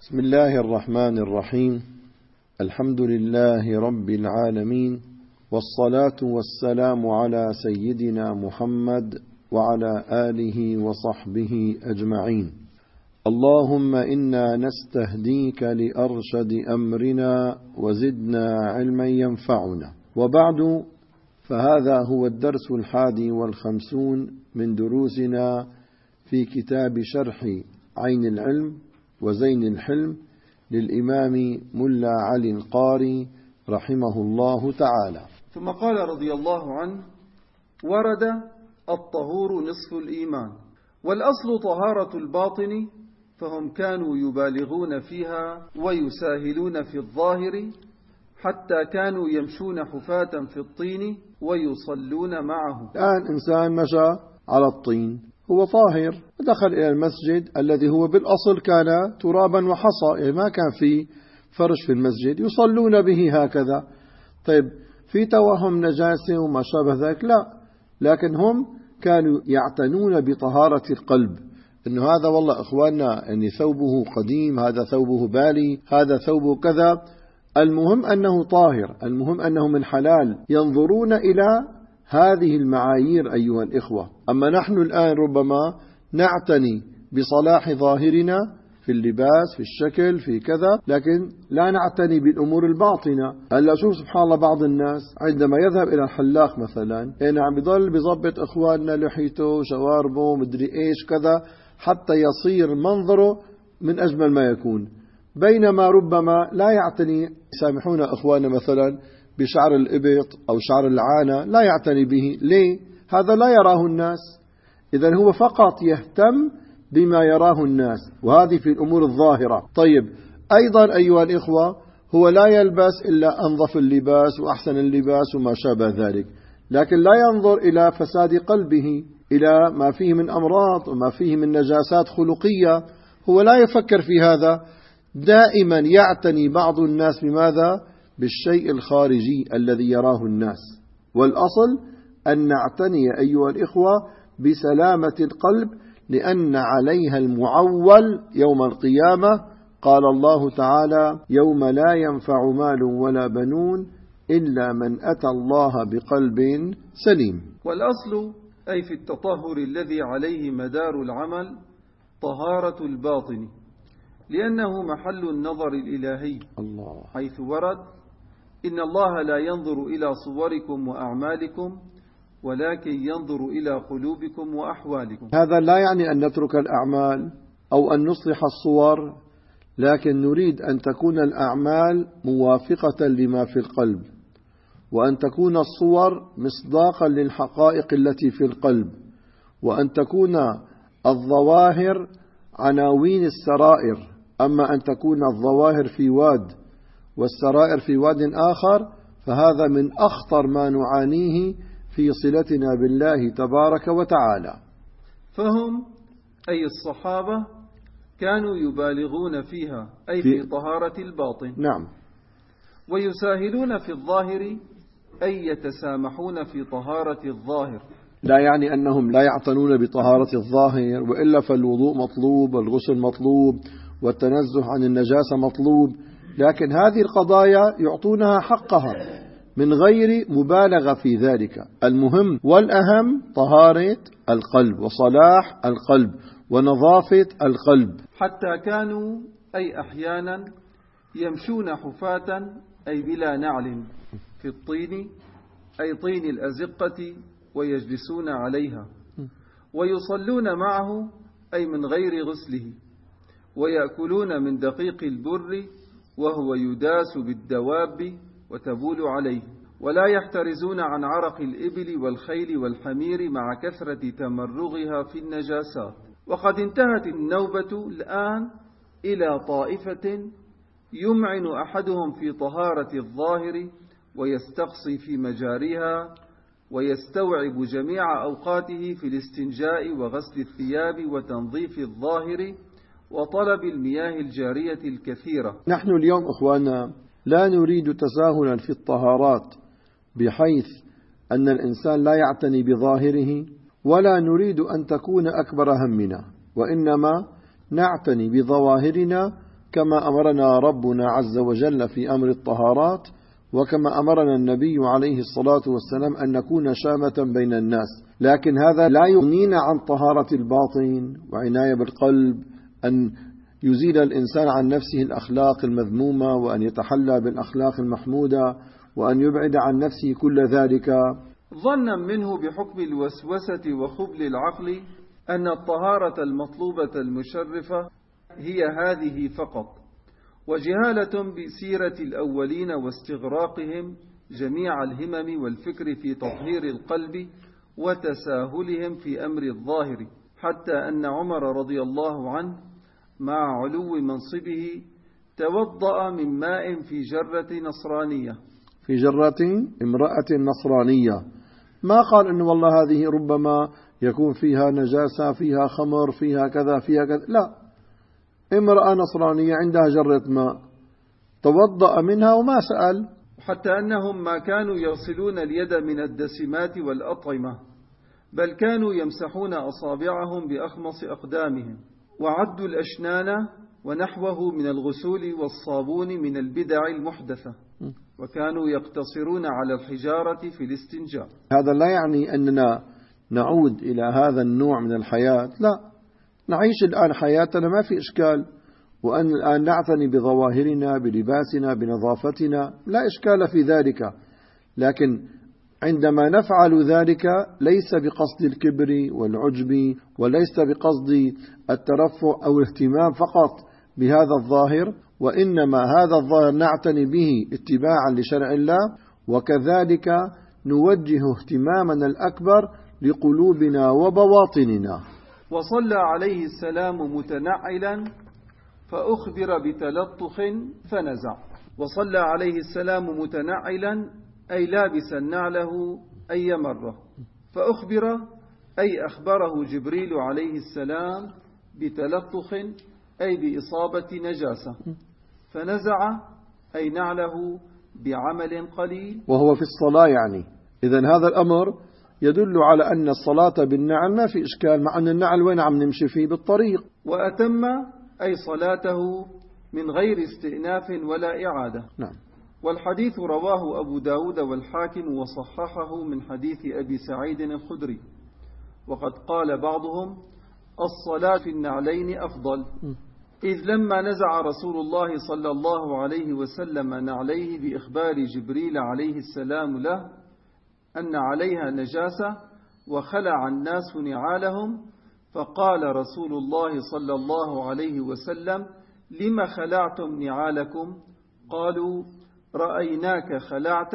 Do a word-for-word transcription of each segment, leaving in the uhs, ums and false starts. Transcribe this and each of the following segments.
بسم الله الرحمن الرحيم. الحمد لله رب العالمين، والصلاة والسلام على سيدنا محمد وعلى آله وصحبه أجمعين. اللهم إنا نستهديك لأرشد أمرنا وزدنا علما ينفعنا. وبعد، فهذا هو الدرس الحادي والخمسون من دروسنا في كتاب شرح عين العلم وزين الحلم للإمام ملا علي القاري رحمه الله تعالى. ثم قال رضي الله عنه: ورد الطهور نصف الإيمان، والأصل طهارة الباطن، فهم كانوا يبالغون فيها ويساهلون في الظاهر، حتى كانوا يمشون حفاة في الطين ويصلون معه. الآن إنسان مشى على الطين، هو طاهر، دخل إلى المسجد الذي هو بالأصل كان ترابا وحصى، يعني ما كان في فرش في المسجد، يصلون به هكذا. طيب، في توهم نجاسة وما شابه ذلك؟ لا، لكن هم كانوا يعتنون بطهارة القلب، إنه هذا والله إخواننا يعني ثوبه قديم، هذا ثوبه بالي، هذا ثوبه كذا، المهم أنه طاهر، المهم أنه من حلال. ينظرون إلى هذه المعايير أيها الإخوة. أما نحن الآن ربما نعتني بصلاح ظاهرنا في اللباس، في الشكل، في كذا، لكن لا نعتني بالأمور الباطنة. هلا شوف سبحان الله، بعض الناس عندما يذهب إلى الحلاق مثلا، يعني عم بيضل بيضبط إخواننا لحيته، شواربه، مدري إيش كذا، حتى يصير منظره من أجمل ما يكون، بينما ربما لا يعتني، سامحونا إخواننا، مثلا بشعر الإبط أو شعر العانة، لا يعتني به. ليه؟ هذا لا يراه الناس، إذن هو فقط يهتم بما يراه الناس، وهذه في الأمور الظاهرة. طيب، أيضا أيها الإخوة، هو لا يلبس إلا أنظف اللباس وأحسن اللباس وما شابه ذلك، لكن لا ينظر إلى فساد قلبه، إلى ما فيه من أمراض وما فيه من نجاسات خلقية، هو لا يفكر في هذا. دائما يعتني بعض الناس بماذا؟ بالشيء الخارجي الذي يراه الناس. والأصل أن نعتني أيها الإخوة بسلامة القلب، لأن عليها المعول يوم القيامة. قال الله تعالى: يوم لا ينفع مال ولا بنون إلا من أتى الله بقلب سليم. والأصل أي في التطهر الذي عليه مدار العمل طهارة الباطن، لأنه محل النظر الإلهي، الله، حيث ورد: إن الله لا ينظر إلى صوركم وأعمالكم ولكن ينظر إلى قلوبكم وأحوالكم. هذا لا يعني أن نترك الأعمال أو أن نصلح الصور، لكن نريد أن تكون الأعمال موافقة لما في القلب، وأن تكون الصور مصداقا للحقائق التي في القلب، وأن تكون الظواهر عناوين السرائر. أما أن تكون الظواهر في واد والسرائر في واد آخر، فهذا من أخطر ما نعانيه في صلتنا بالله تبارك وتعالى. فهم أي الصحابة كانوا يبالغون فيها، أي في, في طهارة الباطن. نعم. ويساهلون في الظاهر، أي يتسامحون في طهارة الظاهر. لا يعني أنهم لا يعتنون بطهارة الظاهر، وإلا فالوضوء مطلوب والغسل مطلوب والتنزه عن النجاسة مطلوب، لكن هذه القضايا يعطونها حقها من غير مبالغة في ذلك. المهم والأهم طهارة القلب وصلاح القلب ونظافة القلب. حتى كانوا أي أحيانا يمشون حفاة، أي بلا نعل، في الطين، أي طين الأزقة، ويجلسون عليها، ويصلون معه، أي من غير غسله، ويأكلون من دقيق البر وهو يداس بالدواب وتبول عليه، ولا يحترزون عن عرق الإبل والخيل والحمير مع كثرة تمرغها في النجاسات. وقد انتهت النوبة الآن إلى طائفة يمعن أحدهم في طهارة الظاهر ويستقصي في مجاريها، ويستوعب جميع أوقاته في الاستنجاء وغسل الثياب وتنظيف الظاهر وطلب المياه الجارية الكثيرة. نحن اليوم إخواننا لا نريد تساهلا في الطهارات، بحيث أن الإنسان لا يعتني بظاهره، ولا نريد أن تكون أكبر همنا، وإنما نعتني بظواهرنا كما أمرنا ربنا عز وجل في أمر الطهارات، وكما أمرنا النبي عليه الصلاة والسلام أن نكون شامة بين الناس. لكن هذا لا يغنينا عن طهارة الباطن وعناية بالقلب، أن يزيل الإنسان عن نفسه الأخلاق المذمومة، وأن يتحلى بالأخلاق المحمودة، وأن يبعد عن نفسه كل ذلك. ظنا منه بحكم الوسوسة وخبل العقل أن الطهارة المطلوبة المشرفة هي هذه فقط، وجهالة بسيرة الأولين واستغراقهم جميع الهمم والفكر في تطهير القلب وتساهلهم في أمر الظاهر، حتى أن عمر رضي الله عنه مع علو منصبه توضأ من ماء في جرة نصرانية في جرة امرأة نصرانية، ما قال إنه والله هذه ربما يكون فيها نجاسة، فيها خمر، فيها كذا فيها كذا، لا، امرأة نصرانية عندها جرة ماء توضأ منها وما سأل. حتى أنهم ما كانوا يغسلون اليد من الدسمات والأطعمة، بل كانوا يمسحون أصابعهم بأخمص أقدامهم، وعدوا الأشنان ونحوه من الغسول والصابون من البدع المحدثة، وكانوا يقتصرون على الحجارة في الاستنجاء. هذا لا يعني أننا نعود إلى هذا النوع من الحياة، لا، نعيش الآن حياتنا ما في إشكال، وأن الآن نعتني بظواهرنا بلباسنا بنظافتنا، لا إشكال في ذلك. لكن عندما نفعل ذلك ليس بقصد الكبر والعجب، وليس بقصد الترفع أو الاهتمام فقط بهذا الظاهر، وإنما هذا الظاهر نعتني به اتباعا لشرع الله، وكذلك نوجه اهتمامنا الأكبر لقلوبنا وبواطننا. وصلى عليه السلام متنعلا فأخبر بتلطخ فنزع. وصلى عليه السلام متنعلا أي لابسا نعله أي مرة، فأخبر أي أخبره جبريل عليه السلام بتلطخ أي بإصابة نجاسة، فنزع أي نعله بعمل قليل، وهو في الصلاة يعني. إذن هذا الأمر يدل على أن الصلاة بالنعل ما في إشكال، مع أن النعل وين عم نمشي فيه بالطريق. وأتم أي صلاته من غير استئناف ولا إعادة. نعم. والحديث رواه أبو داود والحاكم وصححه من حديث أبي سعيد الخدري. وقد قال بعضهم الصلاة في النعلين أفضل، إذ لما نزع رسول الله صلى الله عليه وسلم نعليه بإخبار جبريل عليه السلام له أن عليها نجاسة، وخلع الناس نعالهم، فقال رسول الله صلى الله عليه وسلم لما خلعتم نعالكم؟ قالوا رأيناك خلعت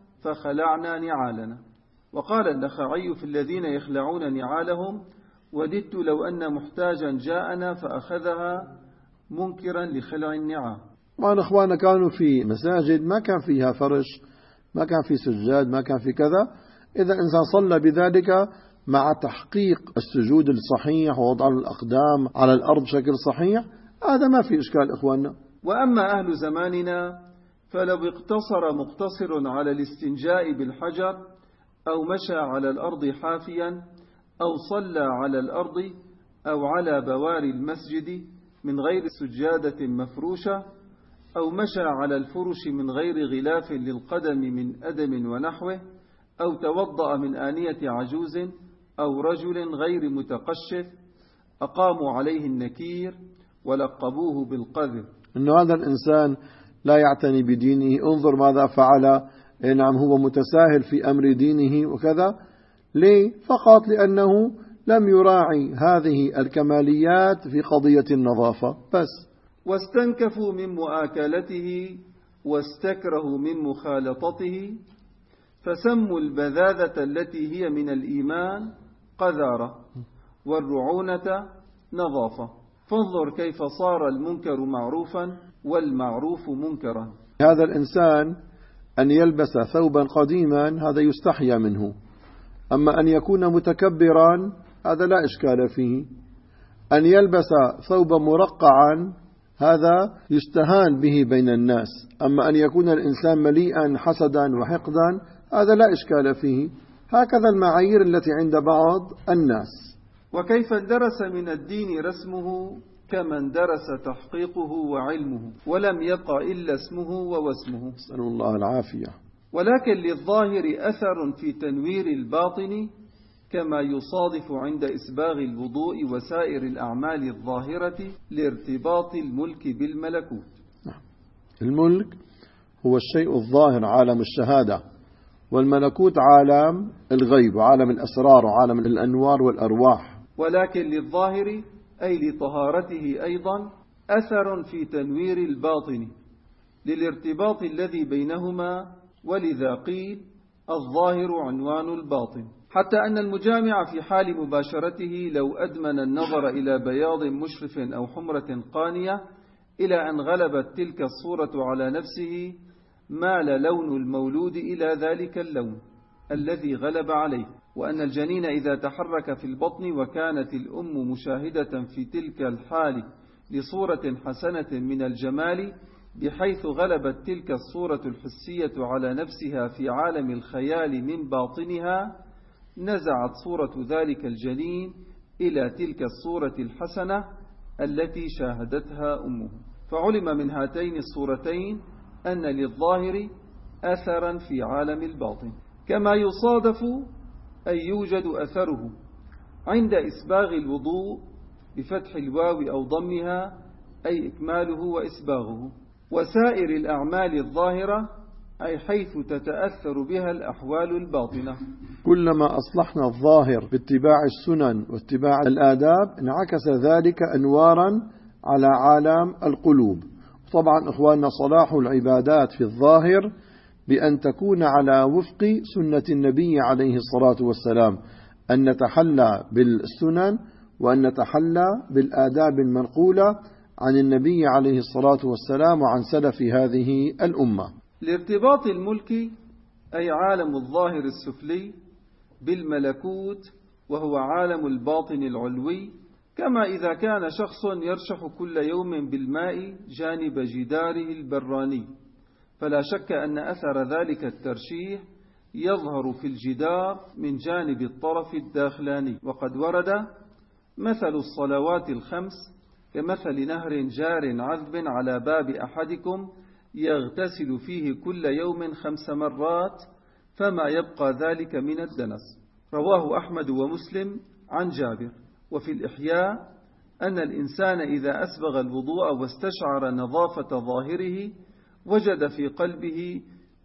فخلعنا نعالنا. وقال النخعي في الذين يخلعون نعالهم وددت لو أن محتاجا جاءنا فأخذها منكرا لخلع النعال. وأن أخوانا كانوا في مساجد ما كان فيها فرش، ما كان في سجاد، ما كان في كذا، إذا الإنسان صلى بذلك مع تحقيق السجود الصحيح ووضع الأقدام على الأرض بشكل صحيح، هذا ما في إشكال إخواننا. وأما أهل زماننا فلو اقتصر مقتصر على الاستنجاء بالحجر أو مشى على الأرض حافيا أو صلى على الأرض أو على بواري المسجد من غير سجادة مفروشة أو مشى على الفرش من غير غلاف للقدم من أدم ونحوه أو توضأ من آنية عجوز أو رجل غير متقشف أقاموا عليه النكير ولقبوه بالقذر. إنه هذا الإنسان لا يعتني بدينه، انظر ماذا فعل، نعم هو متساهل في أمر دينه وكذا. ليه؟ فقط لأنه لم يراعي هذه الكماليات في قضية النظافة بس. واستنكفوا من مؤاكلته واستكرهوا من مخالطته، فسموا البذاذة التي هي من الإيمان قذارة والرعونة نظافة. فانظر كيف صار المنكر معروفا والمعروف منكرا. هذا الإنسان أن يلبس ثوبا قديما هذا يستحيا منه، أما أن يكون متكبرا هذا لا إشكال فيه. أن يلبس ثوبا مرقعا هذا يستهان به بين الناس، أما أن يكون الإنسان مليئا حسدا وحقدا هذا لا إشكال فيه. هكذا المعايير التي عند بعض الناس. وكيف اندرس من الدين رسمه كمن درس تحقيقه وعلمه ولم يبق إلا اسمه ووسمه. نسأل الله العافية. ولكن للظاهر أثر في تنوير الباطن كما يصادف عند إسباغ الوضوء وسائر الأعمال الظاهرة لارتباط الملك بالملكوت. الملك هو الشيء الظاهر، عالم الشهادة، والملكوت عالم الغيب وعالم الأسرار وعالم الأنوار والأرواح. ولكن للظاهر أي لطهارته أيضا أثر في تنوير الباطن للارتباط الذي بينهما، ولذا قيل الظاهر عنوان الباطن، حتى أن المجامع في حال مباشرته لو أدمن النظر إلى بياض مشرف أو حمرة قانية إلى أن غلبت تلك الصورة على نفسه مال لون المولود إلى ذلك اللون الذي غلب عليه، وأن الجنين إذا تحرك في البطن وكانت الأم مشاهدة في تلك الحال لصورة حسنة من الجمال بحيث غلبت تلك الصورة الحسية على نفسها في عالم الخيال من باطنها، نزعت صورة ذلك الجنين إلى تلك الصورة الحسنة التي شاهدتها أمه. فعلم من هاتين الصورتين أن للظاهر أثرا في عالم الباطن، كما يصادف أن يوجد أثره عند إسباغ الوضوء بفتح الواو أو ضمها أي إكماله وإسباغه، وسائر الأعمال الظاهرة أي حيث تتأثر بها الأحوال الباطنة. كلما أصلحنا الظاهر باتباع السنن واتباع الآداب انعكس ذلك أنوارا على عالم القلوب. طبعا إخواننا، صلاح العبادات في الظاهر بأن تكون على وفق سنة النبي عليه الصلاة والسلام، أن نتحلى بالسنن وأن نتحلى بالآداب المنقولة عن النبي عليه الصلاة والسلام وعن سلف هذه الأمة. لارتباط الملك أي عالم الظاهر السفلي بالملكوت وهو عالم الباطن العلوي، كما إذا كان شخص يرشح كل يوم بالماء جانب جداره البراني، فلا شك أن أثر ذلك الترشيح يظهر في الجدار من جانب الطرف الداخلاني. وقد ورد مثل الصلوات الخمس كمثل نهر جار عذب على باب أحدكم يغتسل فيه كل يوم خمس مرات فما يبقى ذلك من الدنس. رواه أحمد ومسلم عن جابر. وفي الإحياء أن الإنسان إذا أسبغ الوضوء واستشعر نظافة ظاهره وجد في قلبه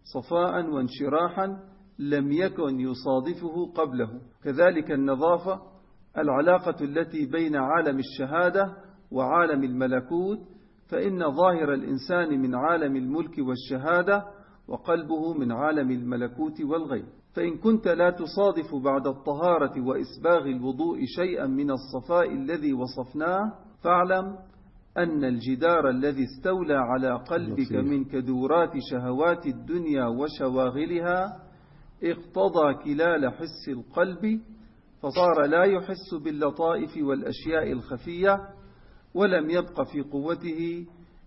صفاء وانشراحا لم يكن يصادفه قبله. كذلك النظافة العلاقة التي بين عالم الشهادة وعالم الملكوت، فإن ظاهر الإنسان من عالم الملك والشهادة وقلبه من عالم الملكوت والغيب. فإن كنت لا تصادف بعد الطهارة وإسباغ الوضوء شيئا من الصفاء الذي وصفناه، فاعلم أن الجدار الذي استولى على قلبك من كدورات شهوات الدنيا وشواغلها اقتضى كلال حس القلب، فصار لا يحس باللطائف والأشياء الخفية، ولم يبق في قوته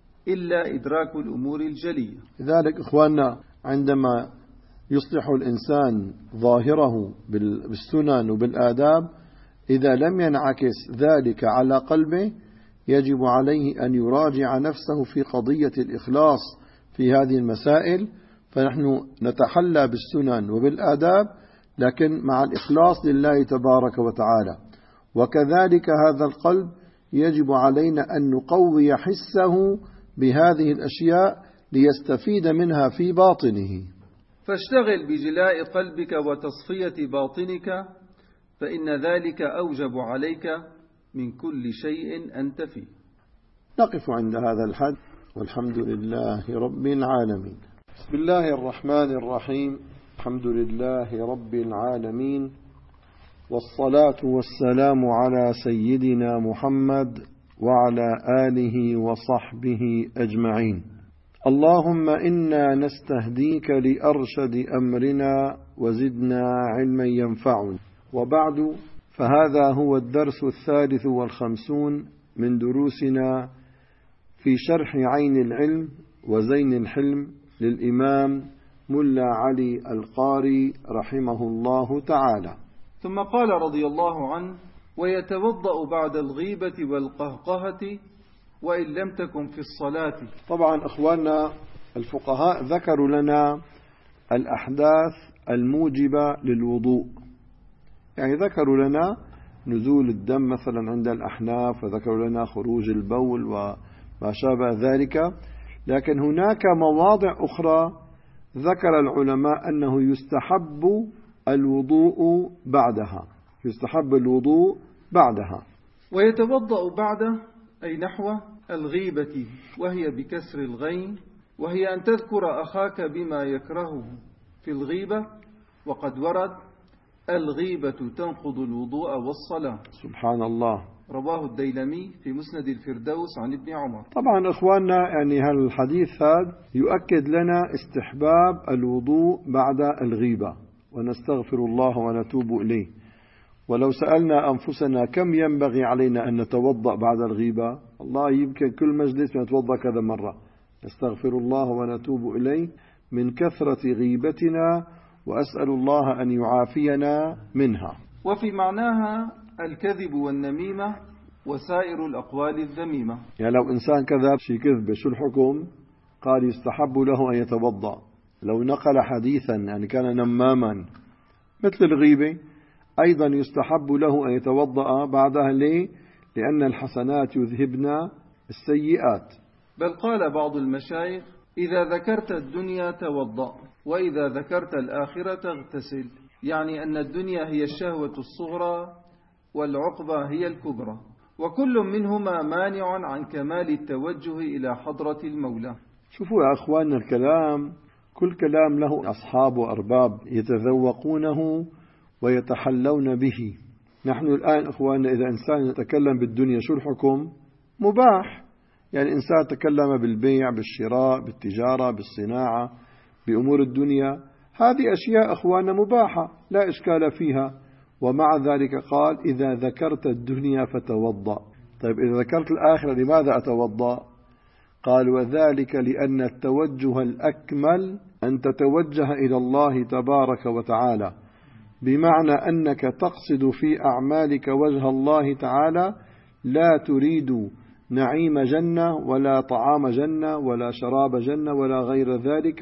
إلا إدراك الأمور الجلية. لذلك إخواننا، عندما يصلح الإنسان ظاهره بالسنن وبالآداب، إذا لم ينعكس ذلك على قلبه يجب عليه أن يراجع نفسه في قضية الإخلاص في هذه المسائل. فنحن نتحلى بالسنن وبالآداب لكن مع الإخلاص لله تبارك وتعالى. وكذلك هذا القلب يجب علينا أن نقوي حسه بهذه الأشياء ليستفيد منها في باطنه. فاشتغل بجلاء قلبك وتصفية باطنك، فإن ذلك أوجب عليك من كل شيء أنت فيه. نقف عند هذا الحد، والحمد لله رب العالمين. بسم الله الرحمن الرحيم. الحمد لله رب العالمين، والصلاة والسلام على سيدنا محمد وعلى آله وصحبه أجمعين. اللهم إنا نستهديك لأرشد أمرنا وزدنا علما ينفعنا. وبعد، فهذا هو الدرس الثالث والخمسون من دروسنا في شرح عين العلم وزين الحلم للإمام ملا علي القاري رحمه الله تعالى. ثم قال رضي الله عنه: ويتوضأ بعد الغيبة والقهقهة وإن لم تكن في الصلاة. طبعا إخواننا الفقهاء ذكروا لنا الأحداث الموجبة للوضوء، يعني ذكروا لنا نزول الدم مثلا عند الأحناف، وذكروا لنا خروج البول وما شابه ذلك. لكن هناك مواضع أخرى ذكر العلماء أنه يستحب الوضوء بعدها، يستحب الوضوء بعدها. ويتوضأ بعد أي نحو الغيبة، وهي بكسر الغين، وهي أن تذكر أخاك بما يكرهه في الغيبة، وقد ورد الغيبة تنقض الوضوء والصلاة. سبحان الله. رواه الديلمي في مسند الفردوس عن ابن عمر. طبعا إخواننا يعني هالحديث هذا يؤكد لنا استحباب الوضوء بعد الغيبة، ونستغفر الله ونتوب إليه. ولو سألنا أنفسنا كم ينبغي علينا أن نتوضأ بعد الغيبة، الله يمكن كل مجلس نتوضأ كذا مرة. نستغفر الله ونتوب إليه من كثرة غيبتنا، وأسأل الله أن يعافينا منها. وفي معناها الكذب والنميمة وسائر الأقوال الذميمة. يعني لو إنسان كذب شي كذبة شو الحكم؟ قال يستحب له أن يتوضأ. لو نقل حديثا يعني كان نماما مثل الغيبة أيضا يستحب له أن يتوضأ بعدها. ليه؟ لأن الحسنات يذهبن السيئات. بل قال بعض المشايخ إذا ذكرت الدنيا توضأ، وإذا ذكرت الآخرة اغتسل، يعني أن الدنيا هي الشهوة الصغرى والعقبة هي الكبرى، وكل منهما مانع عن كمال التوجه إلى حضرة المولى. شوفوا يا أخواننا الكلام، كل كلام له أصحاب وأرباب يتذوقونه ويتحلون به. نحن الآن أخواننا إذا إنسان يتكلم بالدنيا شو الحكم؟ مباح. يعني إنسان تكلم بالبيع بالشراء بالتجارة بالصناعة بأمور الدنيا، هذه أشياء أخواننا مباحة لا إشكال فيها. ومع ذلك قال إذا ذكرت الدنيا فتوضأ. طيب إذا ذكرت الآخرة لماذا أتوضأ؟ قال وذلك لأن التوجه الأكمل أن تتوجه إلى الله تبارك وتعالى، بمعنى أنك تقصد في أعمالك وجه الله تعالى، لا تريد نعيم جنة ولا طعام جنة ولا شراب جنة ولا غير ذلك،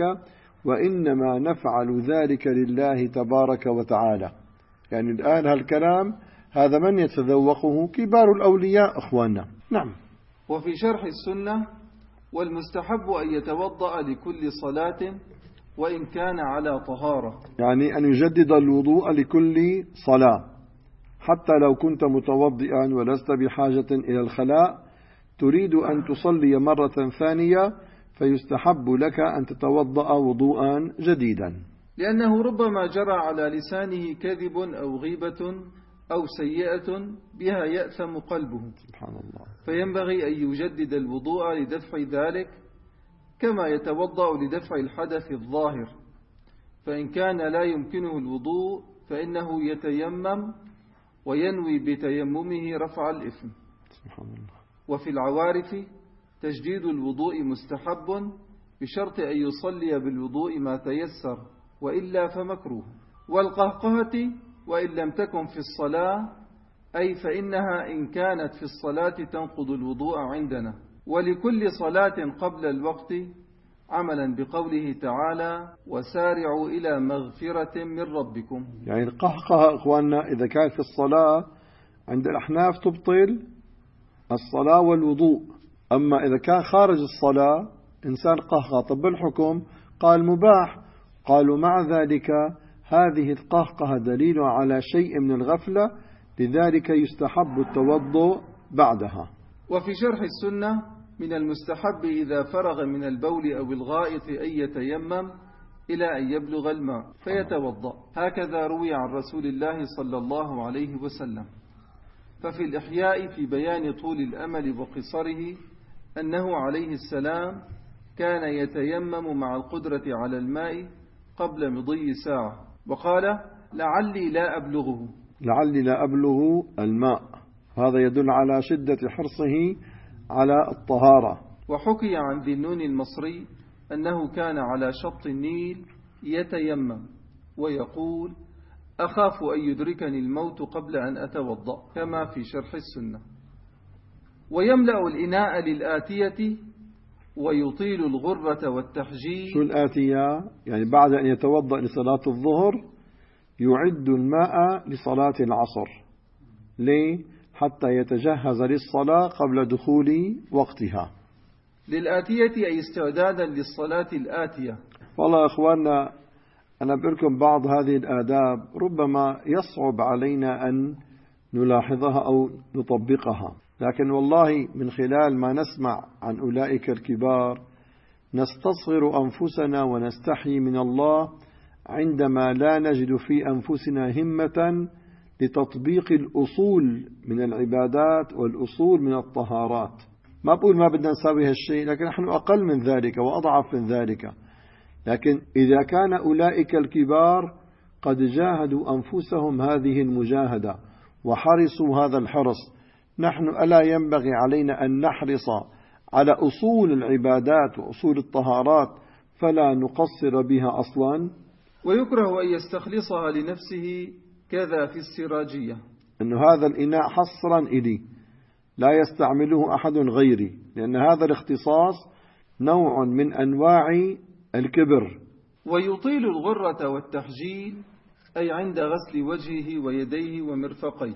وإنما نفعل ذلك لله تبارك وتعالى. يعني الآن هالكلام هذا من يتذوقه؟ كبار الأولياء أخواننا. نعم. وفي شرح السنة والمستحب أن يتوضأ لكل صلاة وإن كان على طهارة، يعني أن يجدد الوضوء لكل صلاة، حتى لو كنت متوضئا ولست بحاجة إلى الخلاء تريد أن تصلي مرة ثانية، فيستحب لك أن تتوضأ وضوءا جديدا، لأنه ربما جرى على لسانه كذب أو غيبة أو سيئة بها يأثم قلبه. سبحان الله. فينبغي أن يجدد الوضوء لدفع ذلك، كما يتوضأ لدفع الحدث الظاهر. فإن كان لا يمكنه الوضوء فإنه يتيمم وينوي بتيممه رفع الإثم. سبحان الله. وفي العوارف تجديد الوضوء مستحب بشرط أن يصلي بالوضوء ما تيسر، وإلا فمكروه. والقهقهة وإن لم تكن في الصلاة، أي فإنها إن كانت في الصلاة تنقض الوضوء عندنا. ولكل صلاة قبل الوقت، عملا بقوله تعالى وسارعوا إلى مغفرة من ربكم. يعني القهقهة أخواننا إذا كان في الصلاة عند الأحناف تبطل الصلاة والوضوء. أما إذا كان خارج الصلاة إنسان قهقه، طب الحكم؟ قال مباح. قالوا مع ذلك هذه القهقهة دليل على شيء من الغفلة، لذلك يستحب التوضؤ بعدها. وفي شرح السنة من المستحب إذا فرغ من البول أو الغائط أن يتيمم إلى أن يبلغ الماء فيتوضأ، هكذا روي عن رسول الله صلى الله عليه وسلم. ففي الإحياء في بيان طول الأمل وقصره أنه عليه السلام كان يتيمم مع القدرة على الماء قبل مضي ساعة، وقال لعلي لا أبلغه لعلي لا أبلغ الماء، هذا يدل على شدة حرصه على الطهارة. وحكي عن ذي النون المصري أنه كان على شط النيل يتيمم ويقول أخاف أن يدركني الموت قبل أن أتوضأ، كما في شرح السنة. ويملأ الإناء للآتية ويطيل الغرة والتحجيل. شو الآتية؟ يعني بعد أن يتوضأ لصلاة الظهر يعد الماء لصلاة العصر. ليه؟ حتى يتجهز للصلاة قبل دخول وقتها. للآتية أي استعدادا للصلاة الآتية. والله أخواننا، أنا بقولكم بعض هذه الآداب ربما يصعب علينا أن نلاحظها أو نطبقها، لكن والله من خلال ما نسمع عن أولئك الكبار نستصغر أنفسنا ونستحي من الله عندما لا نجد في أنفسنا همة لتطبيق الأصول من العبادات والأصول من الطهارات. ما بقول ما بدنا نسوي هالشيء، لكن نحن أقل من ذلك وأضعف من ذلك. لكن إذا كان أولئك الكبار قد جاهدوا أنفسهم هذه المجاهدة وحرصوا هذا الحرص، نحن ألا ينبغي علينا أن نحرص على أصول العبادات وأصول الطهارات فلا نقصر بها أصلا؟ ويكره أن يستخلصها لنفسه كذا في السراجية، أن هذا الإناء حصرا إلي لا يستعمله أحد غيري، لأن هذا الاختصاص نوع من أنواع الكبر. ويطيل الغرة والتحجيل أي عند غسل وجهه ويديه ومرفقيه.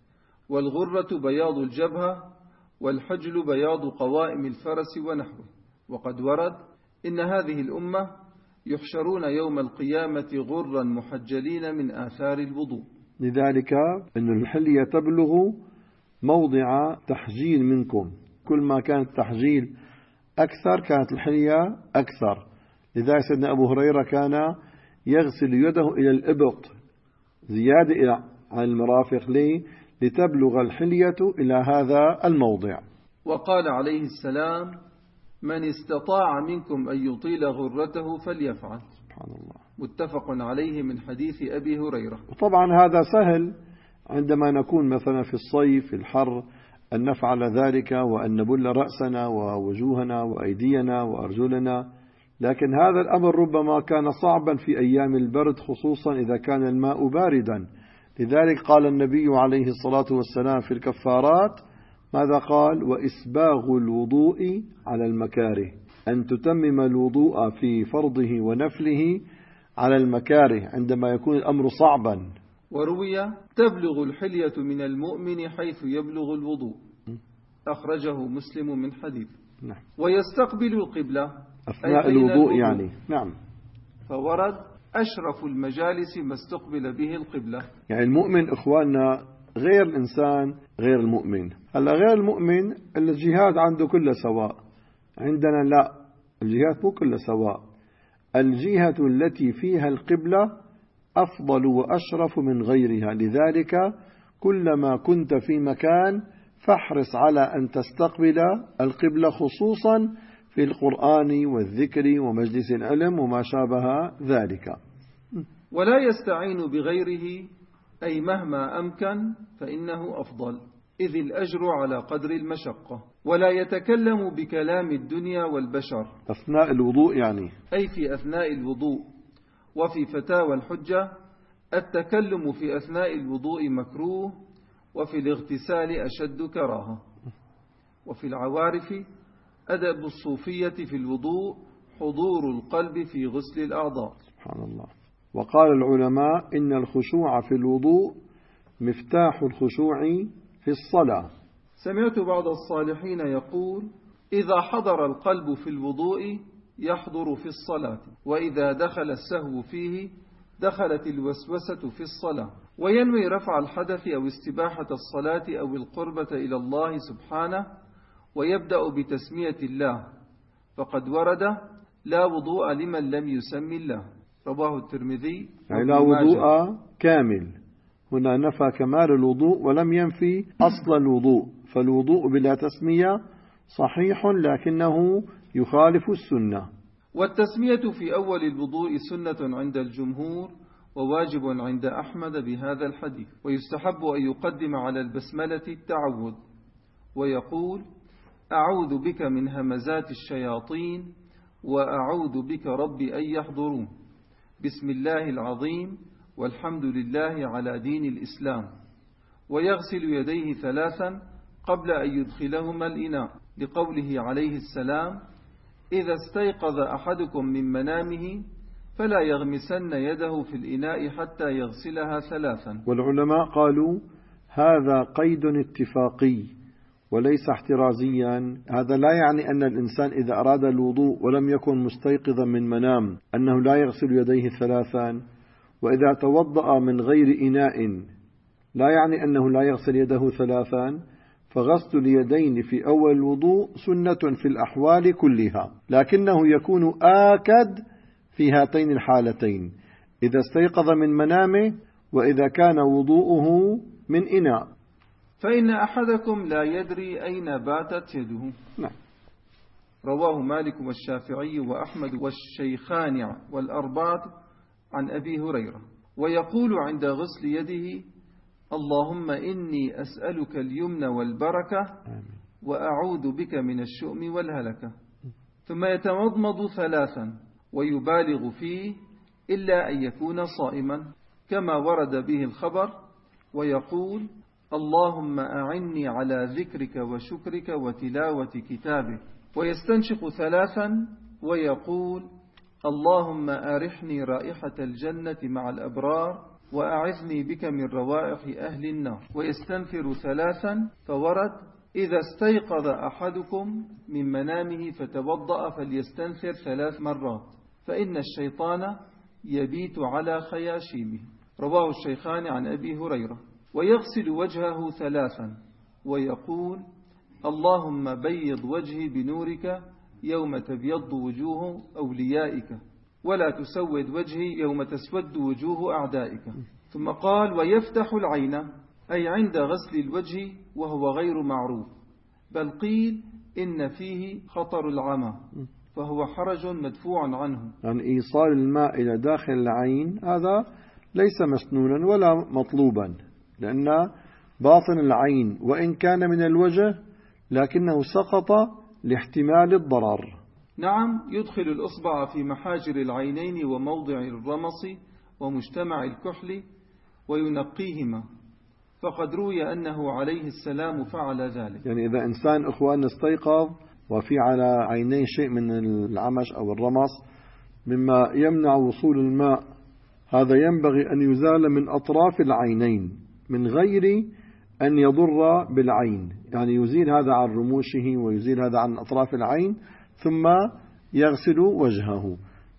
والغرة بياض الجبهة، والحجل بياض قوائم الفرس ونحوه. وقد ورد إن هذه الأمة يحشرون يوم القيامة غرا محجلين من آثار الوضوء. لذلك أن الحلية تبلغ موضع تحجيل منكم، كل ما كان التحجيل أكثر كانت الحلية أكثر. لذلك سيدنا أبو هريرة كان يغسل يده إلى الإبط زيادة إلى عن المرافق، ليه؟ لتبلغ الحلية إلى هذا الموضع. وقال عليه السلام: من استطاع منكم أن يطيل غرته فليفعل. سبحان الله. متفق عليه من حديث أبي هريرة. وطبعا هذا سهل عندما نكون مثلا في الصيف في الحر أن نفعل ذلك وأن نبل رأسنا ووجوهنا وأيدينا وأرجلنا، لكن هذا الأمر ربما كان صعبا في أيام البرد، خصوصا إذا كان الماء باردا. لذلك قال النبي عليه الصلاة والسلام في الكفارات ماذا قال؟ وإسباغ الوضوء على المكاره، أن تتمم الوضوء في فرضه ونفله على المكاره عندما يكون الأمر صعبا. وروي تبلغ الحلية من المؤمن حيث يبلغ الوضوء، أخرجه مسلم من حديث. نعم. ويستقبل القبلة أثناء الوضوء يعني. نعم. فورد أشرف المجالس ما استقبل به القبلة. يعني المؤمن إخواننا غير الإنسان غير المؤمن. هلا غير المؤمن الجهاد عنده كله سواء، عندنا لا، الجهاد مو كله سواء. الجهة التي فيها القبلة أفضل وأشرف من غيرها. لذلك كلما كنت في مكان فاحرص على أن تستقبل القبلة، خصوصا في القرآن والذكر ومجلس العلم وما شابه ذلك. ولا يستعين بغيره، أي مهما أمكن فإنه أفضل، إذ الأجر على قدر المشقة. ولا يتكلم بكلام الدنيا والبشر أثناء الوضوء يعني، أي في أثناء الوضوء. وفي فتاوى الحجة التكلم في أثناء الوضوء مكروه، وفي الاغتسال أشد كراهة. وفي العوارف أدب الصوفية في الوضوء حضور القلب في غسل الأعضاء. سبحان الله. وقال العلماء إن الخشوع في الوضوء مفتاح الخشوع في الصلاة. سمعت بعض الصالحين يقول: إذا حضر القلب في الوضوء يحضر في الصلاة، وإذا دخل السهو فيه دخلت الوسوسة في الصلاة. وينوي رفع الحدث أو استباحة الصلاة أو القربة إلى الله سبحانه، ويبدأ بتسمية الله، فقد ورد: لا وضوء لمن لم يسمي الله. رواه الترمذي. يعني لا وضوء كامل، هنا نفى كمال الوضوء ولم ينفي أصل الوضوء، فالوضوء بلا تسمية صحيح لكنه يخالف السنة. والتسمية في أول الوضوء سنة عند الجمهور، وواجب عند أحمد بهذا الحديث. ويستحب أن يقدم على البسملة التعوذ، ويقول: أعوذ بك من همزات الشياطين، وأعوذ بك رب أن يحضرون، بسم الله العظيم، والحمد لله على دين الإسلام، ويغسل يديه ثلاثا قبل أن يدخلهما الإناء، لقوله عليه السلام: إذا استيقظ أحدكم من منامه فلا يغمسن يده في الإناء حتى يغسلها ثلاثا. والعلماء قالوا هذا قيد اتفاقي وليس احترازيا. هذا لا يعني أن الإنسان إذا أراد الوضوء ولم يكن مستيقظا من منام أنه لا يغسل يديه ثلاثا، وإذا توضأ من غير إناء لا يعني أنه لا يغسل يده ثلاثا. فغسل اليدين في أول الوضوء سنة في الأحوال كلها، لكنه يكون آكد في هاتين الحالتين: إذا استيقظ من منامه، وإذا كان وضوءه من إناء. فإن أحدكم لا يدري أين باتت يده. نعم. رواه مالك والشافعي وأحمد والشيخان والأربعة عن أبي هريرة. ويقول عند غسل يده: اللهم إني أسألك اليمن والبركة وأعوذ بك من الشؤم والهلكة. ثم يتمضمض ثلاثا ويبالغ فيه إلا أن يكون صائما كما ورد به الخبر، ويقول: اللهم أعني على ذكرك وشكرك وتلاوة كتابك. ويستنشق ثلاثا ويقول: اللهم أرحني رائحة الجنة مع الأبرار وأعذني بك من روائح أهل النار. ويستنثر ثلاثا، فورد: إذا استيقظ أحدكم من منامه فتوضأ فليستنثر ثلاث مرات، فإن الشيطان يبيت على خياشيمه. رواه الشيخان عن أبي هريرة. ويغسل وجهه ثلاثا ويقول: اللهم بيض وجهي بنورك يوم تبيض وجوه أوليائك، ولا تسود وجهي يوم تسود وجوه أعدائك. ثم قال: ويفتح العين، أي عند غسل الوجه وهو غير معروف، بل قيل إن فيه خطر العمى، فهو حرج مدفوع عنه. يعني إيصال الماء إلى داخل العين هذا ليس مسنونا ولا مطلوبا، لأن باطن العين وإن كان من الوجه لكنه سقط لاحتمال الضرر. نعم، يدخل الأصبع في محاجر العينين وموضع الرمص ومجتمع الكحل وينقيهما، فقد روي أنه عليه السلام فعل ذلك. يعني إذا إنسان أخوان استيقظ وفي على عينيه شيء من العمش أو الرمص مما يمنع وصول الماء، هذا ينبغي أن يزال من أطراف العينين من غير أن يضر بالعين، يعني يزيل هذا عن رموشه ويزيل هذا عن أطراف العين، ثم يغسل وجهه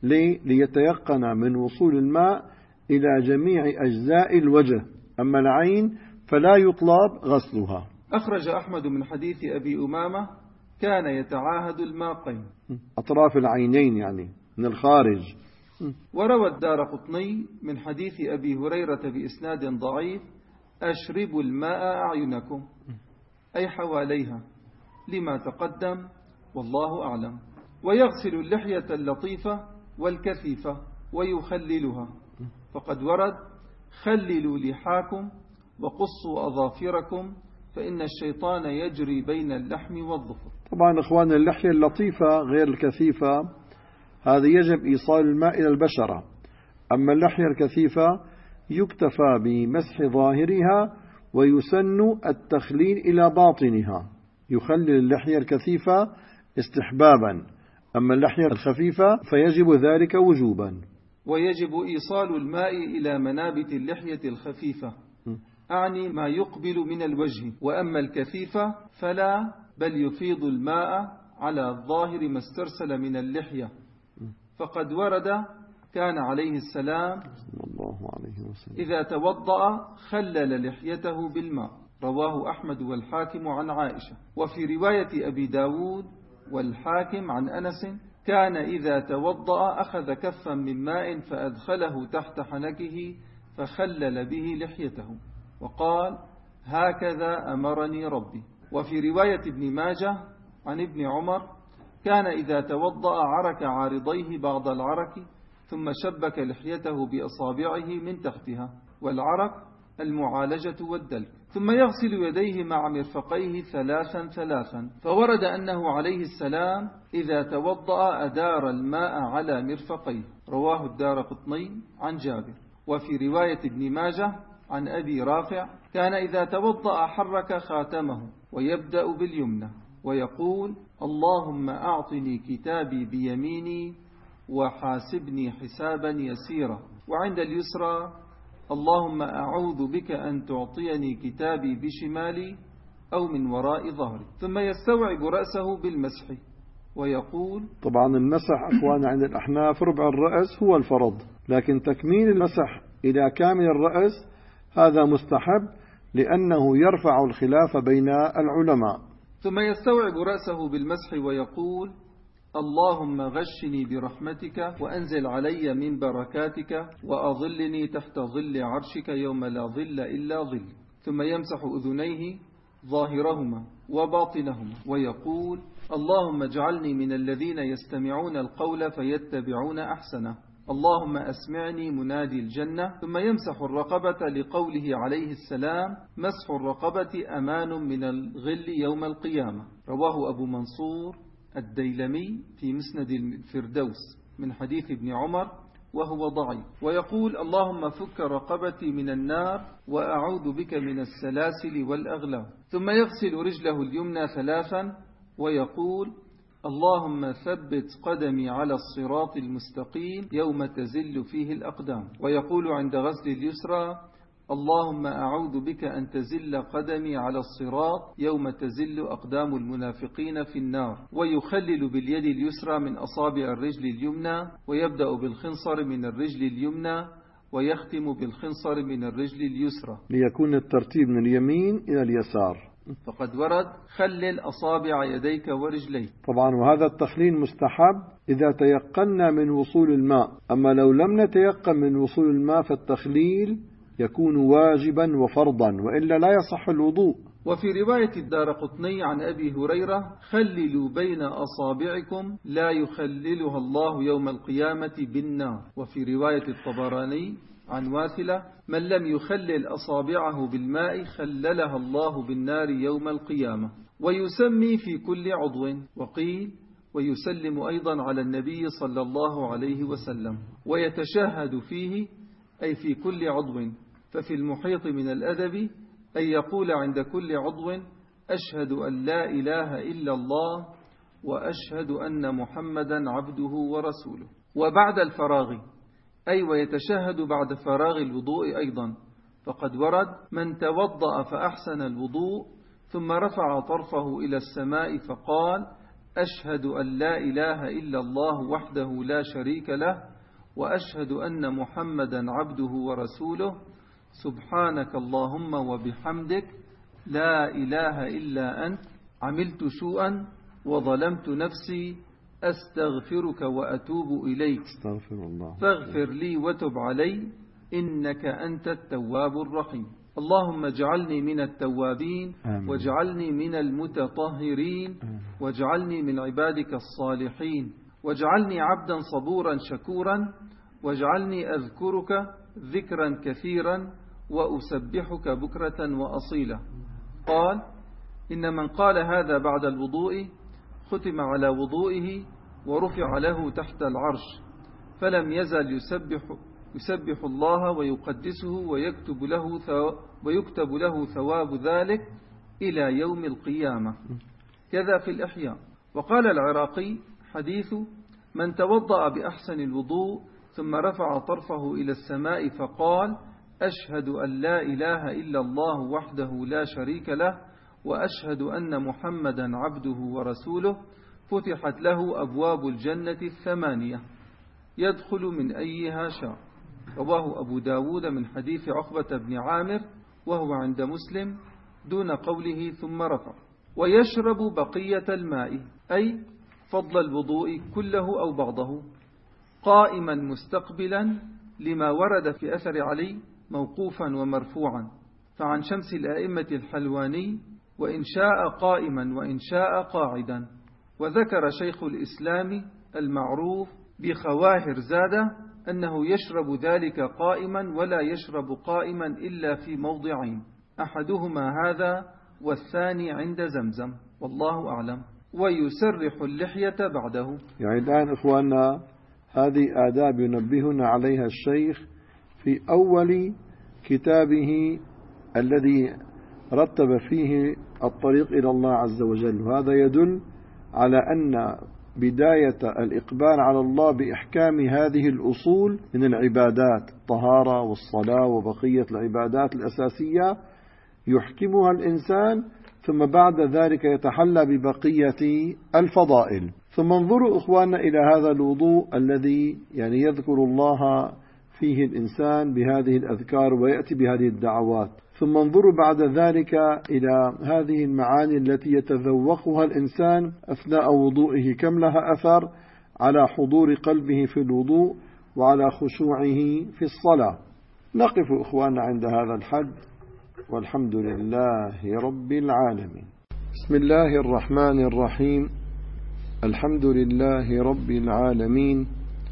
ليتيقن من وصول الماء إلى جميع أجزاء الوجه. أما العين فلا يطلب غسلها. أخرج أحمد من حديث أبي أمامة: كان يتعاهد الماقين، أطراف العينين يعني من الخارج. وروى الدارقطني من حديث أبي هريرة بإسناد ضعيف: أشربوا الماء أعينكم، أي حواليها، لما تقدم، والله أعلم. ويغسل اللحية اللطيفة والكثيفة ويخللها، فقد ورد: خللوا لحاكم وقصوا أظافركم فإن الشيطان يجري بين اللحم والظفر. طبعا إخوان، اللحية اللطيفة غير الكثيفة هذا يجب إيصال الماء إلى البشرة. أما اللحية الكثيفة يكتفى بمسح ظاهرها ويسن التخليل إلى باطنها. يخلل اللحية الكثيفة استحبابا، أما اللحية الخفيفة فيجب ذلك وجوبا. ويجب إيصال الماء إلى منابت اللحية الخفيفة، أعني ما يقبل من الوجه. وأما الكثيفة فلا، بل يفيض الماء على الظاهر ما استرسل من اللحية، فقد ورد: كان عليه السلام إذا توضأ خلل لحيته بالماء. رواه أحمد والحاكم عن عائشة. وفي رواية أبي داود والحاكم عن أنس: كان إذا توضأ أخذ كفا من ماء فأدخله تحت حنكه فخلل به لحيته، وقال: هكذا أمرني ربي. وفي رواية ابن ماجه عن ابن عمر: كان إذا توضأ عرك عارضيه بعض العرك ثم شبك لحيته بأصابعه من تحتها، والعرك المعالجة والدلك، ثم يغسل يديه مع مرفقيه ثلاثا ثلاثا. فورد أنه عليه السلام إذا توضأ أدار الماء على مرفقيه. رواه الدارقطني عن جابر. وفي رواية ابن ماجه عن أبي رافع كان إذا توضأ حرك خاتمه ويبدأ باليمنى ويقول اللهم أعطني كتابي بيميني وحاسبني حسابا يسيرا، وعند اليسرى اللهم أعوذ بك أن تعطيني كتابي بشمالي أو من وراء ظهري، ثم يستوعب رأسه بالمسح ويقول. طبعا المسح أخواننا عند الأحناف ربع الرأس هو الفرض، لكن تكميل المسح إلى كامل الرأس هذا مستحب لأنه يرفع الخلاف بين العلماء. ثم يستوعب رأسه بالمسح ويقول اللهم غشني برحمتك وأنزل علي من بركاتك وأظلني تحت ظل عرشك يوم لا ظل إلا ظل، ثم يمسح أذنيه ظاهرهما وباطنهما ويقول اللهم اجعلني من الذين يستمعون القول فيتبعون أحسنه، اللهم أسمعني منادي الجنة. ثم يمسح الرقبة لقوله عليه السلام مسح الرقبة أمان من الغل يوم القيامة، رواه أبو منصور الديلمي في مسند الفردوس من حديث ابن عمر وهو ضعيف، ويقول اللهم فك رقبتي من النار وأعوذ بك من السلاسل والأغلال. ثم يغسل رجله اليمنى ثلاثا ويقول اللهم ثبت قدمي على الصراط المستقيم يوم تزل فيه الأقدام، ويقول عند غسل اليسرى اللهم أعوذ بك أن تزل قدمي على الصراط يوم تزل أقدام المنافقين في النار، ويخلل باليد اليسرى من أصابع الرجل اليمنى ويبدأ بالخنصر من الرجل اليمنى ويختم بالخنصر من الرجل اليسرى ليكون الترتيب من اليمين إلى اليسار. فقد ورد خلل أصابع يديك ورجليك. طبعا وهذا التخليل مستحب إذا تيقنا من وصول الماء، أما لو لم نتيقن من وصول الماء فالتخليل يكون واجبا وفرضا وإلا لا يصح الوضوء. وفي رواية الدارقطني عن أبي هريرة خللوا بين أصابعكم لا يخللها الله يوم القيامة بالنار. وفي رواية الطبراني عن واثلة من لم يخلل أصابعه بالماء خللها الله بالنار يوم القيامة. ويسمي في كل عضو، وقيل ويسلم أيضا على النبي صلى الله عليه وسلم، ويتشهد فيه أي في كل عضو. ففي المحيط من الأدب أن يقول عند كل عضو أشهد أن لا إله إلا الله وأشهد أن محمدا عبده ورسوله. وبعد الفراغ أي ويتشهد بعد فراغ الوضوء أيضا، فقد ورد من توضأ فأحسن الوضوء ثم رفع طرفه إلى السماء فقال أشهد أن لا إله إلا الله وحده لا شريك له وأشهد أن محمدا عبده ورسوله سبحانك اللهم وبحمدك لا إله إلا أنت عملت سوءا وظلمت نفسي أستغفرك وأتوب إليك استغفر الله فاغفر لي وتب علي إنك أنت التواب الرحيم. اللهم اجعلني من التوابين آمين. واجعلني من المتطهرين آمين. واجعلني من عبادك الصالحين واجعلني عبدا صبورا شكورا واجعلني أذكرك ذكرا كثيرا وأسبحك بكرة وأصيلا. قال إن من قال هذا بعد الوضوء ختم على وضوئه ورفع له تحت العرش فلم يزل يسبح, يسبح الله ويقدسه ويكتب له, ويكتب له ثواب ذلك إلى يوم القيامة. كذا في الإحياء. وقال العراقي حديث من توضأ بأحسن الوضوء ثم رفع طرفه إلى السماء فقال أشهد أن لا إله إلا الله وحده لا شريك له وأشهد أن محمدا عبده ورسوله فتحت له أبواب الجنة الثمانية يدخل من أيها شاء. رواه أبو داود من حديث عقبة بن عامر وهو عند مسلم دون قوله ثم رفع. ويشرب بقية الماء أي فضل الوضوء كله أو بعضه قائما مستقبلا لما ورد في أثر علي موقوفا ومرفوعا. فعن شمس الآئمة الحلواني وإن شاء قائما وإن شاء قاعدا. وذكر شيخ الإسلام المعروف بخواهر زادة أنه يشرب ذلك قائما ولا يشرب قائما إلا في موضعين أحدهما هذا والثاني عند زمزم والله أعلم. ويسرح اللحية بعده. يعني الآن إخواننا هذه آداب ينبهنا عليها الشيخ في أول كتابه الذي رتب فيه الطريق إلى الله عز وجل. وهذا يدل على أن بداية الإقبال على الله بإحكام هذه الأصول من العبادات، الطهارة والصلاة وبقية العبادات الأساسية يحكمها الإنسان، ثم بعد ذلك يتحلى ببقية الفضائل. ثم انظروا إخواننا إلى هذا الوضوء الذي يعني يذكر الله فيه الإنسان بهذه الأذكار ويأتي بهذه الدعوات. ثم انظروا بعد ذلك إلى هذه المعاني التي يتذوقها الإنسان أثناء وضوئه، كم لها أثر على حضور قلبه في الوضوء وعلى خشوعه في الصلاة. نقف إخواننا عند هذا الحد، والحمد لله رب العالمين. بسم الله الرحمن الرحيم. الحمد لله رب العالمين،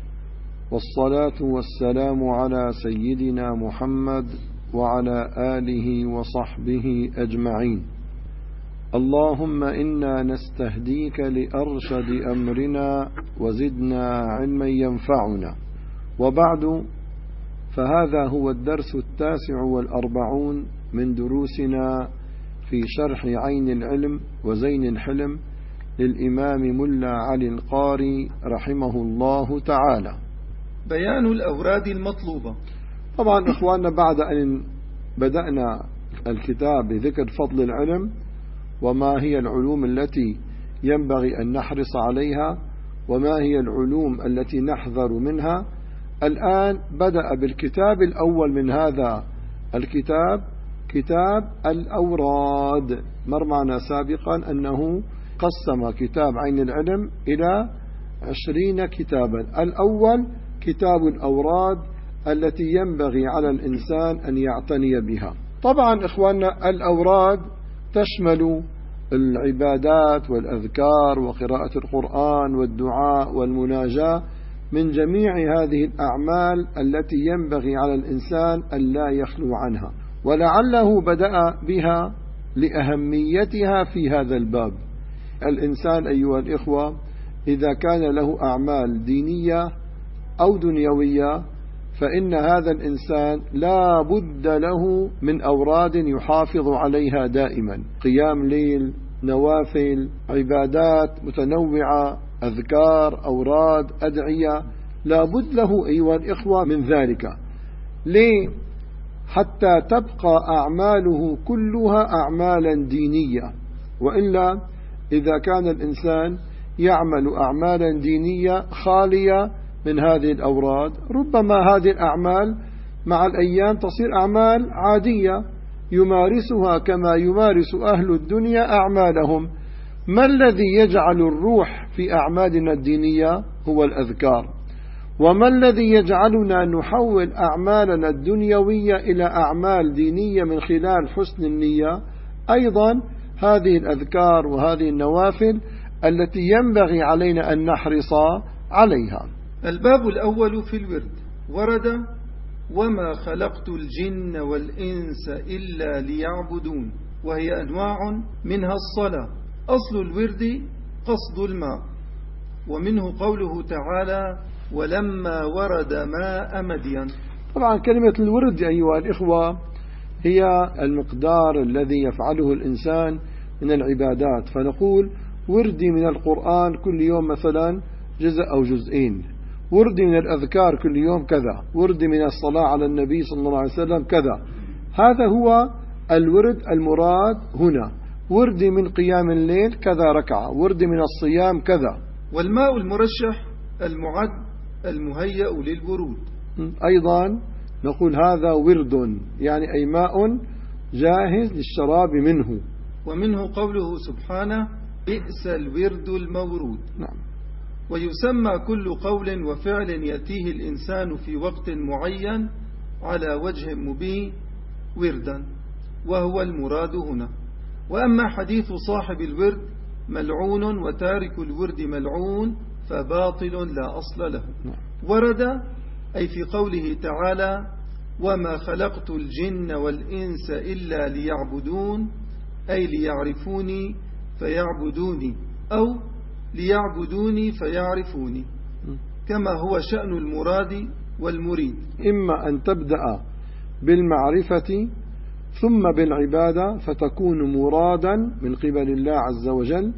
والصلاة والسلام على سيدنا محمد وعلى آله وصحبه أجمعين. اللهم إنا نستهديك لأرشد أمرنا وزدنا علما ينفعنا. وبعد، فهذا هو الدرس التاسع والأربعون من دروسنا في شرح عين العلم وزين الحلم للإمام ملا علي القاري رحمه الله تعالى. بيان الأوراد المطلوبة. طبعا إخواننا، بعد أن بدأنا الكتاب بذكر فضل العلم وما هي العلوم التي ينبغي أن نحرص عليها وما هي العلوم التي نحذر منها، الآن بدأ بالكتاب الأول من هذا الكتاب، كتاب الأوراد. مر معنا سابقا أنه قسم كتاب عين العلم إلى عشرين كتابا. الأول كتاب الأوراد التي ينبغي على الإنسان أن يعتني بها. طبعا إخواننا، الأوراد تشمل العبادات والأذكار وقراءة القرآن والدعاء والمناجاة من جميع هذه الأعمال التي ينبغي على الإنسان أن لا يخلو عنها، ولعله بدأ بها لأهميتها في هذا الباب. الإنسان أيها الإخوة إذا كان له أعمال دينية أو دنيوية فإن هذا الإنسان لا بد له من أوراد يحافظ عليها دائما، قيام ليل، نوافل، عبادات متنوعة، أذكار، أوراد، أدعية، لا بد له أيها الإخوة من ذلك. ليه؟ حتى تبقى أعماله كلها أعمالا دينية. وإلا إذا كان الإنسان يعمل أعمالا دينية خالية من هذه الأوراد، ربما هذه الأعمال مع الأيام تصير أعمال عادية يمارسها كما يمارس أهل الدنيا أعمالهم. ما الذي يجعل الروح في أعمالنا الدينية؟ هو الأذكار. وما الذي يجعلنا نحول أعمالنا الدنيوية إلى أعمال دينية من خلال حسن النية؟ أيضا هذه الأذكار وهذه النوافل التي ينبغي علينا أن نحرص عليها. الباب الأول في الورد. ورد: وما خلقت الجن والإنس إلا ليعبدون، وهي أنواع منها الصلاة. أصل الورد قصد الماء، ومنه قوله تعالى: ولما ورد ماء مدين. طبعا كلمة الورد أيها الإخوة هي المقدار الذي يفعله الإنسان من العبادات. فنقول وردي من القرآن كل يوم مثلا جزء أو جزئين، وردي من الأذكار كل يوم كذا، وردي من الصلاة على النبي صلى الله عليه وسلم كذا. هذا هو الورد المراد هنا. وردي من قيام الليل كذا ركعة، وردي من الصيام كذا. والماء المرشح المعد المهيأ للورود. أيضا نقول هذا ورد، يعني أي ماء جاهز للشراب منه. ومنه قوله سبحانه: بئس الورد المورود. نعم. ويسمى كل قول وفعل يأتيه الإنسان في وقت معين على وجه مبين وردا، وهو المراد هنا. وأما حديث صاحب الورد ملعون وتارك الورد ملعون فباطل لا أصل له. ورد أي في قوله تعالى: وما خلقت الجن والإنس إلا ليعبدون، أي ليعرفوني فيعبدوني، أو ليعبدوني فيعرفوني، كما هو شأن المراد والمريد. إما أن تبدأ بالمعرفة ثم بالعبادة فتكون مرادا من قبل الله عز وجل،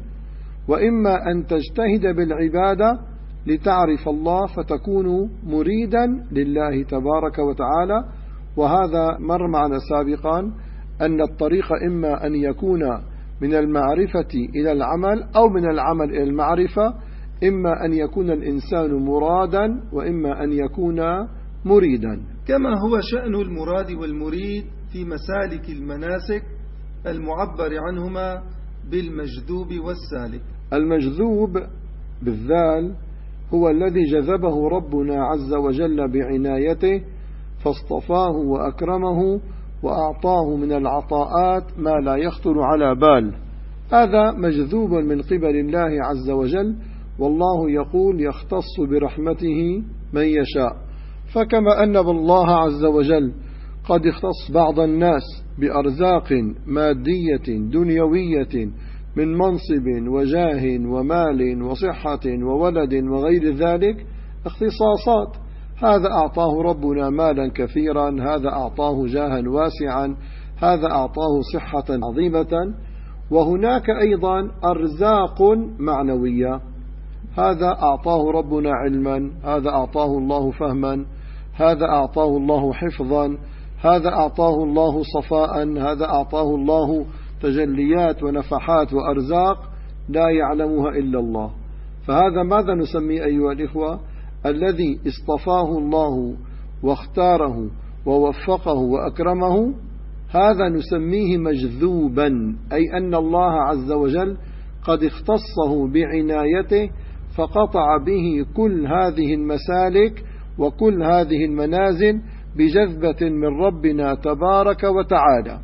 وإما أن تجتهد بالعبادة لتعرف الله فتكون مريدا لله تبارك وتعالى. وهذا مر معنا سابقا أن الطريق إما أن يكون من المعرفة إلى العمل أو من العمل إلى المعرفة، إما أن يكون الإنسان مرادا وإما أن يكون مريدا. كما هو شأن المراد والمريد في مسالك المناسك المعبر عنهما بالمجذوب والسالك. المجذوب بالذال هو الذي جذبه ربنا عز وجل بعنايته فاصطفاه وأكرمه وأعطاه من العطاءات ما لا يخطر على بال، هذا مجذوب من قبل الله عز وجل. والله يقول يختص برحمته من يشاء. فكما أن الله عز وجل قد اختص بعض الناس بأرزاق مادية دنيوية من منصب وجاه ومال وصحة وولد وغير ذلك اختصاصات، هذا أعطاه ربنا مالا كثيرا، هذا أعطاه جاها واسعا، هذا أعطاه صحة عظيمة. وهناك أيضا أرزاق معنوية، هذا أعطاه ربنا علما، هذا أعطاه الله فهما، هذا أعطاه الله حفظا، هذا أعطاه الله صفاء، هذا أعطاه الله تجليات ونفحات وأرزاق لا يعلمها إلا الله. فهذا ماذا نسميه أيها الإخوة؟ الذي اصطفاه الله واختاره ووفقه وأكرمه، هذا نسميه مجذوبا، أي أن الله عز وجل قد اختصه بعنايته فقطع به كل هذه المسالك وكل هذه المنازل بجذبة من ربنا تبارك وتعالى.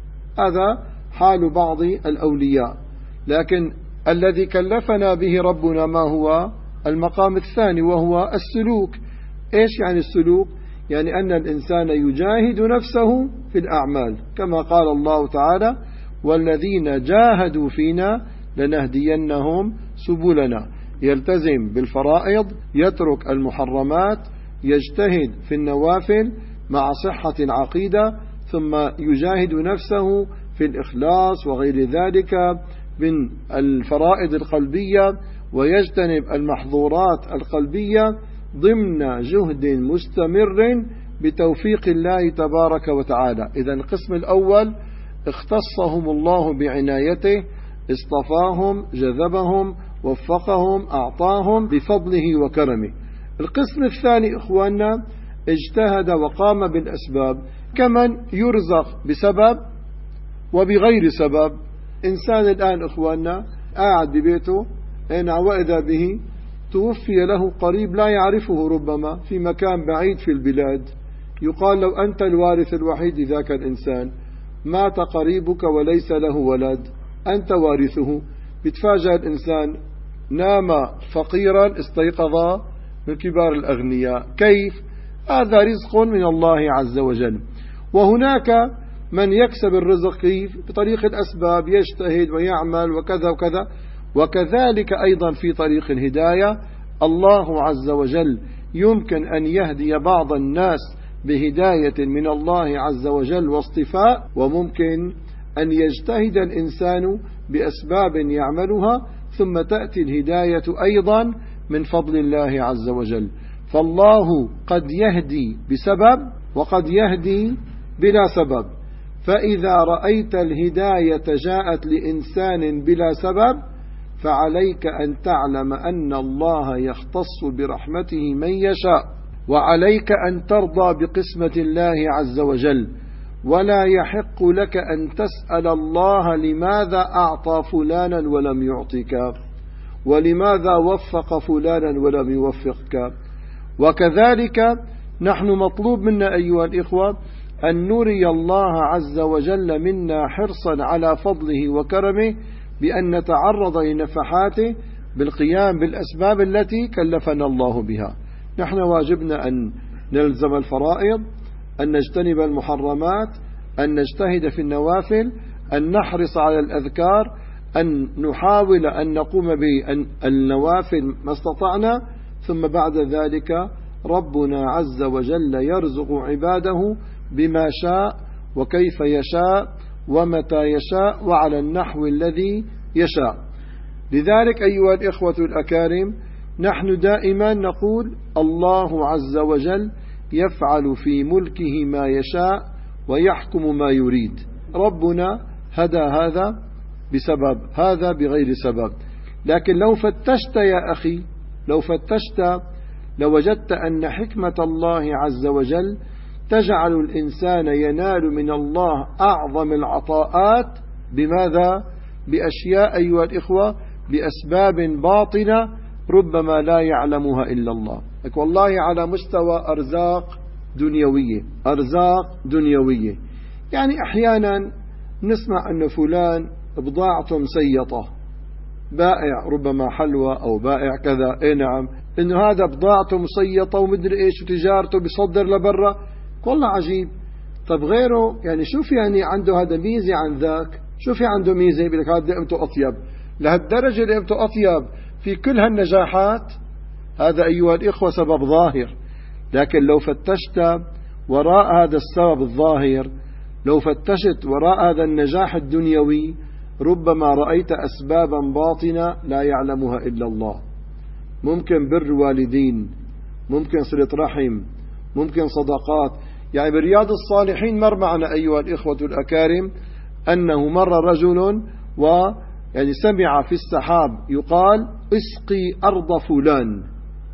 هذا حال بعض الأولياء. لكن الذي كلفنا به ربنا ما هو المقام الثاني وهو السلوك. إيش يعني السلوك؟ يعني أن الإنسان يجاهد نفسه في الأعمال كما قال الله تعالى والذين جاهدوا فينا لنهدينهم سبلنا، يلتزم بالفرائض، يترك المحرمات، يجتهد في النوافل مع صحة العقيدة، ثم يجاهد نفسه في الإخلاص وغير ذلك من الفرائض القلبية، ويجتنب المحظورات القلبية ضمن جهد مستمر بتوفيق الله تبارك وتعالى. إذن القسم الأول اختصهم الله بعنايته، اصطفاهم، جذبهم، وفقهم، أعطاهم بفضله وكرمه. القسم الثاني إخواننا اجتهد وقام بالأسباب، كمن يرزق بسبب وبغير سبب. إنسان الآن إخواننا قاعد ببيته وإذا به توفي له قريب لا يعرفه ربما في مكان بعيد في البلاد، يقال لو أنت الوارث الوحيد لذاك الإنسان، مات قريبك وليس له ولد، أنت وارثه، بتفاجأ الإنسان نام فقيرا استيقظ من كبار الأغنياء. كيف؟ هذا رزق من الله عز وجل. وهناك من يكسب الرزق كيف؟ بطريق الأسباب، يجتهد ويعمل وكذا وكذا. وكذلك أيضا في طريق الهداية الله عز وجل يمكن أن يهدي بعض الناس بهداية من الله عز وجل واصطفاء، وممكن أن يجتهد الإنسان بأسباب يعملها ثم تأتي الهداية أيضا من فضل الله عز وجل. فالله قد يهدي بسبب وقد يهدي بلا سبب. فإذا رأيت الهداية جاءت لإنسان بلا سبب فعليك أن تعلم أن الله يختص برحمته من يشاء، وعليك أن ترضى بقسمة الله عز وجل، ولا يحق لك أن تسأل الله لماذا أعطى فلانا ولم يعطيك، ولماذا وفق فلانا ولم يوفقك. وكذلك نحن مطلوب منا أيها الإخوة أن نري الله عز وجل منا حرصا على فضله وكرمه بأن نتعرض لنفحاته بالقيام بالأسباب التي كلفنا الله بها. نحن واجبنا أن نلزم الفرائض، أن نجتنب المحرمات، أن نجتهد في النوافل، أن نحرص على الأذكار، أن نحاول أن نقوم بالنوافل ما استطعنا، ثم بعد ذلك ربنا عز وجل يرزق عباده بما شاء وكيف يشاء ومتى يشاء وعلى النحو الذي يشاء. لذلك أيها الإخوة الأكارم، نحن دائما نقول الله عز وجل يفعل في ملكه ما يشاء ويحكم ما يريد. ربنا هدى هذا بسبب، هذا بغير سبب. لكن لو فتشت يا أخي، لو فتشت لوجدت أن حكمة الله عز وجل تجعل الإنسان ينال من الله أعظم العطاءات. بماذا؟ بأشياء أيها الإخوة، بأسباب باطنة ربما لا يعلمها إلا الله. والله على مستوى أرزاق دنيوية، أرزاق دنيوية. يعني أحيانا نسمع أن فلان بضاعته مسيطة، بائع ربما حلوى أو بائع كذا، إيه نعم، إنه هذا بضاعته مسيطة ومدري إيش وتجارته بيصدر لبرا. والله عجيب. طب غيره يعني شوف يعني عنده هذا ميزة عن ذاك، شوف عنده ميزة بيقول لك هذا قيمته أطيب، لهالدرجة اللي قيمته أطيب في كل هالنجاحات. هذا أيها الإخوة سبب ظاهر. لكن لو فتشت وراء هذا السبب الظاهر، لو فتشت وراء هذا النجاح الدنيوي، ربما رأيت أسبابا باطنة لا يعلمها إلا الله. ممكن بر والدين، ممكن صلة رحم، ممكن صدقات. يعني برياض الصالحين مر معنا أيها الإخوة الأكارم أنه مر رجل و يعني سمع في السحاب يقال اسقي أرض فلان،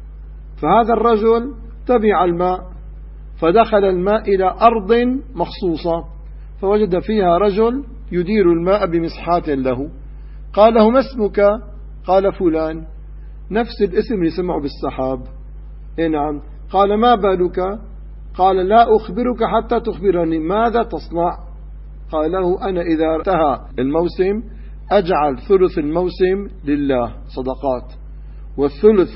فهذا الرجل تبع الماء فدخل الماء إلى أرض مخصوصة فوجد فيها رجل يدير الماء بمسحات له. قال له ما اسمك؟ قال فلان، نفس الاسم اللي سمعه بالسحاب. إيه نعم. قال ما بالك؟ قال لا أخبرك حتى تخبرني، ماذا تصنع؟ قال له أنا إذا انتهى الموسم أجعل ثلث الموسم لله صدقات، والثلث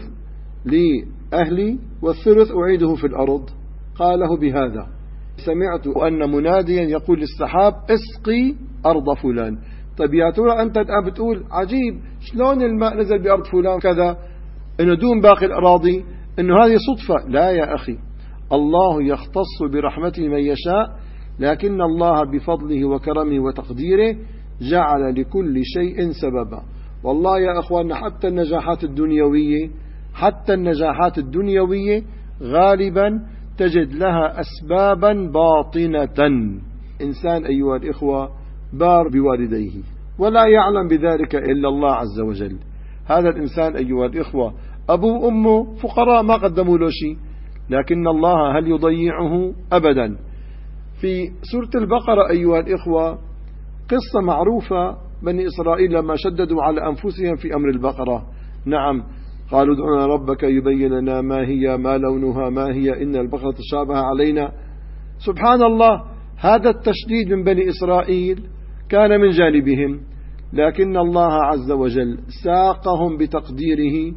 لأهلي، والثلث أعيده في الأرض. قاله بهذا سمعت أن مناديا يقول للسحاب اسقي أرض فلان. طيب يا ترى أنت الآن بتقول عجيب شلون الماء نزل بأرض فلان كذا، إنه دون باقي الأراضي، إنه هذه صدفة. لا يا أخي، الله يختص برحمته من يشاء، لكن الله بفضله وكرمه وتقديره جعل لكل شيء سببا. والله يا أخواننا حتى النجاحات الدنيوية، حتى النجاحات الدنيوية غالبا تجد لها أسبابا باطنة. إنسان أيها الإخوة بار بوالديه ولا يعلم بذلك إلا الله عز وجل. هذا الإنسان أيها الإخوة أبوه وأمه فقراء ما قدموا له شيء، لكن الله هل يضيعه؟ أبدا. في سورة البقرة أيها الإخوة قصة معروفة، بني إسرائيل لما شددوا على أنفسهم في أمر البقرة، نعم، قالوا ادعنا ربك يبين لنا ما هي، ما لونها، ما هي، إن البقرة تشابه علينا. سبحان الله، هذا التشديد من بني إسرائيل كان من جانبهم، لكن الله عز وجل ساقهم بتقديره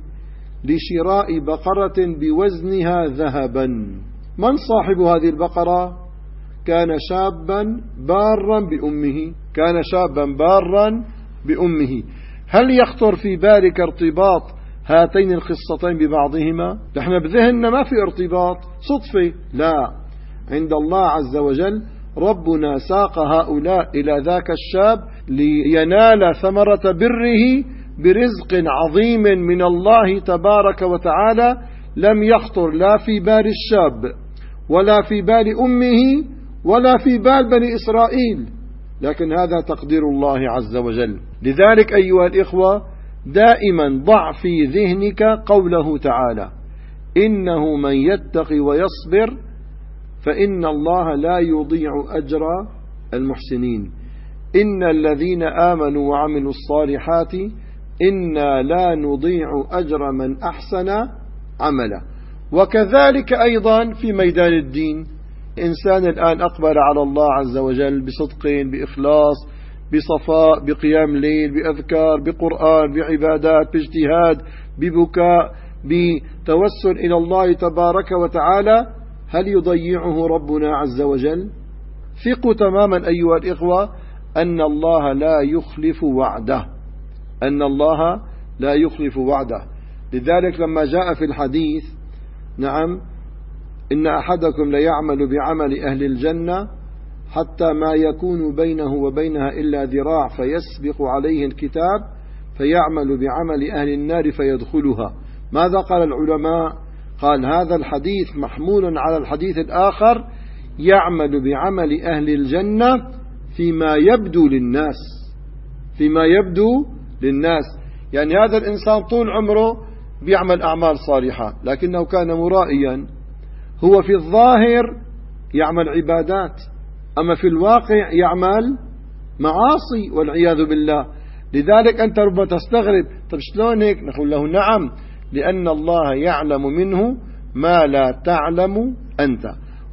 لشراء بقرة بوزنها ذهبا. من صاحب هذه البقرة؟ كان شابا بارا بأمه، كان شابا بارا بأمه. هل يخطر في بالك ارتباط هاتين القصتين ببعضهما؟ نحن بذهننا ما في ارتباط، صدفة. لا، عند الله عز وجل ربنا ساق هؤلاء إلى ذاك الشاب لينال ثمرة بره برزق عظيم من الله تبارك وتعالى لم يخطر لا في بال الشاب ولا في بال أمه ولا في بال بني إسرائيل، لكن هذا تقدير الله عز وجل. لذلك أيها الإخوة دائما ضع في ذهنك قوله تعالى إنه من يتقي ويصبر فإن الله لا يضيع أجر المحسنين، إن الذين آمنوا وعملوا الصالحات إنا لا نضيع أجر من أحسن عملا. وكذلك أيضا في ميدان الدين، إنسان الآن أقبل على الله عز وجل بصدق، بإخلاص، بصفاء، بقيام ليل، بأذكار، بقرآن، بعبادات، باجتهاد، ببكاء، بتوسل إلى الله تبارك وتعالى، هل يضيعه ربنا عز وجل؟ ثقوا تماما أيها الإخوة أن الله لا يخلف وعده، أن الله لا يخلف وعده. لذلك لما جاء في الحديث، نعم، إن أحدكم ليعمل بعمل أهل الجنة حتى ما يكون بينه وبينها إلا ذراع فيسبق عليه الكتاب فيعمل بعمل أهل النار فيدخلها. ماذا قال العلماء؟ قال هذا الحديث محمول على الحديث الآخر يعمل بعمل أهل الجنة فيما يبدو للناس، فيما يبدو للناس. يعني هذا الإنسان طول عمره بيعمل أعمال صالحة لكنه كان مرائيا، هو في الظاهر يعمل عبادات أما في الواقع يعمل معاصي والعياذ بالله. لذلك أنت ربما تستغرب، طب شلون هيك؟ نقول له نعم، لأن الله يعلم منه ما لا تعلم أنت.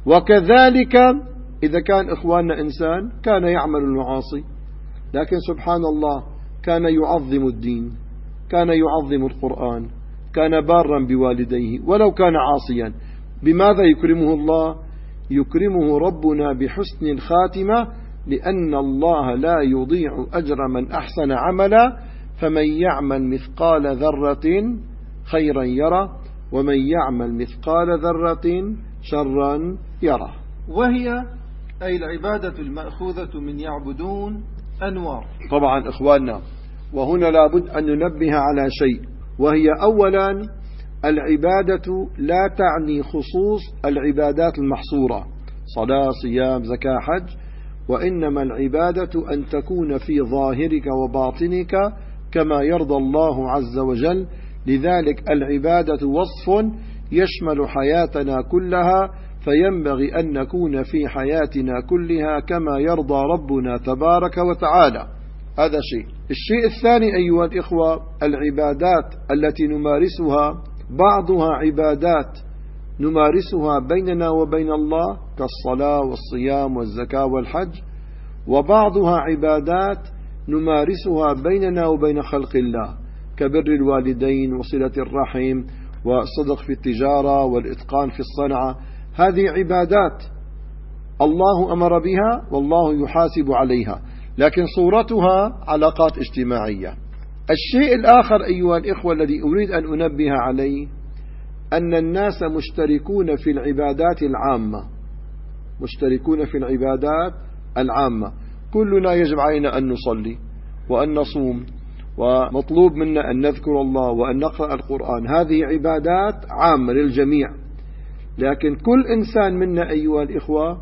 وكذلك إذا كان إخواننا إنسان كان يعمل المعاصي لكن سبحان الله كان يعظم الدين، كان يعظم القرآن، كان بارا بوالديه ولو كان عاصيا. بماذا يكرمه الله؟ يكرمه ربنا بحسن الخاتمة، لأن الله لا يضيع أجر من أحسن عملا، فمن يعمل مثقال ذرة خيرا يره ومن يعمل مثقال ذرة شرا يره. وهي أي العبادة المأخوذة من يعبدون أنواع. طبعا إخواننا، وهنا لابد أن ننبه على شيء، وهي أولا العبادة لا تعني خصوص العبادات المحصورة صلاة صيام زكاة حج، وإنما العبادة أن تكون في ظاهرك وباطنك كما يرضى الله عز وجل. لذلك العبادة وصف يشمل حياتنا كلها، فينبغي أن نكون في حياتنا كلها كما يرضى ربنا تبارك وتعالى. هذا شيء. الشيء الثاني أيها الإخوة، العبادات التي نمارسها بعضها عبادات نمارسها بيننا وبين الله كالصلاة والصيام والزكاة والحج، وبعضها عبادات نمارسها بيننا وبين خلق الله كبر الوالدين وصلة الرحم والصدق في التجارة والإتقان في الصنعة. هذه عبادات الله أمر بها والله يحاسب عليها، لكن صورتها علاقات اجتماعية. الشيء الآخر أيها الإخوة الذي أريد أن أنبه عليه أن الناس مشتركون في العبادات العامة، مشتركون في العبادات العامة. كلنا يجب علينا أن نصلي وأن نصوم، ومطلوب منا أن نذكر الله وأن نقرأ القرآن، هذه عبادات عامة للجميع. لكن كل إنسان منا أيها الإخوة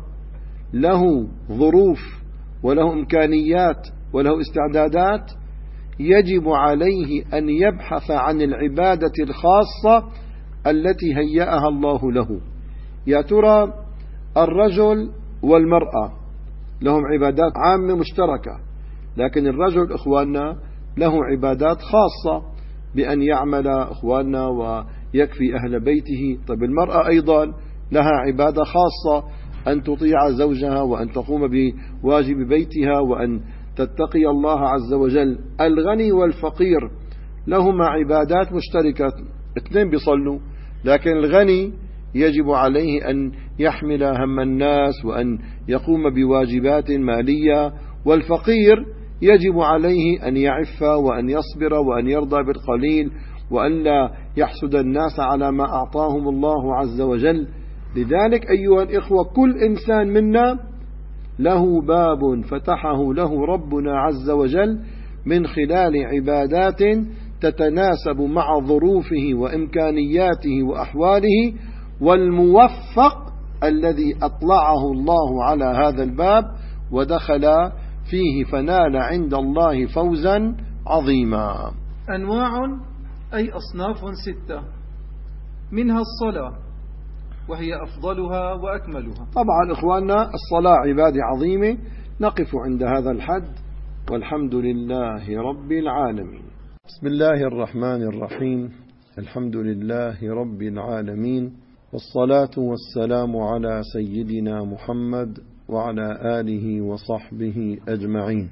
له ظروف وله إمكانيات وله استعدادات، يجب عليه أن يبحث عن العبادة الخاصة التي هيأها الله له. يا ترى الرجل والمرأة لهم عبادات عامة مشتركة، لكن الرجل إخواننا له عبادات خاصة بأن يعمل إخواننا ويكفي أهل بيته. طيب المرأة أيضا لها عبادة خاصة، أن تطيع زوجها وأن تقوم بواجب بيتها وأن تتقي الله عز وجل. الغني والفقير لهما عبادات مشتركة، اثنين بيصلوا، لكن الغني يجب عليه أن يحمل هم الناس وأن يقوم بواجبات مالية، والفقير يجب عليه أن يعف وأن يصبر وأن يرضى بالقليل وأن لا يحسد الناس على ما أعطاهم الله عز وجل. لذلك أيها الإخوة كل إنسان منا له باب فتحه له ربنا عز وجل من خلال عبادات تتناسب مع ظروفه وإمكانياته وأحواله، والموفق الذي أطلعه الله على هذا الباب ودخل فيه فنال عند الله فوزا عظيما. أنواع أي أصناف ستة، منها الصلاة وهي أفضلها وأكملها. طبعا إخواننا الصلاة عبادة عظيمة، نقف عند هذا الحد والحمد لله رب العالمين. بسم الله الرحمن الرحيم، الحمد لله رب العالمين، والصلاة والسلام على سيدنا محمد وعلى آله وصحبه أجمعين.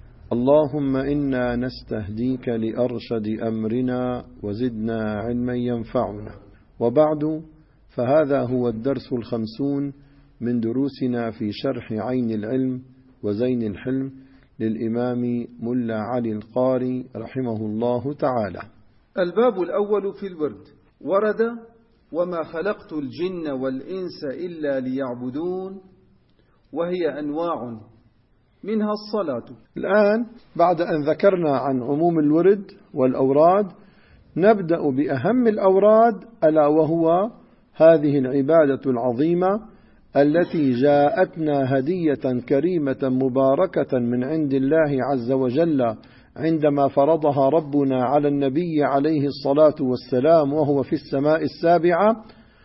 اللهم إنا نستهديك لأرشد أمرنا وزدنا علما ينفعنا. وبعد، فهذا هو الدرس الخمسون من دروسنا في شرح عين العلم وزين الحلم للإمام ملا علي القاري رحمه الله تعالى. الباب الأول في الورد. ورد وما خلقت الجن والإنس إلا ليعبدون، وهي أنواع منها الصلاة. الآن بعد أن ذكرنا عن عموم الورد والأوراد نبدأ بأهم الأوراد، ألا وهو هذه العبادة العظيمة التي جاءتنا هدية كريمة مباركة من عند الله عز وجل عندما فرضها ربنا على النبي عليه الصلاة والسلام وهو في السماء السابعة،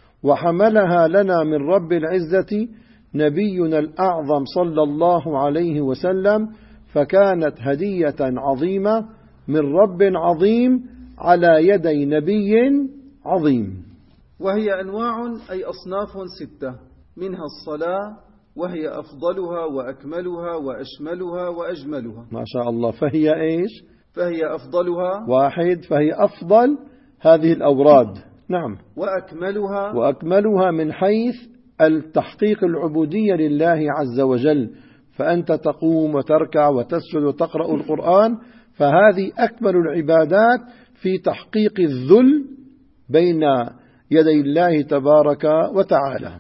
وحملها لنا من رب العزة نبينا الأعظم صلى الله عليه وسلم، فكانت هدية عظيمة من رب عظيم على يدي نبي عظيم. وهي أنواع أي أصناف ستة، منها الصلاة وهي أفضلها وأكملها وأشملها وأجملها. ما شاء الله. فهي إيش؟ فهي أفضلها واحد، فهي أفضل هذه الأوراد. نعم. وأكملها وأكملها من حيث التحقيق العبودية لله عز وجل، فأنت تقوم وتركع وتسجد وتقرأ القرآن، فهذه أكمل العبادات في تحقيق الذل بين يدي الله تبارك وتعالى.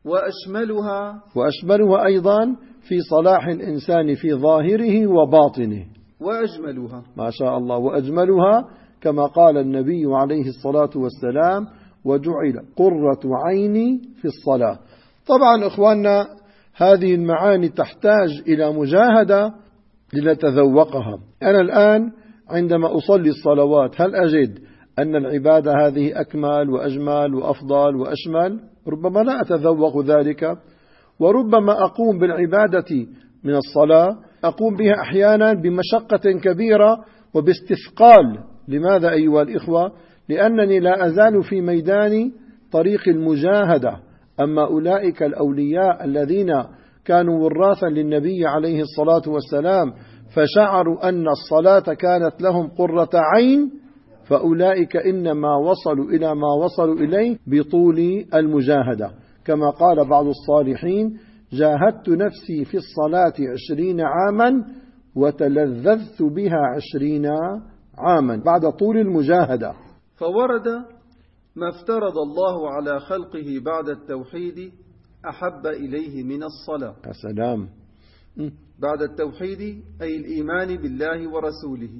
وأشملها وأشملها أيضا في صلاح الإنسان في ظاهره وباطنه. وأجملها ما شاء الله. وأجملها كما قال النبي عليه الصلاة والسلام: وجعل قرة عيني في الصلاة. طبعا إخواننا هذه المعاني تحتاج إلى مجاهدة لنتذوقها. أنا الآن عندما أصلي الصلوات هل أجد أن العبادة هذه أكمل وأجمل وأفضل وأشمل؟ ربما لا أتذوق ذلك، وربما أقوم بالعبادة من الصلاة أقوم بها أحيانا بمشقة كبيرة وباستثقال. لماذا أيها الإخوة؟ لأنني لا أزال في ميدان طريق المجاهدة. أما أولئك الأولياء الذين كانوا وراثا للنبي عليه الصلاة والسلام فشعروا أن الصلاة كانت لهم قرة عين، فأولئك إنما وصلوا إلى ما وصلوا إليه بطول المجاهدة، كما قال بعض الصالحين: جاهدت نفسي في الصلاة عشرين عاما وتلذذت بها عشرين عاما، بعد طول المجاهدة. فورد ما افترض الله على خلقه بعد التوحيد أحب إليه من الصلاة. السلام. بعد التوحيد أي الإيمان بالله ورسوله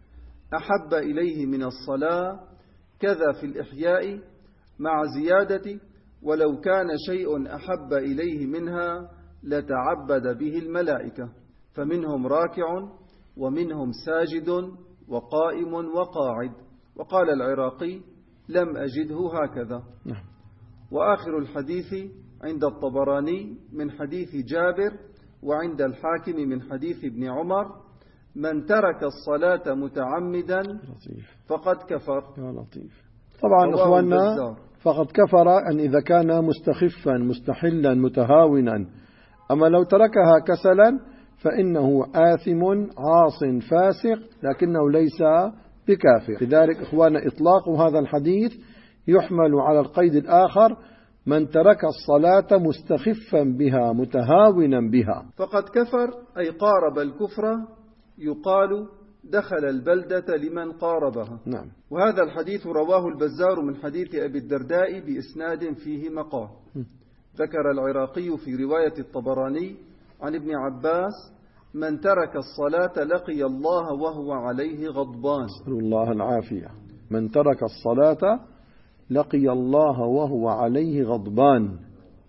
أحب إليه من الصلاة، كذا في الإحياء مع زيادة: ولو كان شيء أحب إليه منها لتعبد به الملائكة، فمنهم راكع ومنهم ساجد وقائم وقاعد. وقال العراقي: لم أجده هكذا. وآخر الحديث عند الطبراني من حديث جابر، وعند الحاكم من حديث ابن عمر: من ترك الصلاة متعمدا فقد كفر. يا لطيف. طبعا أخواننا فقد كفر أن إذا كان مستخفا مستحلا متهاونا، أما لو تركها كسلا فإنه آثم عاص فاسق لكنه ليس بكافر. لذلك إخوانا إطلاق هذا الحديث يحمل على القيد الآخر: من ترك الصلاة مستخفا بها متهاونا بها فقد كفر، أي قارب الكفر. يقال دخل البلدة لمن قاربها. نعم. وهذا الحديث رواه البزار من حديث أبي الدرداء بإسناد فيه مقال. ذكر العراقي في رواية الطبراني عن ابن عباس: من ترك الصلاة لقي الله وهو عليه غضبان. نسأل الله العافية. من ترك الصلاة لقي الله وهو عليه غضبان.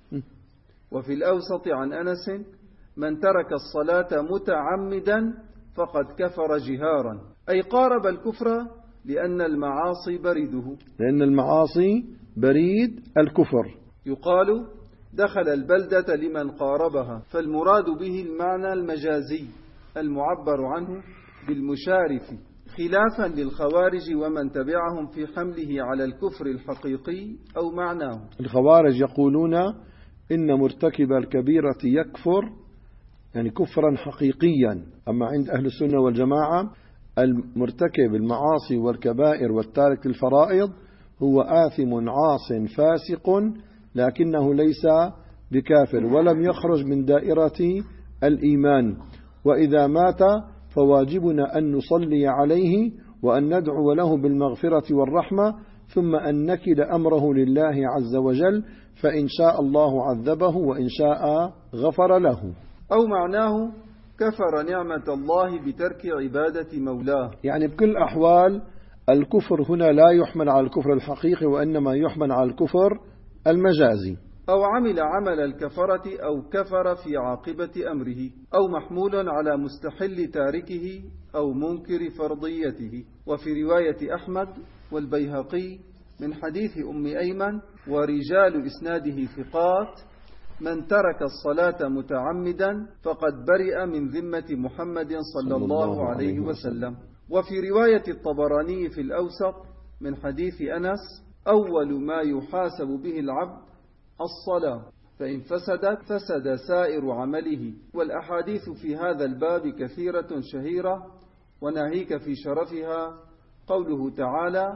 وفي الأوسط عن أنس: من ترك الصلاة متعمدا فقد كفر جهارا، أي قارب الكفر، لأن المعاصي بريده. لأن المعاصي بريد الكفر. يقال دخل البلدة لمن قاربها، فالمراد به المعنى المجازي المعبر عنه بالمشارف، خلافا للخوارج ومن تبعهم في حمله على الكفر الحقيقي أو معناه. الخوارج يقولون إن مرتكب الكبيرة يكفر، يعني كفرا حقيقيا. أما عند أهل السنة والجماعة المرتكب المعاصي والكبائر والتارك الفرائض هو آثم عاص فاسق لكنه ليس بكافر ولم يخرج من دائرة الإيمان، وإذا مات فواجبنا أن نصلي عليه وأن ندعو له بالمغفرة والرحمة، ثم أن نكل أمره لله عز وجل، فإن شاء الله عذبه وإن شاء غفر له. أو معناه كفر نعمة الله بترك عبادة مولاه، يعني بكل الأحوال الكفر هنا لا يحمل على الكفر الحقيقي، وإنما يحمل على الكفر المجازي. أو عمل عمل الكفرة أو كفر في عاقبة أمره، أو محمول على مستحل تاركه أو منكر فرضيته. وفي رواية أحمد والبيهقي من حديث أم أيمن ورجال إسناده ثقات: من ترك الصلاة متعمدا فقد برئ من ذمة محمد صلى الله عليه وسلم. وفي رواية الطبراني في الأوسط من حديث أنس: أول ما يحاسب به العبد الصلاة، فإن فسدت فسد سائر عمله. والأحاديث في هذا الباب كثيرة شهيرة، وناهيك في شرفها قوله تعالى: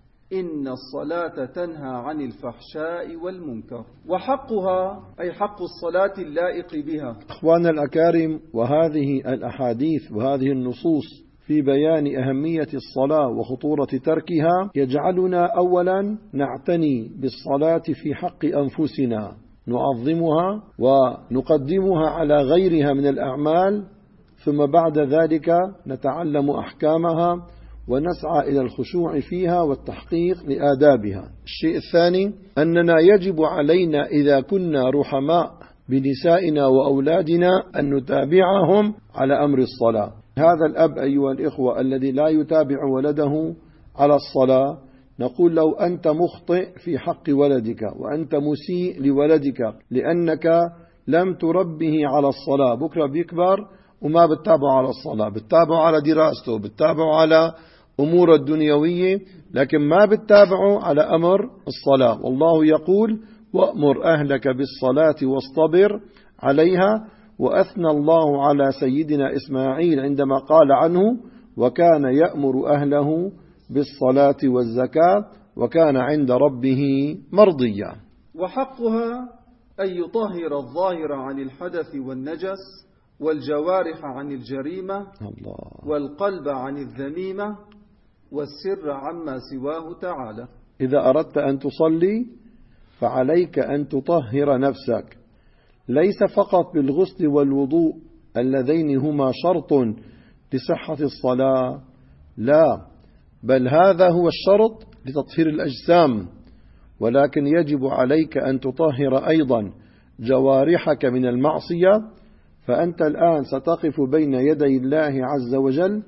إن الصلاة تنهى عن الفحشاء والمنكر. وحقها أي حق الصلاة اللائق بها. أخوانا الأكارم، وهذه الأحاديث وهذه النصوص في بيان أهمية الصلاة وخطورة تركها يجعلنا أولا نعتني بالصلاة في حق أنفسنا، نعظمها ونقدمها على غيرها من الأعمال، ثم بعد ذلك نتعلم أحكامها ونسعى إلى الخشوع فيها والتحقيق لآدابها. الشيء الثاني أننا يجب علينا إذا كنا رحماء بنسائنا وأولادنا أن نتابعهم على أمر الصلاة. هذا الأب أيها الإخوة الذي لا يتابع ولده على الصلاة، نقول لو أنت مخطئ في حق ولدك وأنت مسيء لولدك لأنك لم تربه على الصلاة، بكرة بيكبر وما بتتابع على الصلاة، بتتابع على دراسته، بتتابع على أمور الدنيوية، لكن ما بتتابعه على أمر الصلاة. والله يقول: وأمر أهلك بالصلاة واصطبر عليها. وأثنى الله على سيدنا إسماعيل عندما قال عنه: وكان يأمر أهله بالصلاة والزكاة وكان عند ربه مرضيا. وحقها أن يطهر الظاهر عن الحدث والنجس، والجوارح عن الجريمة، الله. والقلب عن الذميمة، والسر عما سواه تعالى. إذا أردت أن تصلي فعليك أن تطهر نفسك، ليس فقط بالغسل والوضوء اللذين هما شرط لصحة الصلاة، لا، بل هذا هو الشرط لتطهير الأجسام، ولكن يجب عليك أن تطهر أيضا جوارحك من المعصية. فأنت الآن ستقف بين يدي الله عز وجل،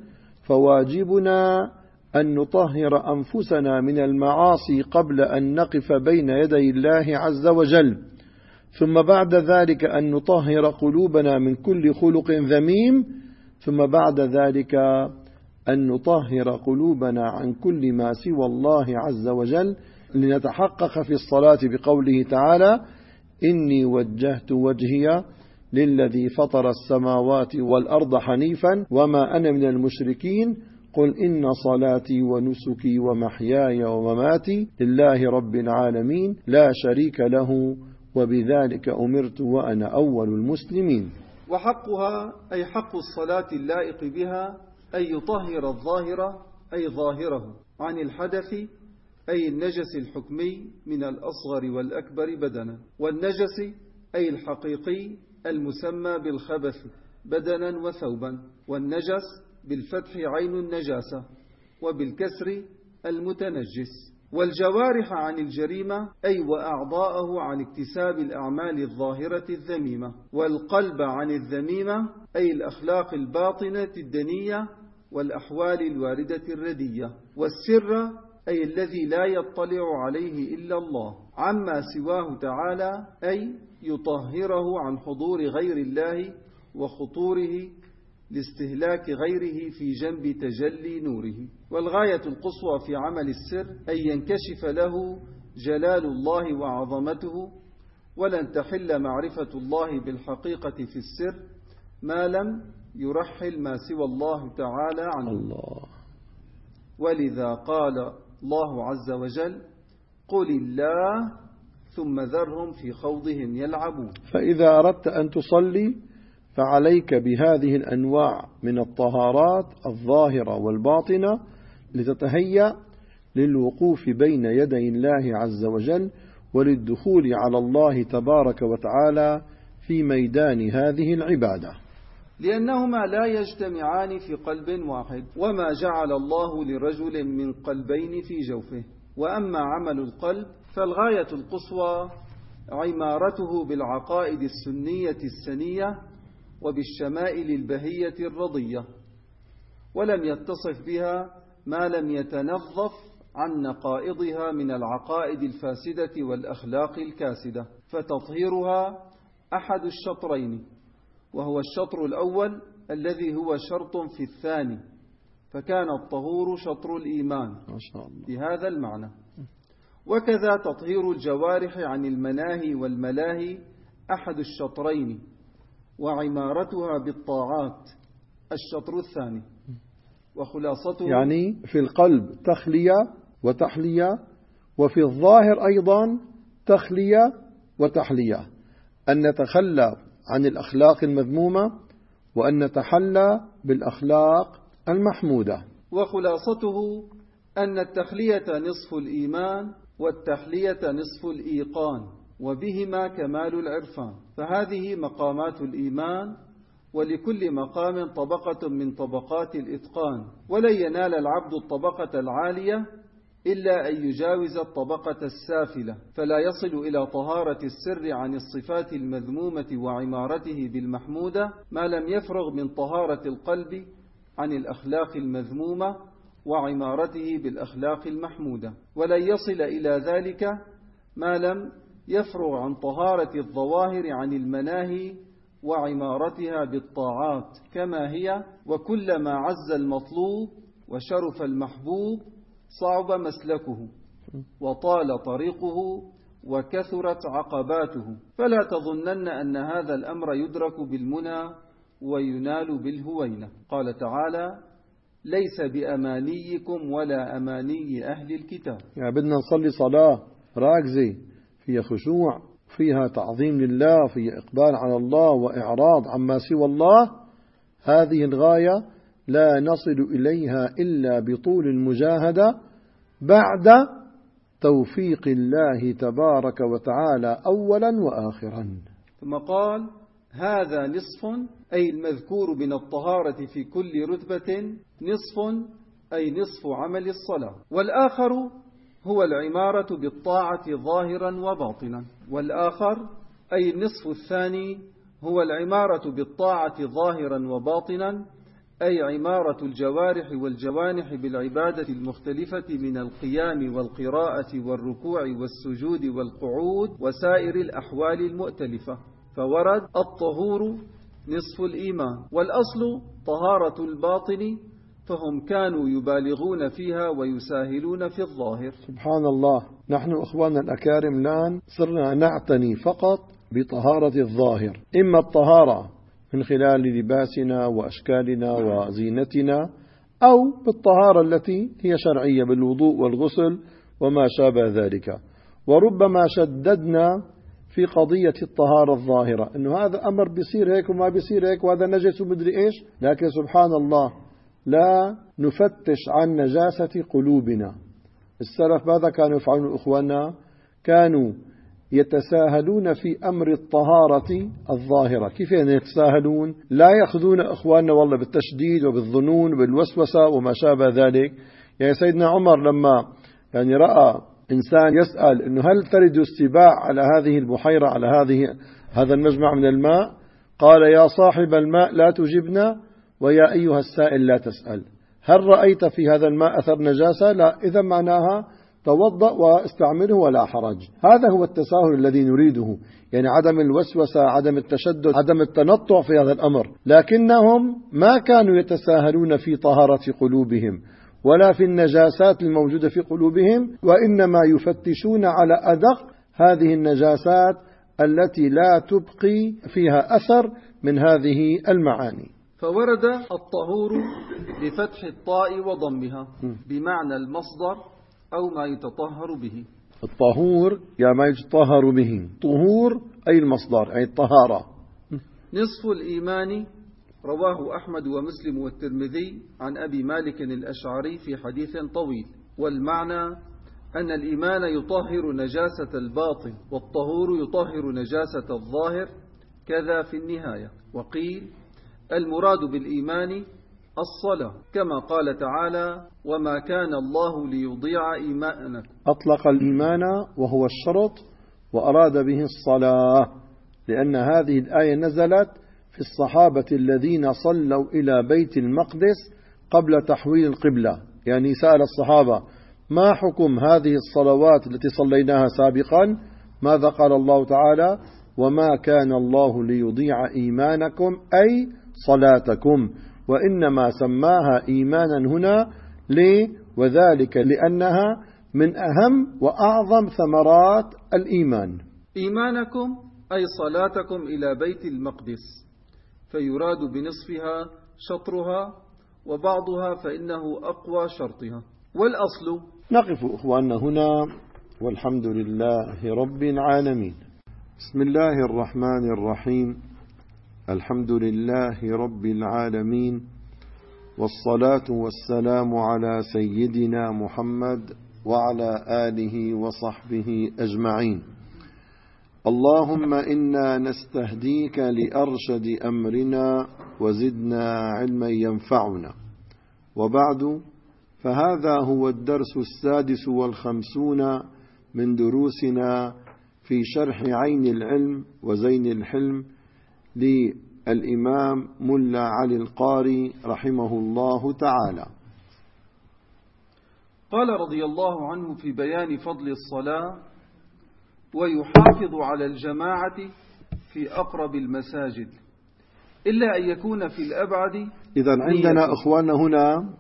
فواجبنا أن نطهر أنفسنا من المعاصي قبل أن نقف بين يدي الله عز وجل، ثم بعد ذلك أن نطهر قلوبنا من كل خلق ذميم، ثم بعد ذلك أن نطهر قلوبنا عن كل ما سوى الله عز وجل، لنتحقق في الصلاة بقوله تعالى: إني وجهت وجهي للذي فطر السماوات والأرض حنيفا وما أنا من المشركين قل إن صلاتي ونسكي ومحياي ومماتي لله رب العالمين لا شريك له وبذلك أمرت وأنا أول المسلمين. وحقها أي حق الصلاة اللائق بها أن يطهر الظاهر أي ظاهره عن الحدث أي النجس الحكمي من الأصغر والأكبر بدنا، والنجس أي الحقيقي المسمى بالخبث بدنا وثوبا، والنجس بالفتح عين النجاسة وبالكسر المتنجس. والجوارح عن الجريمة أي وأعضاءه عن اكتساب الأعمال الظاهرة الذميمة، والقلب عن الذميمة أي الأخلاق الباطنة الدنية والأحوال الواردة الردية، والسر أي الذي لا يطلع عليه إلا الله عما سواه تعالى أي يطهره عن حضور غير الله وخطوره لاستهلاك غيره في جنب تجلي نوره. والغاية القصوى في عمل السر أن ينكشف له جلال الله وعظمته، ولن تحل معرفة الله بالحقيقة في السر ما لم يرحل ما سوى الله تعالى عنه. الله. ولذا قال الله عز وجل: قل الله ثم ذرهم في خوضهم يلعبون. فإذا أردت أن تصلي فعليك بهذه الأنواع من الطهارات الظاهرة والباطنة لتتهيأ للوقوف بين يدي الله عز وجل وللدخول على الله تبارك وتعالى في ميدان هذه العبادة، لأنهما لا يجتمعان في قلب واحد، وما جعل الله لرجل من قلبين في جوفه. وأما عمل القلب فالغاية القصوى عمارته بالعقائد السنية السنية وبالشمائل البهية الرضية، ولم يتصف بها ما لم يتنظف عن نقائضها من العقائد الفاسدة والأخلاق الكاسدة، فتطهيرها أحد الشطرين، وهو الشطر الأول الذي هو شرط في الثاني، فكان الطهور شطر الإيمان ما شاء الله بهذا المعنى. وكذا تطهير الجوارح عن المناهي والملاهي أحد الشطرين، وعمارتها بالطاعات الشطر الثاني. وخلاصته يعني في القلب تخلية وتحلية، وفي الظاهر أيضا تخلية وتحلية، أن نتخلى عن الأخلاق المذمومة وأن نتحلى بالأخلاق المحمودة. وخلاصته أن التخلية نصف الإيمان والتحلية نصف الإيقان، وبهما كمال العرفان. فهذه مقامات الإيمان، ولكل مقام طبقة من طبقات الإتقان، ولن ينال العبد الطبقة العالية إلا أن يجاوز الطبقة السافلة، فلا يصل إلى طهارة السر عن الصفات المذمومة وعمارته بالمحمودة ما لم يفرغ من طهارة القلب عن الأخلاق المذمومة وعمارته بالأخلاق المحمودة، ولن يصل إلى ذلك ما لم يفرغ عن طهارة الظواهر عن المناهي وعمارتها بالطاعات كما هي. وكلما عز المطلوب وشرف المحبوب صعب مسلكه وطال طريقه وكثرت عقباته، فلا تظنن أن هذا الأمر يدرك بالمنى وينال بالهوينة. قال تعالى: ليس بأمانيكم ولا أماني أهل الكتاب. يعني بدنا نصلي صلاة راكزة فيها خشوع، فيها تعظيم لله، فيها إقبال على الله وإعراض عما سوى الله. هذه الغاية لا نصل إليها إلا بطول المجاهدة بعد توفيق الله تبارك وتعالى أولا وآخرا. ثم قال: هذا نصف، أي المذكور من الطهارة في كل رتبة نصف، أي نصف عمل الصلاة. والآخر هو العمارة بالطاعة ظاهرا وباطنا. والآخر أي النصف الثاني هو العمارة بالطاعة ظاهرا وباطنا، أي عمارة الجوارح والجوانح بالعبادة المختلفة من القيام والقراءة والركوع والسجود والقعود وسائر الأحوال المؤتلفة. فورد الطهور نصف الإيمان، والأصل طهارة الباطن، فهم كانوا يبالغون فيها ويساهلون في الظاهر. سبحان الله، نحن أخواننا الأكارم الآن صرنا نعتني فقط بطهارة الظاهر، إما الطهارة من خلال لباسنا وأشكالنا وزينتنا، أو بالطهارة التي هي شرعية بالوضوء والغسل وما شابه ذلك. وربما شددنا في قضية الطهارة الظاهرة، إنه هذا أمر بيصير هيك وما بيصير هيك، وهذا نجس ومدري إيش. لكن سبحان الله لا نفتش عن نجاسة قلوبنا. السلف ماذا كانوا يفعلون إخواننا؟ كانوا يتساهلون في أمر الطهارة الظاهرة. كيف يعني يتساهلون؟ لا يأخذون إخواننا والله بالتشديد وبالظنون وبالوسوسة وما شابه ذلك. يعني سيدنا عمر لما يعني رأى إنسان يسأل إنه هل ترد السباع على هذه البحيرة، على هذه هذا المجمع من الماء، قال: يا صاحب الماء لا تجبنا، ويا أيها السائل لا تسأل. هل رأيت في هذا الماء أثر نجاسة؟ لا. إذا معناها توضأ واستعمله ولا حرج. هذا هو التساهل الذي نريده، يعني عدم الوسوسة، عدم التشدد، عدم التنطع في هذا الأمر. لكنهم ما كانوا يتساهلون في طهارة قلوبهم ولا في النجاسات الموجودة في قلوبهم، وإنما يفتشون على أدق هذه النجاسات التي لا تبقي فيها أثر من هذه المعاني. فورد الطهور بفتح الطاء وضمها بمعنى المصدر أو ما يتطهر به. الطهور يا ما يتطهر به، طهور أي المصدر أي الطهارة. نصف الإيمان رواه أحمد ومسلم والترمذي عن أبي مالك الأشعري في حديث طويل. والمعنى أن الإيمان يطهر نجاسة الباطن والطهور يطهر نجاسة الظاهر كذا في النهاية. وقيل المراد بالإيمان الصلاة كما قال تعالى وما كان الله ليضيع إيمانكم. أطلق الإيمان وهو الشرط وأراد به الصلاة، لأن هذه الآية نزلت في الصحابة الذين صلوا إلى بيت المقدس قبل تحويل القبلة. يعني سأل الصحابة ما حكم هذه الصلوات التي صليناها سابقا؟ ماذا قال الله تعالى؟ وما كان الله ليضيع إيمانكم أي صلاتكم، وإنما سماها إيمانا هنا ليه؟ وذلك لأنها من أهم وأعظم ثمرات الإيمان. إيمانكم أي صلاتكم إلى بيت المقدس، فيراد بنصفها شطرها وبعضها فإنه أقوى شرطها. والأصل نقف أخواننا هنا، والحمد لله رب العالمين. بسم الله الرحمن الرحيم. الحمد لله رب العالمين، والصلاة والسلام على سيدنا محمد وعلى آله وصحبه أجمعين. اللهم إنا نستهديك لأرشد أمرنا وزدنا علما ينفعنا. وبعد، فهذا هو الدرس السادس والخمسون من دروسنا في شرح عين العلم وزين الحلم للإمام ملا علي القاري رحمه الله تعالى. قال رضي الله عنه في بيان فضل الصلاة: ويحافظ على الجماعة في أقرب المساجد إلا أن يكون في الأبعد. إذن عندنا أخواننا هنا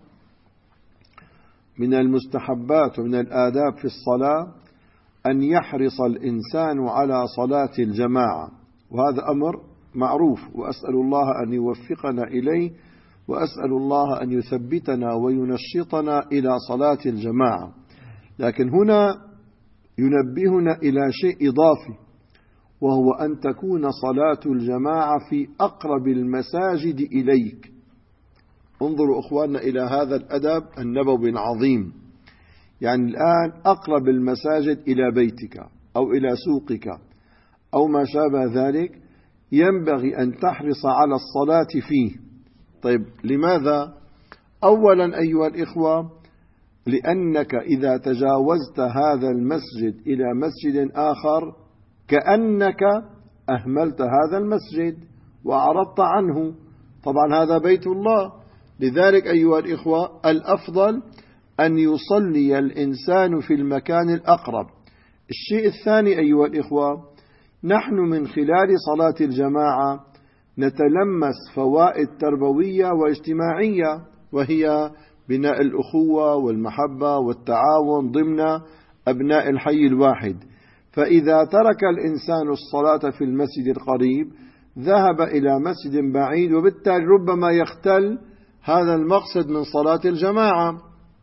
من المستحبات ومن الآداب في الصلاة أن يحرص الإنسان على صلاة الجماعة، وهذا أمر معروف، وأسأل الله أن يوفقنا إليه، وأسأل الله أن يثبتنا وينشطنا إلى صلاة الجماعة. لكن هنا ينبهنا إلى شيء إضافي، وهو أن تكون صلاة الجماعة في أقرب المساجد إليك. انظروا أخواننا إلى هذا الأدب النبوي العظيم. يعني الآن أقرب المساجد إلى بيتك أو إلى سوقك أو ما شابه ذلك، ينبغي أن تحرص على الصلاة فيه. طيب لماذا؟ أولا أيها الإخوة، لأنك إذا تجاوزت هذا المسجد إلى مسجد آخر كأنك أهملت هذا المسجد وأعرضت عنه. طبعا هذا بيت الله. لذلك أيها الإخوة، الأفضل أن يصلي الإنسان في المكان الأقرب. الشيء الثاني أيها الإخوة، نحن من خلال صلاة الجماعة نتلمس فوائد تربوية واجتماعية، وهي بناء الأخوة والمحبة والتعاون ضمن أبناء الحي الواحد. فإذا ترك الإنسان الصلاة في المسجد القريب ذهب إلى مسجد بعيد، وبالتالي ربما يختل هذا المقصد من صلاة الجماعة.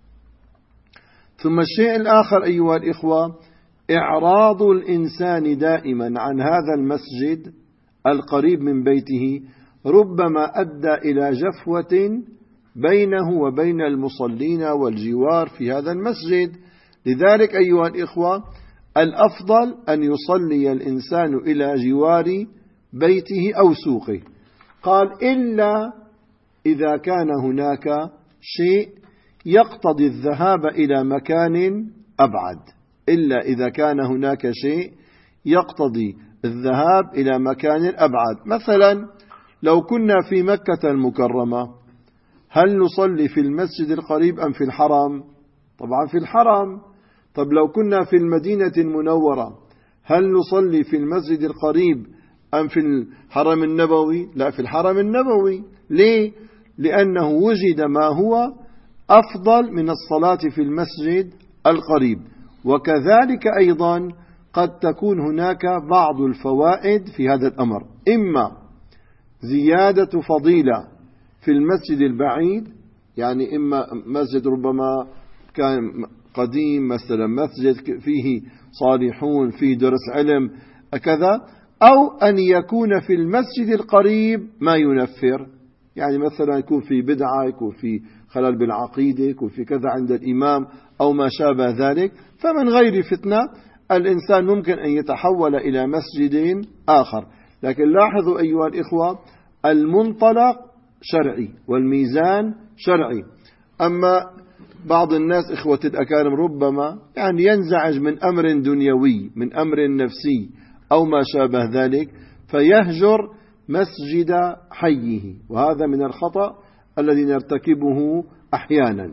ثم الشيء الآخر أيها الإخوة، إعراض الإنسان دائما عن هذا المسجد القريب من بيته ربما أدى إلى جفوة بينه وبين المصلين والجوار في هذا المسجد. لذلك أيها الإخوة، الأفضل أن يصلي الإنسان إلى جوار بيته أو سوقه. قال إلا إذا كان هناك شيء يقتضي الذهاب إلى مكان أبعد، إلا إذا كان هناك شيء يقتضي الذهاب إلى مكان أبعد. مثلا لو كنا في مكة المكرمة، هل نصلي في المسجد القريب أم في الحرم؟ طبعا في الحرم. طب لو كنا في المدينة المنورة، هل نصلي في المسجد القريب أم في الحرم النبوي؟ لا، في الحرم النبوي. ليه؟ لأنه وجد ما هو أفضل من الصلاة في المسجد القريب. وكذلك أيضا قد تكون هناك بعض الفوائد في هذا الأمر، إما زيادة فضيلة في المسجد البعيد، يعني إما مسجد ربما كان قديم، مثلا مسجد فيه صالحون، فيه درس علم كذا، أو أن يكون في المسجد القريب ما ينفر. يعني مثلا يكون في بدعة، يكون في خلل بالعقيدة، يكون في كذا عند الإمام أو ما شابه ذلك. فمن غير فتنة الإنسان ممكن أن يتحول إلى مسجد آخر. لكن لاحظوا أيها الإخوة، المنطلق شرعي والميزان شرعي. أما بعض الناس إخوة الأكارم ربما يعني ينزعج من أمر دنيوي، من أمر نفسي أو ما شابه ذلك، فيهجر مسجد حيه، وهذا من الخطأ الذي نرتكبه أحيانا.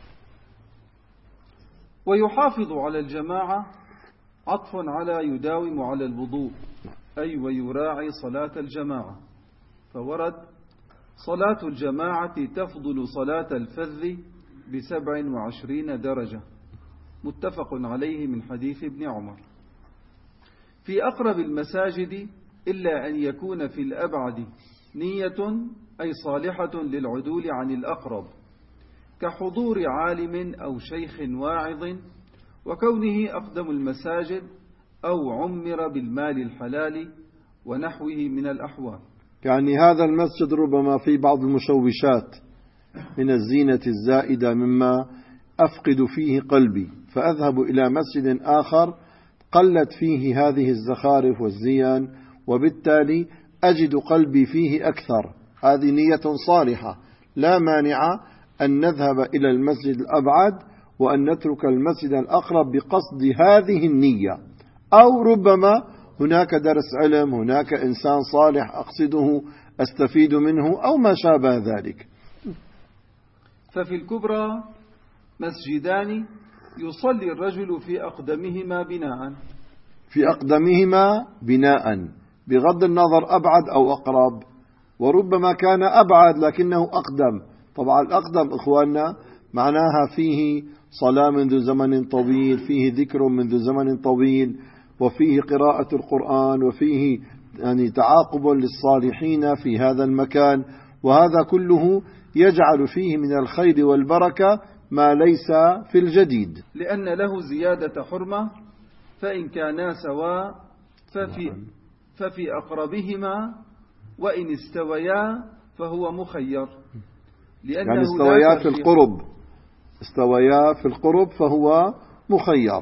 ويحافظ على الجماعة عطف على يداوم على الوضوء، أي ويراعي صلاة الجماعة، فورد: صلاة الجماعة تفضل صلاة الفذ بسبع وعشرين درجة، متفق عليه من حديث ابن عمر. في أقرب المساجد إلا أن يكون في الأبعد نية، أي صالحة للعدول عن الأقرب، كحضور عالم أو شيخ واعظ، وكونه أقدم المساجد، أو عمر بالمال الحلال ونحوه من الأحوال. يعني هذا المسجد ربما في بعض المشوشات من الزينة الزائدة مما أفقد فيه قلبي، فأذهب إلى مسجد آخر قلت فيه هذه الزخارف والزيان، وبالتالي أجد قلبي فيه أكثر. هذه نية صالحة، لا مانع أن نذهب إلى المسجد الأبعد وأن نترك المسجد الأقرب بقصد هذه النية. أو ربما هناك درس علم، هناك إنسان صالح أقصده أستفيد منه أو ما شابه ذلك. ففي الكبرى مسجدان يصلي الرجل في أقدمهما بناء في أقدمهما بناء بغض النظر أبعد أو أقرب، وربما كان أبعد لكنه أقدم. طبعا الأقدم إخواننا معناها فيه صلاة منذ زمن طويل، فيه ذكر منذ زمن طويل، وفيه قراءة القرآن، وفيه يعني تعاقب للصالحين في هذا المكان، وهذا كله يجعل فيه من الخير والبركة ما ليس في الجديد، لأن له زيادة حرمة. فإن كانا سواء ففي, ففي أقربهما، وإن استويا فهو مخير، لأنه يعني استويا في القرب استويا في القرب فهو مخير،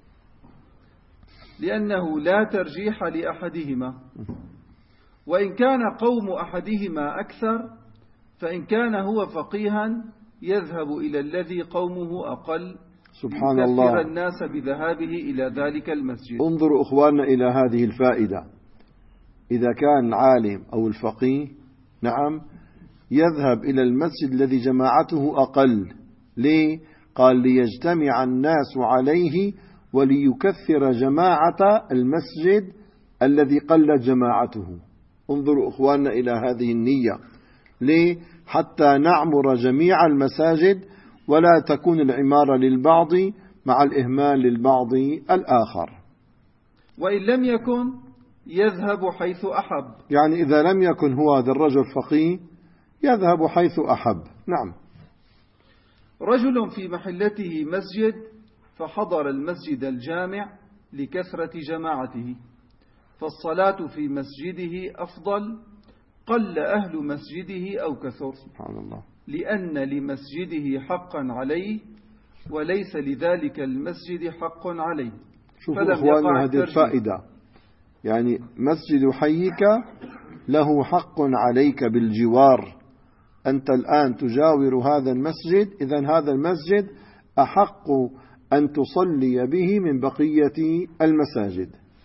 لأنه لا ترجيح لأحدهما. وإن كان قوم أحدهما أكثر، فإن كان هو فقيها يذهب إلى الذي قومه أقل، سبحان الله، الناس بذهابه إلى ذلك المسجد. انظروا أخواننا إلى هذه الفائدة. إذا كان العالم أو الفقيه نعم يذهب إلى المسجد الذي جماعته أقل، ليه؟ قال ليجتمع الناس عليه وليكثر جماعة المسجد الذي قلت جماعته. انظروا أخواننا إلى هذه النية، ليه؟ حتى نعمر جميع المساجد ولا تكون العمارة للبعض مع الإهمال للبعض الآخر. وإن لم يكن يذهب حيث أحب، يعني إذا لم يكن هو هذا الرجل فقيه يذهب حيث أحب. نعم. رجل في محلته مسجد فحضر المسجد الجامع لكثرة جماعته، فالصلاة في مسجده أفضل قل أهل مسجده أو كثر، سبحان الله، لأن لمسجده حقا عليه وليس لذلك المسجد حق عليه. شوفوا إخواننا هذه الفائدة، يعني مسجد حيك له حق عليك بالجوار، أنت الآن تجاور هذا المسجد، إذن هذا المسجد أحق أن تصلي به من بقية المساجد.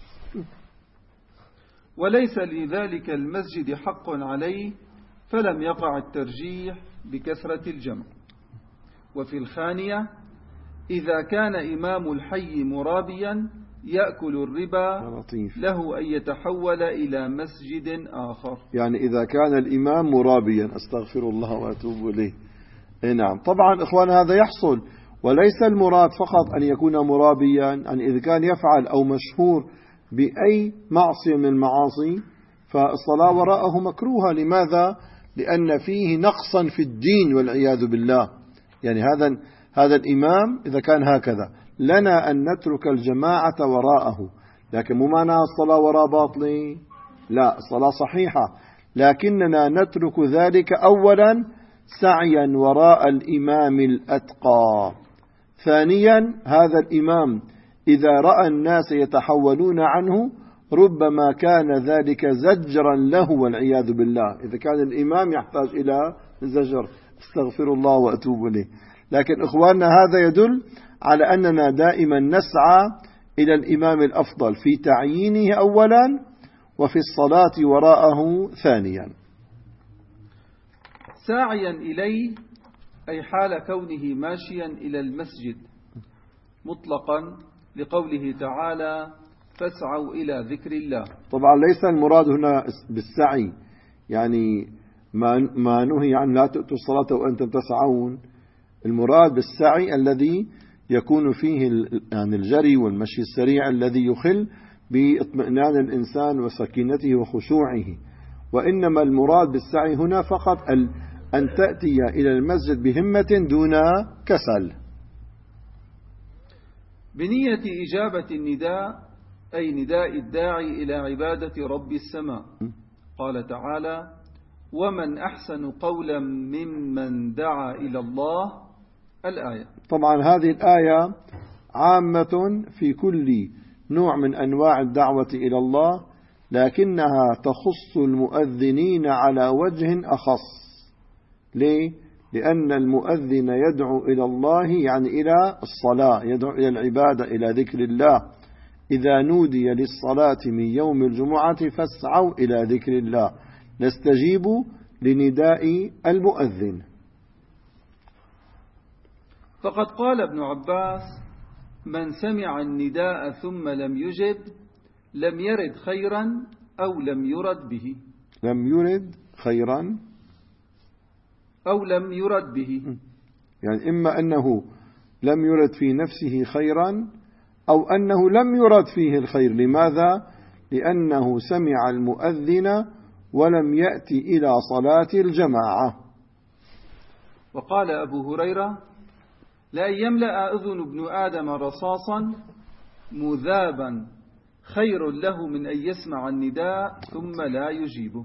وليس لذلك المسجد حق عليه، فلم يقع الترجيح بكثرة الجمع. وفي الخانية: إذا كان إمام الحي مرابيا يأكل الربا له أن يتحول إلى مسجد آخر. يعني إذا كان الإمام مرابيا، أستغفر الله وأتوب إليه. نعم طبعا إخوان هذا يحصل، وليس المراد فقط أن يكون مرابيا، أن إذا كان يفعل أو مشهور بأي معصية من المعاصي فالصلاة وراءه مكروهة. لماذا؟ لأن فيه نقصا في الدين والعياذ بالله. يعني هذا هذا الإمام إذا كان هكذا لنا أن نترك الجماعة وراءه، لكن مو معناها الصلاة وراء باطلة، لا، الصلاة صحيحة، لكننا نترك ذلك أولا سعيا وراء الإمام الأتقى. ثانيا هذا الإمام إذا رأى الناس يتحولون عنه ربما كان ذلك زجرا له والعياذ بالله. إذا كان الإمام يحتاج إلى زجر استغفر الله وأتوب إليه. لكن إخواننا هذا يدل على أننا دائما نسعى إلى الإمام الأفضل في تعيينه أولا وفي الصلاة وراءه ثانيا. ساعيا إليه أي حال كونه ماشيا إلى المسجد مطلقا لقوله تعالى فاسعوا إلى ذكر الله. طبعا ليس المراد هنا بالسعي يعني ما ما نهي عن لا تؤتوا الصلاة وأنتم تسعون. المراد بالسعي الذي يكون فيه يعني الجري والمشي السريع الذي يخل باطمئنان الإنسان وسكينته وخشوعه. وإنما المراد بالسعي هنا فقط أن تأتي إلى المسجد بهمة دون كسل. بنية إجابة النداء أي نداء الداعي إلى عبادة رب السماء. قال تعالى ومن أحسن قولا ممن دعا إلى الله الآية. طبعا هذه الآية عامة في كل نوع من أنواع الدعوة إلى الله، لكنها تخص المؤذنين على وجه أخص. ليه؟ لأن المؤذن يدعو إلى الله يعني إلى الصلاة، يدعو إلى العبادة إلى ذكر الله. إذا نودي للصلاة من يوم الجمعة فاسعوا إلى ذكر الله، نستجيب لنداء المؤذن. فقد قال ابن عباس من سمع النداء ثم لم يجب لم يرد خيرا أو لم يرد به. لم يرد خيرا أو لم يرد به، يعني إما أنه لم يرد في نفسه خيرا أو أنه لم يرد فيه الخير. لماذا؟ لأنه سمع المؤذن ولم يأتي إلى صلاة الجماعة. وقال أبو هريرة لأن يملأ أذن ابن آدم رصاصا مذابا خير له من أن يسمع النداء ثم لا يجيبه.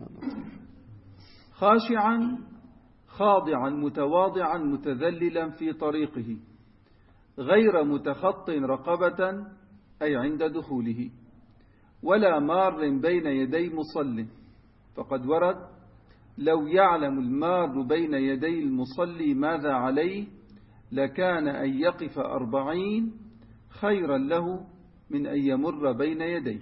خاشعا خاضعا متواضعا متذللا في طريقه غير متخط رقبة أي عند دخوله ولا مار بين يدي مصل. فقد ورد لو يعلم المار بين يدي المصلي ماذا عليه لكان أن يقف أربعين خيرا له من أن يمر بين يديه.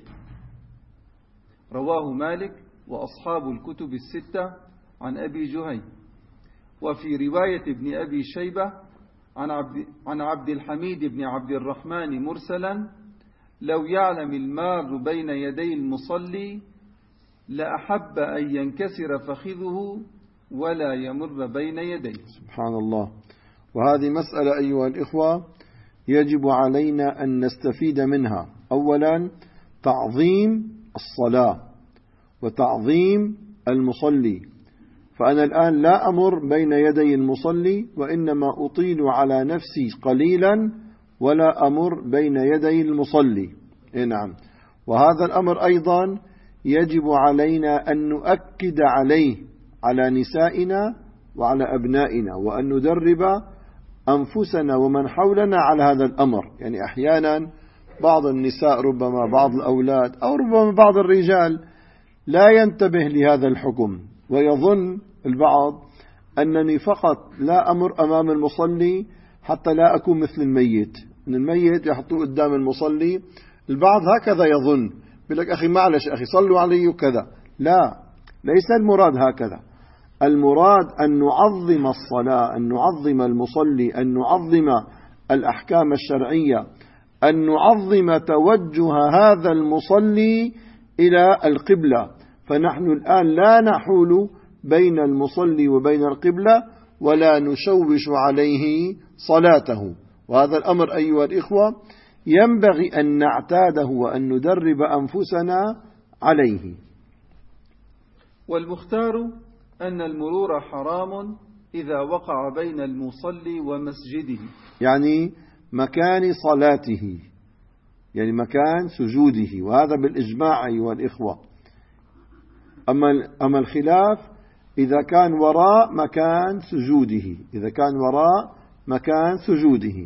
رواه مالك وأصحاب الكتب الستة عن أبي جهيم. وفي رواية ابن أبي شيبة عن عبد, عن عبد الحميد بن عبد الرحمن مرسلا لو يعلم المار بين يدي المصلي لأحب أن ينكسر فخذه ولا يمر بين يديه. سبحان الله. وهذه مسألة أيها الإخوة يجب علينا أن نستفيد منها. أولا تعظيم الصلاة وتعظيم المصلي. فأنا الآن لا أمر بين يدي المصلي وإنما أطيل على نفسي قليلا ولا أمر بين يدي المصلي. نعم. وهذا الأمر أيضا يجب علينا أن نؤكد عليه على نسائنا وعلى أبنائنا وأن ندرب أنفسنا ومن حولنا على هذا الأمر. يعني أحيانا بعض النساء ربما بعض الأولاد أو ربما بعض الرجال لا ينتبه لهذا الحكم ويظن البعض أنني فقط لا أمر أمام المصلي حتى لا أكون مثل الميت. إن الميت يحطوه قدام المصلي. البعض هكذا يظن، يقول لك أخي معلش أخي صلوا علي وكذا. لا، ليس المراد هكذا. المراد أن نعظم الصلاة، أن نعظم المصلي، أن نعظم الأحكام الشرعية، أن نعظم توجه هذا المصلي إلى القبلة. فنحن الآن لا نحول بين المصلي وبين القبلة ولا نشوش عليه صلاته. وهذا الأمر أيها الإخوة ينبغي أن نعتاده وأن ندرب أنفسنا عليه. والمختار أن المرور حرام إذا وقع بين المصلي ومسجده، يعني مكان صلاته، يعني مكان سجوده. وهذا بالإجماع أيها الإخوة. أما أما الخلاف إذا كان وراء مكان سجوده، إذا كان وراء مكان سجوده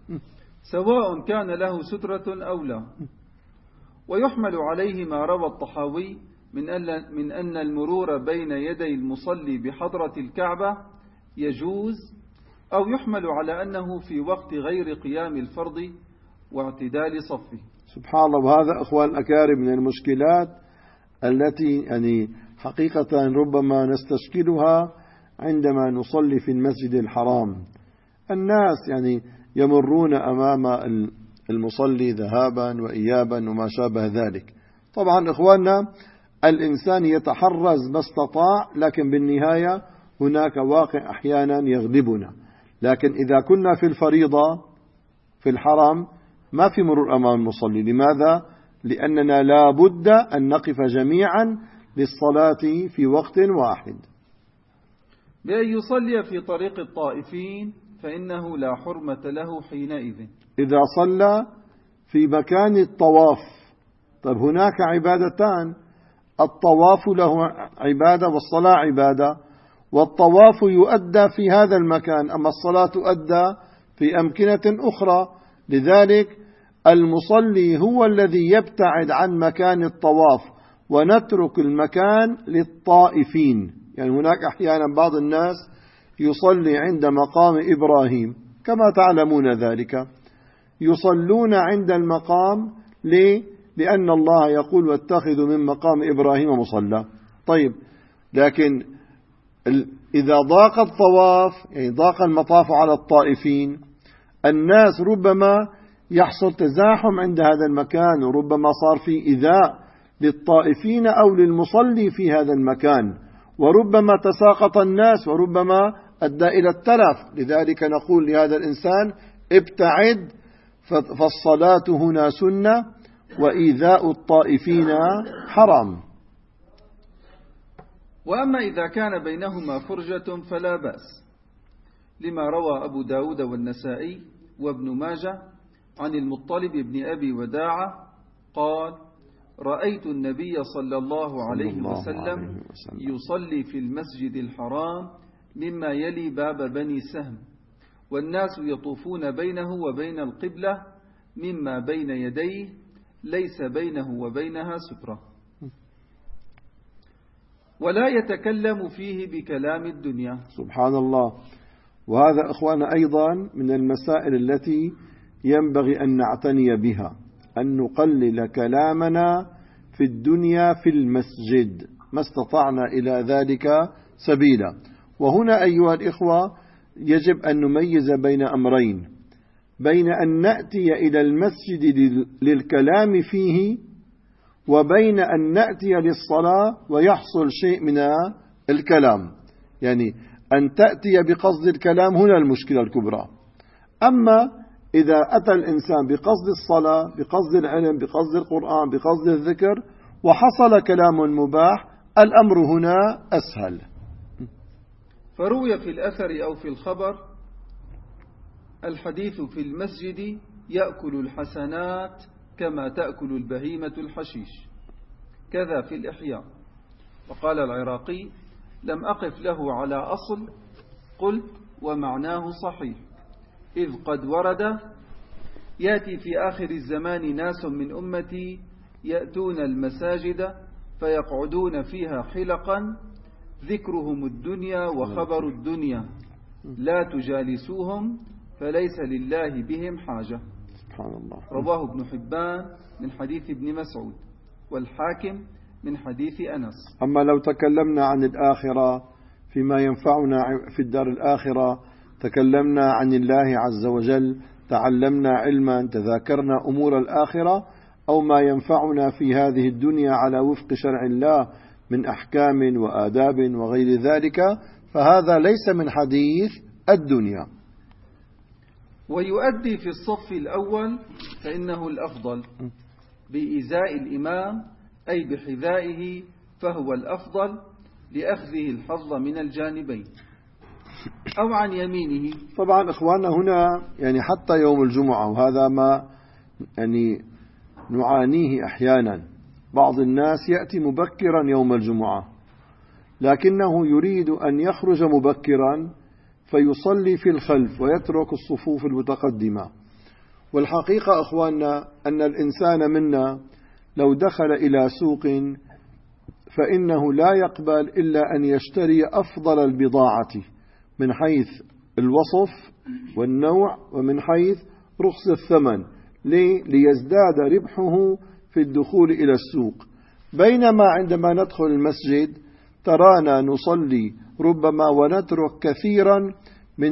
سواء كان له سترة أو لا. ويحمل عليه ما روى الطحاوي من أن من أن المرور بين يدي المصلي بحضرة الكعبة يجوز، أو يحمل على أنه في وقت غير قيام الفرض واعتدال صفه. سبحان الله. وهذا أخوان الأكارم من المشكلات التي يعني حقيقة ربما نستشكلها عندما نصلي في المسجد الحرام. الناس يعني يمرون أمام المصلي ذهابا وإيابا وما شابه ذلك. طبعا إخواننا الإنسان يتحرز ما استطاع، لكن بالنهاية هناك واقع أحيانا يغلبنا. لكن إذا كنا في الفريضة في الحرم ما في مرور أمام المصلي. لماذا؟ لأننا لا بد أن نقف جميعا للصلاة في وقت واحد. بأن يصلي في طريق الطائفين فإنه لا حرمة له حينئذ. إذا صلى في مكان الطواف، طيب هناك عبادتان، الطواف له عبادة والصلاة عبادة، والطواف يؤدى في هذا المكان، أما الصلاة تؤدى في أمكنة أخرى. لذلك المصلي هو الذي يبتعد عن مكان الطواف ونترك المكان للطائفين. يعني هناك أحيانا بعض الناس يصلي عند مقام إبراهيم كما تعلمون ذلك، يصلون عند المقام ليه؟ لأن الله يقول واتخذوا من مقام إبراهيم مصلى. طيب لكن إذا ضاق الطواف، يعني ضاق المطاف على الطائفين، الناس ربما يحصل تزاحم عند هذا المكان، وربما صار في إيذاء للطائفين أو للمصلي في هذا المكان، وربما تساقط الناس، وربما أدى إلى التلف. لذلك نقول لهذا الإنسان ابتعد، فالصلاة هنا سنة وإيذاء الطائفين حرام. وأما إذا كان بينهما فرجة فلا بأس، لما روى أبو داود والنسائي وابن ماجه عن المطلب بن أبي وداعة قال: رأيت النبي صلى الله عليه وسلم يصلي في المسجد الحرام مما يلي باب بني سهم، والناس يطوفون بينه وبين القبلة مما بين يديه ليس بينه وبينها سترة، ولا يتكلم فيه بكلام الدنيا. سبحان الله. وهذا أخوانا أيضا من المسائل التي ينبغي أن نعتني بها، أن نقلل كلامنا في الدنيا في المسجد ما استطعنا إلى ذلك سبيلا. وهنا أيها الإخوة يجب أن نميز بين أمرين، بين أن نأتي إلى المسجد للكلام فيه، وبين أن نأتي للصلاة ويحصل شيء من الكلام. يعني أن تأتي بقصد الكلام هنا المشكلة الكبرى. أما إذا أتى الإنسان بقصد الصلاة، بقصد العلم، بقصد القرآن، بقصد الذكر، وحصل كلام مباح، الأمر هنا أسهل. فروي في الأثر أو في الخبر الحديث في المسجد يأكل الحسنات كما تأكل البهيمة الحشيش، كذا في الإحياء. وقال العراقي: لم أقف له على أصل، قلت ومعناه صحيح، إذ قد ورد: يأتي في آخر الزمان ناس من أمتي يأتون المساجد فيقعدون فيها حلقا ذكرهم الدنيا وخبر الدنيا، لا تجالسوهم فليس لله بهم حاجة. سبحان الله. رواه ابن حبان من حديث ابن مسعود، والحاكم من حديث أنس. أما لو تكلمنا عن الآخرة فيما ينفعنا في الدار الآخرة، تكلمنا عن الله عز وجل، تعلمنا علما، تذاكرنا أمور الآخرة، أو ما ينفعنا في هذه الدنيا على وفق شرع الله من أحكام وآداب وغير ذلك، فهذا ليس من حديث الدنيا. ويؤدي في الصف الأول فإنه الأفضل بإزاء الإمام، أي بحذائه، فهو الأفضل لأخذه الحظ من الجانبين، أو عن يمينه. طبعا إخواننا هنا يعني حتى يوم الجمعة، وهذا ما يعني نعانيه أحيانا، بعض الناس يأتي مبكرا يوم الجمعة لكنه يريد أن يخرج مبكرا فيصلي في الخلف ويترك الصفوف المتقدمة. والحقيقة أخواننا أن الإنسان منا لو دخل إلى سوق فإنه لا يقبل إلا أن يشتري أفضل البضاعة من حيث الوصف والنوع ومن حيث رخص الثمن ليزداد ربحه في الدخول إلى السوق. بينما عندما ندخل المسجد ترانا نصلي ربما ونترك كثيرا من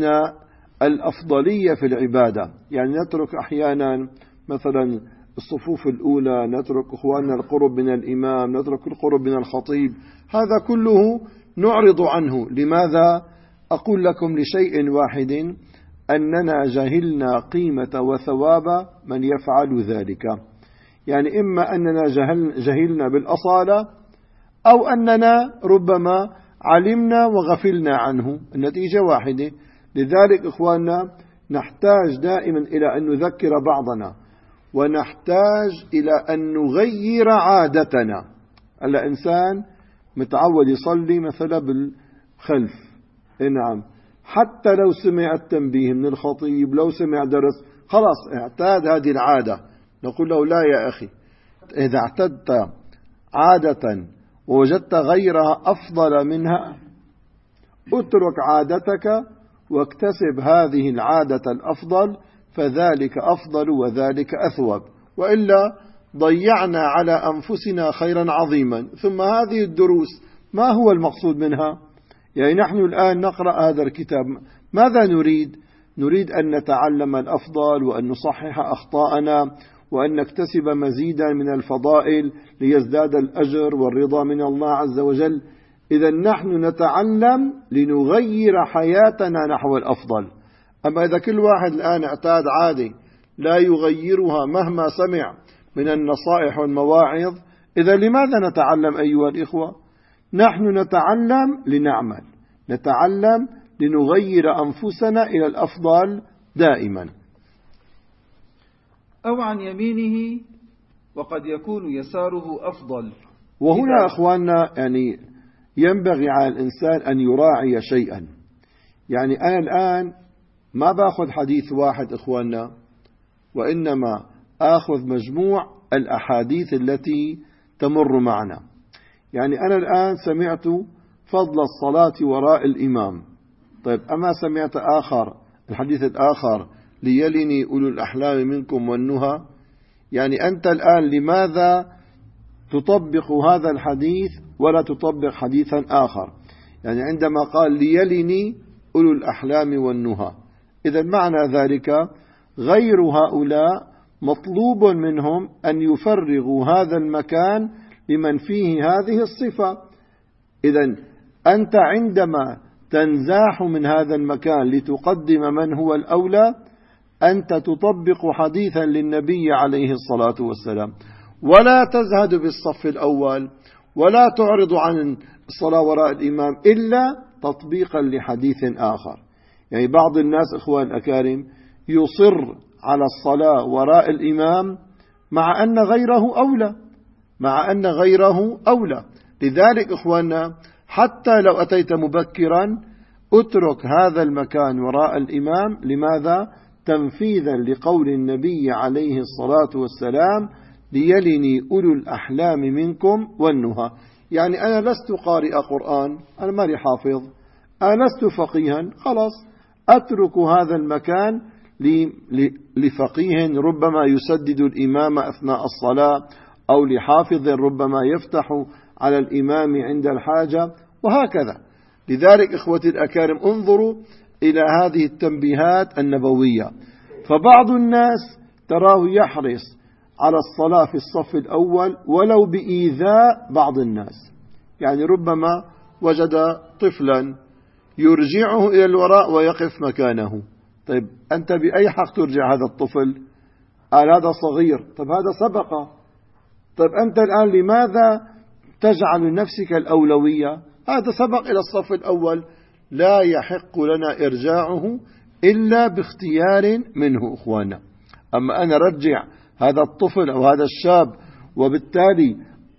الأفضلية في العبادة، يعني نترك أحيانا مثلا الصفوف الأولى، نترك أخواننا القرب من الإمام، نترك القرب من الخطيب، هذا كله نعرض عنه. لماذا؟ أقول لكم لشيء واحد، أننا جهلنا قيمة وثواب من يفعل ذلك. يعني إما أننا جهل جهلنا بالأصالة أو أننا ربما علمنا وغفلنا عنه، النتيجة واحدة. لذلك إخواننا نحتاج دائما إلى أن نذكر بعضنا، ونحتاج إلى أن نغير عادتنا. الإنسان متعود يصلي مثلا بالخلف، نعم، حتى لو سمع التنبيه من الخطيب، لو سمع درس، خلاص اعتاد هذه العادة. نقول له لا يا أخي، إذا اعتدت عادة ووجدت غيرها أفضل منها اترك عادتك واكتسب هذه العادة الأفضل، فذلك أفضل وذلك أثوب، وإلا ضيعنا على أنفسنا خيرا عظيما. ثم هذه الدروس ما هو المقصود منها؟ يعني نحن الآن نقرأ هذا الكتاب، ماذا نريد؟ نريد أن نتعلم الأفضل، وأن نصحح أخطاءنا، وأن نكتسب مزيدا من الفضائل ليزداد الأجر والرضا من الله عز وجل. إذا نحن نتعلم لنغير حياتنا نحو الأفضل. أما إذا كل واحد الآن اعتاد عادي لا يغيرها مهما سمع من النصائح والمواعظ، إذا لماذا نتعلم أيها الإخوة؟ نحن نتعلم لنعمل، نتعلم لنغير أنفسنا إلى الأفضل دائما. أو عن يمينه، وقد يكون يساره أفضل. وهنا أخواننا يعني ينبغي على الإنسان أن يراعي شيئا. يعني أنا الآن ما باخذ حديث واحد إخواننا، وإنما آخذ مجموع الأحاديث التي تمر معنا. يعني أنا الآن سمعت فضل الصلاة وراء الإمام، طيب أما سمعت آخر الحديث الآخر ليلني أولو الأحلام منكم والنهى؟ يعني أنت الآن لماذا تطبق هذا الحديث ولا تطبق حديثا آخر؟ يعني عندما قال ليلني أولو الأحلام والنهى، إذا معنى ذلك غير هؤلاء مطلوب منهم أن يفرغوا هذا المكان لمن فيه هذه الصفة. إذا أنت عندما تنزاح من هذا المكان لتقدم من هو الأولى، أنت تطبق حديثا للنبي عليه الصلاة والسلام، ولا تزهد بالصف الأول ولا تعرض عن الصلاة وراء الإمام إلا تطبيقا لحديث آخر. يعني بعض الناس إخوان الأكارم يصر على الصلاة وراء الإمام مع أن غيره أولى، مع أن غيره أولى. لذلك إخواننا حتى لو أتيت مبكرا اترك هذا المكان وراء الإمام. لماذا؟ تنفيذا لقول النبي عليه الصلاة والسلام ليلني أولو الأحلام منكم والنهى. يعني أنا لست قارئ قرآن، أنا ماني حافظ، أنا لست فقيها، خلاص أترك هذا المكان لفقيه ربما يسدد الإمام أثناء الصلاة، أو لحافظ ربما يفتح على الإمام عند الحاجة، وهكذا. لذلك إخوتي الأكارم انظروا إلى هذه التنبيهات النبوية. فبعض الناس تراه يحرص على الصلاة في الصف الأول ولو بإيذاء بعض الناس. يعني ربما وجد طفلا يرجعه إلى الوراء ويقف مكانه، طيب أنت بأي حق ترجع هذا الطفل؟ قال هذا صغير، طيب هذا سبق، طيب أنت الآن لماذا تجعل لنفسك الأولوية؟ هذا سبق إلى الصف الأول، لا يحق لنا إرجاعه إلا باختيار منه إخوانا. أما أنا رجع هذا الطفل أو هذا الشاب وبالتالي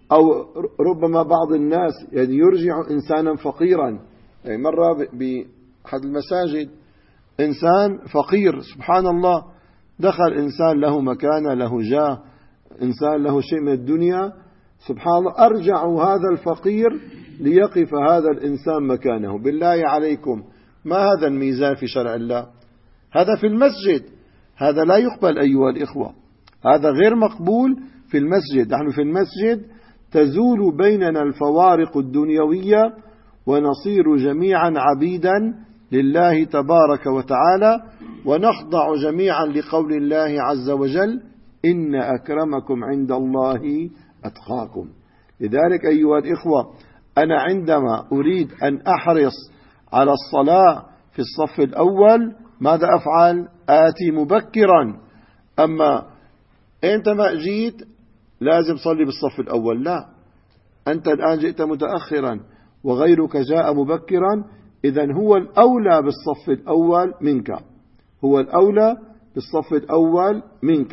أو ربما بعض الناس يعني يرجع إنسانا فقيرا. يعني مرة بأحد المساجد إنسان فقير سبحان الله، دخل إنسان له مكانة له جاه، إنسان له شيء من الدنيا، سبحان الله أرجعوا هذا الفقير ليقف هذا الإنسان مكانه. بالله عليكم ما هذا الميزان في شرع الله؟ هذا في المسجد، هذا لا يقبل أيها الإخوة، هذا غير مقبول في المسجد. نحن في المسجد تزول بيننا الفوارق الدنيوية ونصير جميعا عبيدا لله تبارك وتعالى، ونخضع جميعا لقول الله عز وجل إن أكرمكم عند الله أتقاكم. لذلك أيها الإخوة أنا عندما أريد أن أحرص على الصلاة في الصف الأول ماذا أفعل؟ آتي مبكرا. أما أنت ما جيت لازم صلي بالصف الأول، لا، أنت الآن جئت متأخرا وغيرك جاء مبكرا، إذن هو الأولى بالصف الأول منك، هو الأولى بالصف الأول منك.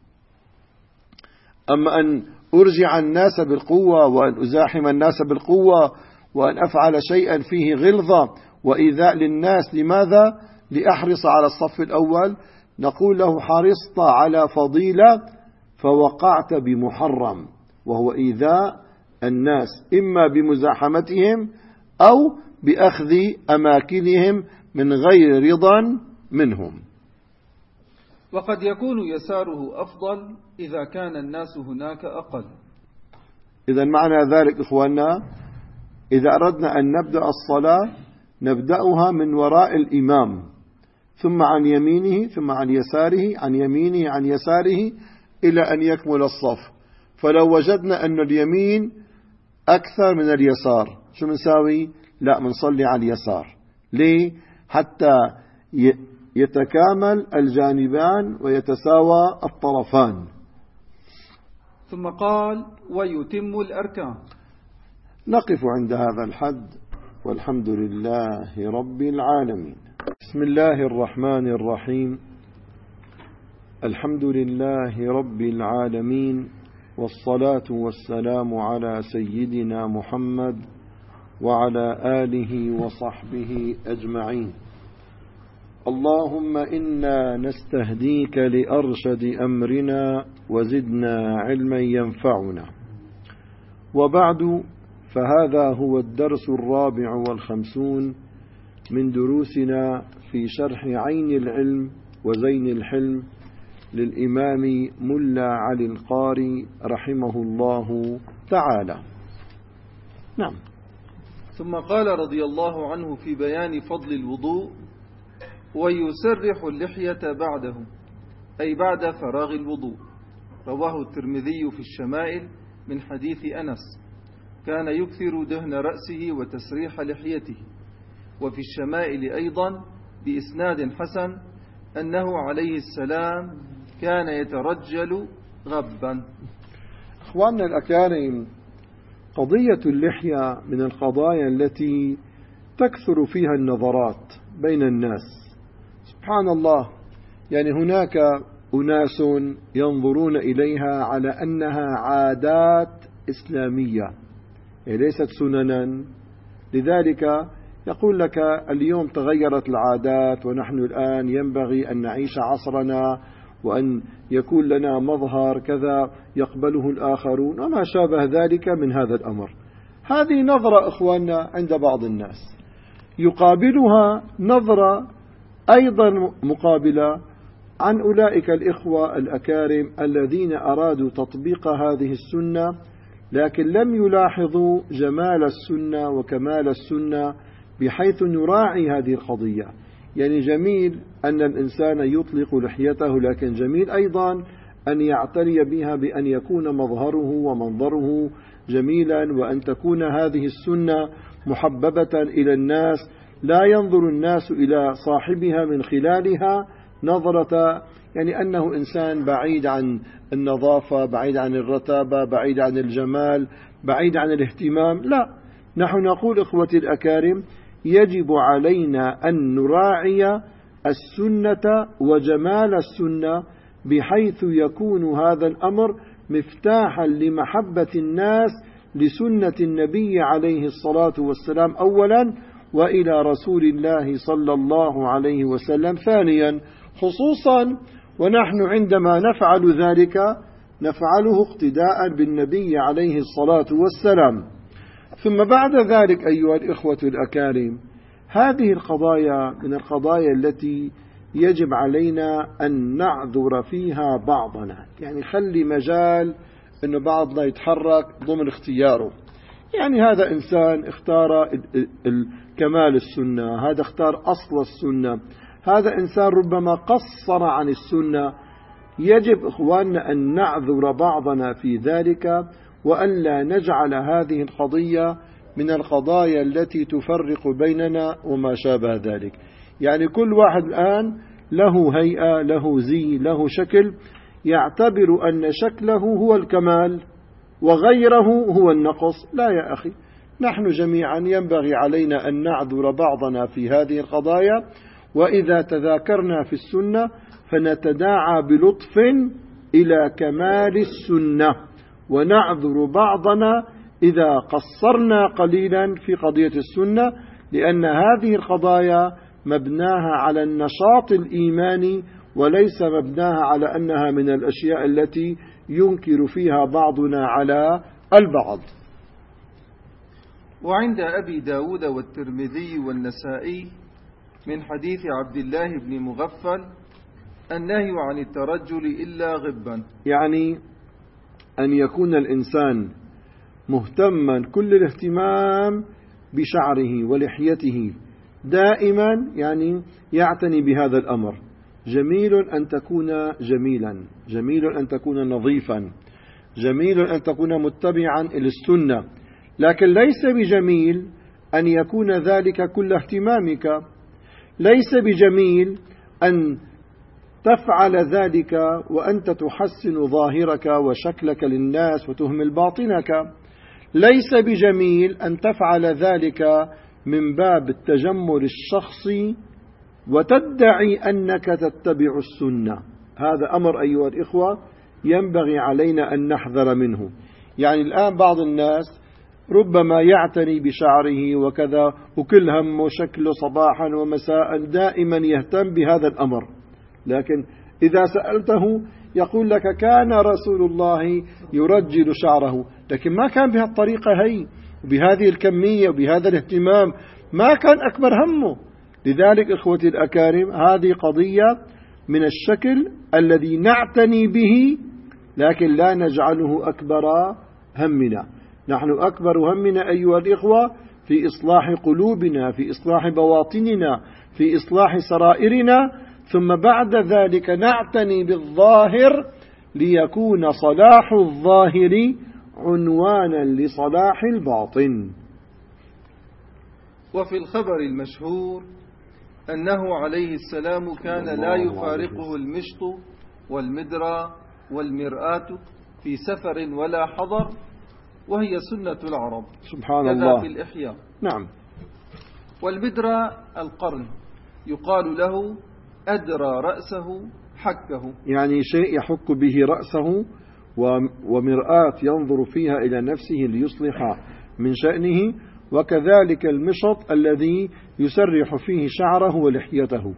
أما أن أرجع الناس بالقوة وأن أزاحم الناس بالقوة وأن أفعل شيئا فيه غلظة وإيذاء للناس، لماذا؟ لأحرص على الصف الأول. نقول له حرصت على فضيلة فوقعت بمحرم، وهو إيذاء الناس إما بمزاحمتهم أو بأخذ أماكنهم من غير رضا منهم. وقد يكون يساره أفضل إذا كان الناس هناك أقل. إذا معنى ذلك إخواننا إذا أردنا أن نبدأ الصلاة نبدأها من وراء الإمام، ثم عن يمينه، ثم عن يساره، عن يمينه عن يساره، إلى أن يكمل الصف. فلو وجدنا أن اليمين أكثر من اليسار شو منساوي؟ لا، منصلي على اليسار. ليه؟ حتى يتكامل الجانبان ويتساوى الطرفان. ثم قال ويتم الأركان. نقف عند هذا الحد والحمد لله رب العالمين. بسم الله الرحمن الرحيم. الحمد لله رب العالمين، والصلاة والسلام على سيدنا محمد وعلى آله وصحبه أجمعين. اللهم إنا نستهديك لأرشد أمرنا وزدنا علما ينفعنا. وبعد، فهذا هو الدرس الرابع والخمسون من دروسنا في شرح عين العلم وزين الحلم للإمام ملا علي القاري رحمه الله تعالى. نعم. ثم قال رضي الله عنه في بيان فضل الوضوء: ويسرح اللحية بعده، أي بعد فراغ الوضوء. رواه الترمذي في الشمائل من حديث أنس: كان يكثر دهن رأسه وتسريح لحيته. وفي الشمائل أيضا بإسناد حسن أنه عليه السلام كان يترجل غبا. أخواننا الأكارم، قضية اللحية من القضايا التي تكثر فيها النظرات بين الناس. سبحان الله، يعني هناك أناس ينظرون إليها على أنها عادات إسلامية، يعني ليست سننا. لذلك يقول لك اليوم تغيرت العادات ونحن الآن ينبغي أن نعيش عصرنا وأن يكون لنا مظهر كذا يقبله الآخرون وما شابه ذلك من هذا الأمر. هذه نظرة إخواننا عند بعض الناس، يقابلها نظرة أيضا مقابلة عن أولئك الإخوة الأكارم الذين أرادوا تطبيق هذه السنة لكن لم يلاحظوا جمال السنة وكمال السنة بحيث نراعي هذه القضية. يعني جميل أن الإنسان يطلق لحيته، لكن جميل أيضا أن يعتني بها بأن يكون مظهره ومنظره جميلا، وأن تكون هذه السنة محببة إلى الناس، لا ينظر الناس إلى صاحبها من خلالها نظرة يعني أنه إنسان بعيد عن النظافة، بعيد عن الرتابة، بعيد عن الجمال، بعيد عن الاهتمام. لا، نحن نقول إخوتي الأكارم يجب علينا أن نراعي السنة وجمال السنة بحيث يكون هذا الأمر مفتاحا لمحبة الناس لسنة النبي عليه الصلاة والسلام أولا، وإلى رسول الله صلى الله عليه وسلم ثانيا، خصوصا ونحن عندما نفعل ذلك نفعله اقتداء بالنبي عليه الصلاة والسلام. ثم بعد ذلك أيها الإخوة الأكارم، هذه القضايا من القضايا التي يجب علينا أن نعذر فيها بعضنا، يعني خلي مجال أن بعضنا يتحرك ضمن اختياره. يعني هذا إنسان اختار كمال السنة، هذا اختار أصل السنة، هذا إنسان ربما قصر عن السنة. يجب إخواننا أن نعذر بعضنا في ذلك، وأن لا نجعل هذه القضية من القضايا التي تفرق بيننا وما شابه ذلك. يعني كل واحد الآن له هيئة، له زي، له شكل، يعتبر أن شكله هو الكمال وغيره هو النقص. لا يا أخي، نحن جميعا ينبغي علينا أن نعذر بعضنا في هذه القضايا، وإذا تذاكرنا في السنة فنتداعى بلطف إلى كمال السنة، ونعذر بعضنا إذا قصرنا قليلا في قضية السنة، لأن هذه القضايا مبناها على النشاط الإيماني، وليس مبناها على أنها من الأشياء التي ينكر فيها بعضنا على البعض. وعند أبي داود والترمذي والنسائي من حديث عبد الله بن مغفل النهي عن الترجل إلا غبا، يعني أن يكون الإنسان مهتما كل الاهتمام بشعره ولحيته دائما، يعني يعتني بهذا الأمر. جميل أن تكون جميلا، جميل أن تكون نظيفا، جميل أن تكون متبعا إلى السنة، لكن ليس بجميل أن يكون ذلك كل اهتمامك. ليس بجميل أن تفعل ذلك وأنت تحسن ظاهرك وشكلك للناس وتهمل باطنك. ليس بجميل أن تفعل ذلك من باب التجمل الشخصي وتدعي أنك تتبع السنة. هذا أمر أيها الإخوة ينبغي علينا أن نحذر منه. يعني الآن بعض الناس ربما يعتني بشعره وكذا، وكل همه شكله صباحا ومساء، دائما يهتم بهذا الأمر، لكن إذا سألته يقول لك كان رسول الله يرجل شعره، لكن ما كان بهالطريقة هي وبهذه الكمية وبهذا الاهتمام، ما كان أكبر همه. لذلك إخوتي الأكارم، هذه قضية من الشكل الذي نعتني به، لكن لا نجعله أكبر همنا. نحن أكبر همنا أيها الإخوة في إصلاح قلوبنا، في إصلاح بواطننا، في إصلاح سرائرنا، ثم بعد ذلك نعتني بالظاهر ليكون صلاح الظاهر عنوانا لصلاح الباطن. وفي الخبر المشهور أنه عليه السلام كان لا يفارقه المشط والمدرى والمرآة في سفر ولا حضر، وهي سنة العرب سبحان كذا الله. في الإحياء. نعم. والمدرى القرن يقال له أدرى رأسه حكه، يعني شيء يحك به رأسه، ومرآة ينظر فيها إلى نفسه ليصلح من شأنه، وكذلك المشط الذي يسرح فيه شعره ولحيته.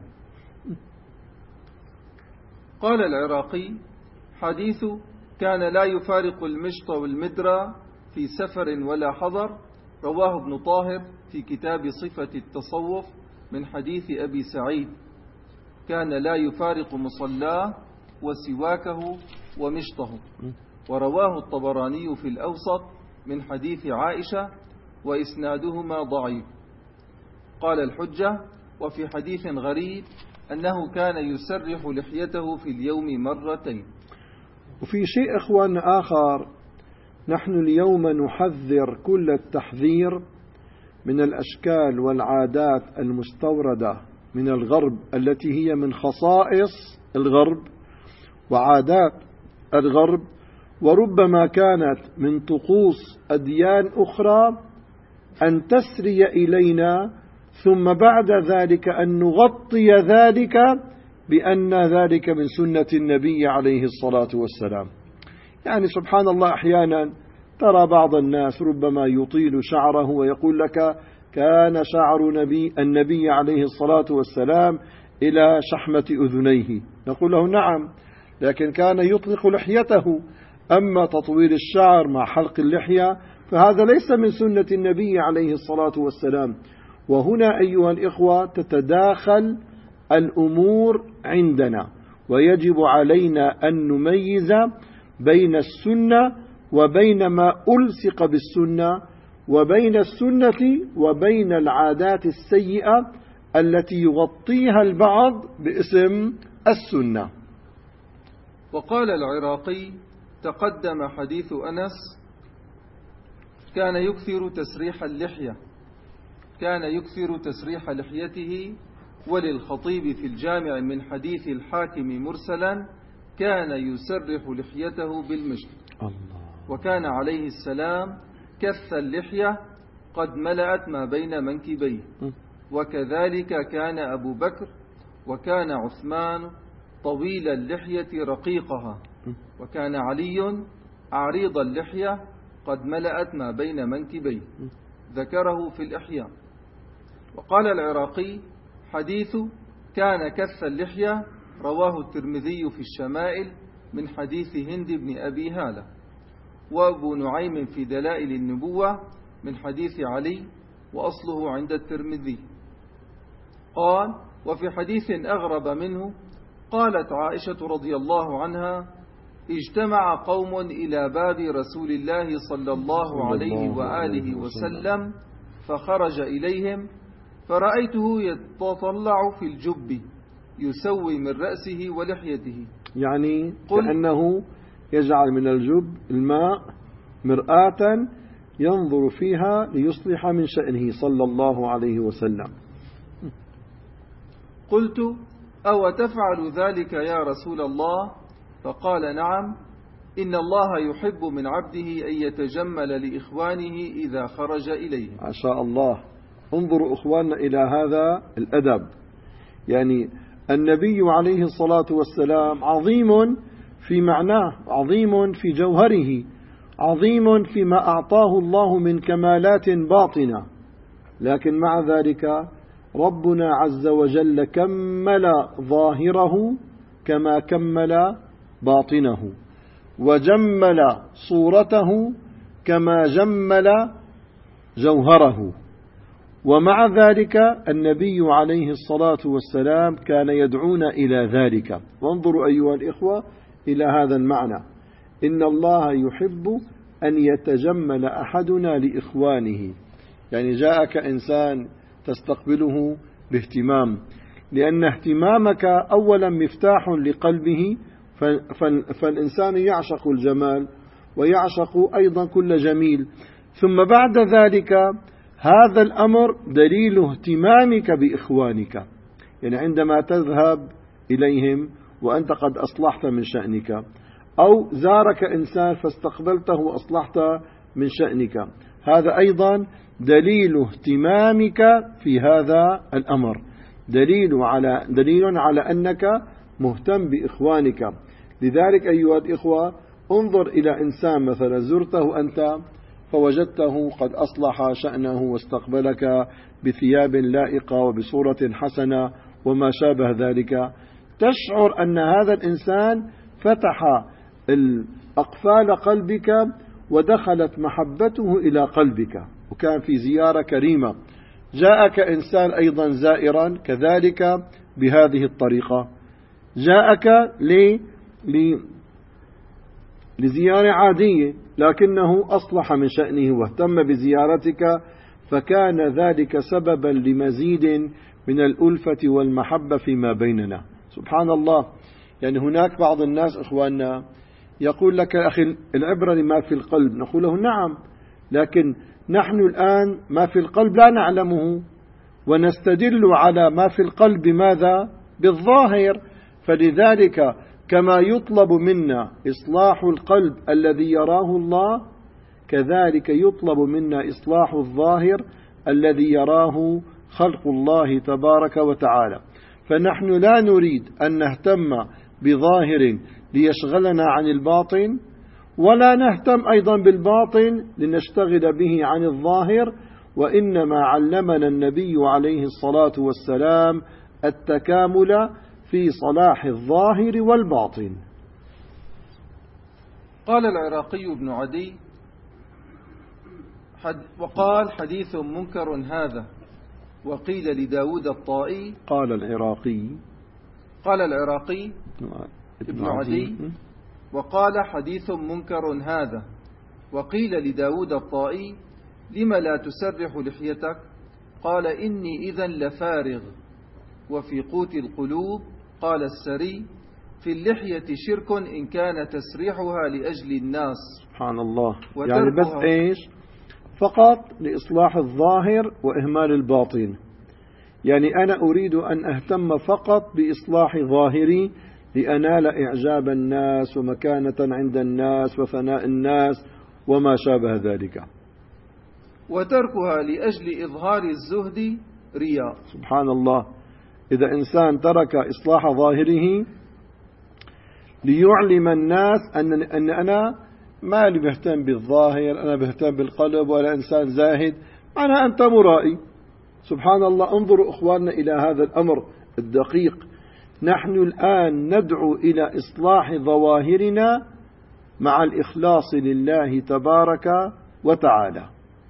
قال العراقي: حديث كان لا يفارق المشط والمدرى في سفر ولا حضر رواه ابن طاهر في كتاب صفة التصوف من حديث أبي سعيد: كان لا يفارق مصلاه وسواكه ومشطه. ورواه الطبراني في الأوسط من حديث عائشة وإسنادهما ضعيف. قال الحجة: وفي حديث غريب أنه كان يسرح لحيته في اليوم مرتين. وفي شيء إخوان آخر، نحن اليوم نحذر كل التحذير من الأشكال والعادات المستوردة من الغرب، التي هي من خصائص الغرب وعادات الغرب، وربما كانت من طقوس أديان أخرى، أن تسري إلينا، ثم بعد ذلك أن نغطي ذلك بأن ذلك من سنة النبي عليه الصلاة والسلام. يعني سبحان الله أحيانا ترى بعض الناس ربما يطيل شعره ويقول لك كان شعر نبي النبي عليه الصلاة والسلام إلى شحمة أذنيه، نقول له نعم، لكن كان يطلق لحيته. أما تطويل الشعر مع حلق اللحية فهذا ليس من سنة النبي عليه الصلاة والسلام. وهنا أيها الإخوة تتداخل الأمور عندنا، ويجب علينا أن نميز بين السنة وبين ما ألصق بالسنة، وبين السنة وبين العادات السيئة التي يغطيها البعض باسم السنة. وقال العراقي: تقدم حديث أنس كان يكثر تسريح اللحية كان يكثر تسريح لحيته. وللخطيب في الجامع من حديث الحاكم مرسلا كان يسرح لحيته بالمشط. وكان عليه السلام كث اللحية قد ملأت ما بين منكبيه، وكذلك كان أبو بكر، وكان عثمان طويل اللحية رقيقها، وكان علي عريض اللحية قد ملأت ما بين منكبيه. ذكره في الإحياء. وقال العراقي: حديث كان كث اللحية رواه الترمذي في الشمائل من حديث هند بن أبي هالة، وأبو نعيم في دلائل النبوة من حديث علي، وأصله عند الترمذي. قال: وفي حديث أغرب منه قالت عائشة رضي الله عنها: اجتمع قوم إلى باب رسول الله صلى الله عليه وآله وسلم فخرج إليهم فرأيته يتطلع في الجب يسوي من رأسه ولحيته، يعني كأنه يجعل من الجب الماء مرآة ينظر فيها ليصلح من شأنه صلى الله عليه وسلم. قلت: أو تفعل ذلك يا رسول الله؟ فقال: نعم، إن الله يحب من عبده أن يتجمل لإخوانه إذا خرج إليه. ما شاء الله. انظروا إخواننا إلى هذا الأدب، يعني النبي عليه الصلاة والسلام عظيم في معناه، عظيم في جوهره، عظيم فيما أعطاه الله من كمالات باطنة، لكن مع ذلك ربنا عز وجل كمل ظاهره كما كمل باطنه، وجمل صورته كما جمل جوهره. ومع ذلك النبي عليه الصلاة والسلام كان يدعونا إلى ذلك. وانظروا أيها الإخوة إلى هذا المعنى: إن الله يحب أن يتجمل أحدنا لإخوانه، يعني جاءك إنسان تستقبله باهتمام، لأن اهتمامك أولا مفتاح لقلبه، فالإنسان يعشق الجمال ويعشق أيضا كل جميل. ثم بعد ذلك هذا الأمر دليل اهتمامك بإخوانك، يعني عندما تذهب إليهم وأنت قد أصلحت من شأنك، أو زارك إنسان فاستقبلته وأصلحت من شأنك، هذا أيضا دليل اهتمامك في هذا الأمر، دليل على دليل على أنك مهتم بإخوانك. لذلك أيها الإخوة انظر إلى إنسان مثلا زرته أنت فوجدته قد أصلح شأنه واستقبلك بثياب لائقة وبصورة حسنة وما شابه ذلك، تشعر أن هذا الإنسان فتح الأقفال قلبك ودخلت محبته إلى قلبك، وكان في زيارة كريمة. جاءك إنسان أيضا زائرا كذلك بهذه الطريقة، جاءك ل... ل... لزيارة عادية لكنه أصلح من شأنه واهتم بزيارتك، فكان ذلك سببا لمزيد من الألفة والمحبة فيما بيننا. سبحان الله. يعني هناك بعض الناس إخواننا يقول لك أخي العبرة لما في القلب، نقول له نعم، لكن نحن الآن ما في القلب لا نعلمه، ونستدل على ما في القلب ماذا؟ بالظاهر. فلذلك كما يطلب منا إصلاح القلب الذي يراه الله، كذلك يطلب منا إصلاح الظاهر الذي يراه خلق الله تبارك وتعالى. فنحن لا نريد أن نهتم بظاهر ليشغلنا عن الباطن، ولا نهتم أيضا بالباطن لنشتغل به عن الظاهر، وإنما علمنا النبي عليه الصلاة والسلام التكامل في صلاح الظاهر والباطن. قال العراقي بن عدي حد وقال حديث منكر هذا، وقيل لداود الطائي. قال العراقي قال العراقي ابن عدي وقال حديث منكر هذا، وقيل لداود الطائي لما لا تسرح لحيتك؟ قال إني إذا لفارغ. وفي قوت القلوب قال السري في اللحية شرك إن كان تسريحها لأجل الناس. سبحان الله. يعني بس إيش؟ فقط لإصلاح الظاهر وإهمال الباطن. يعني أنا أريد أن أهتم فقط بإصلاح ظاهري لأنال إعجاب الناس ومكانة عند الناس وثناء الناس وما شابه ذلك، وتركها لأجل إظهار الزهد رياء. سبحان الله. إذا إنسان ترك إصلاح ظاهره ليعلم الناس أن, أن أنا ما لي بهتم بالظاهر، أنا بهتم بالقلب، ولا إنسان زاهد، أنا أنت مرائي. سبحان الله. انظروا إخواننا إلى هذا الأمر الدقيق. نحن الآن ندعو إلى إصلاح ظواهرنا مع الإخلاص لله تبارك وتعالى.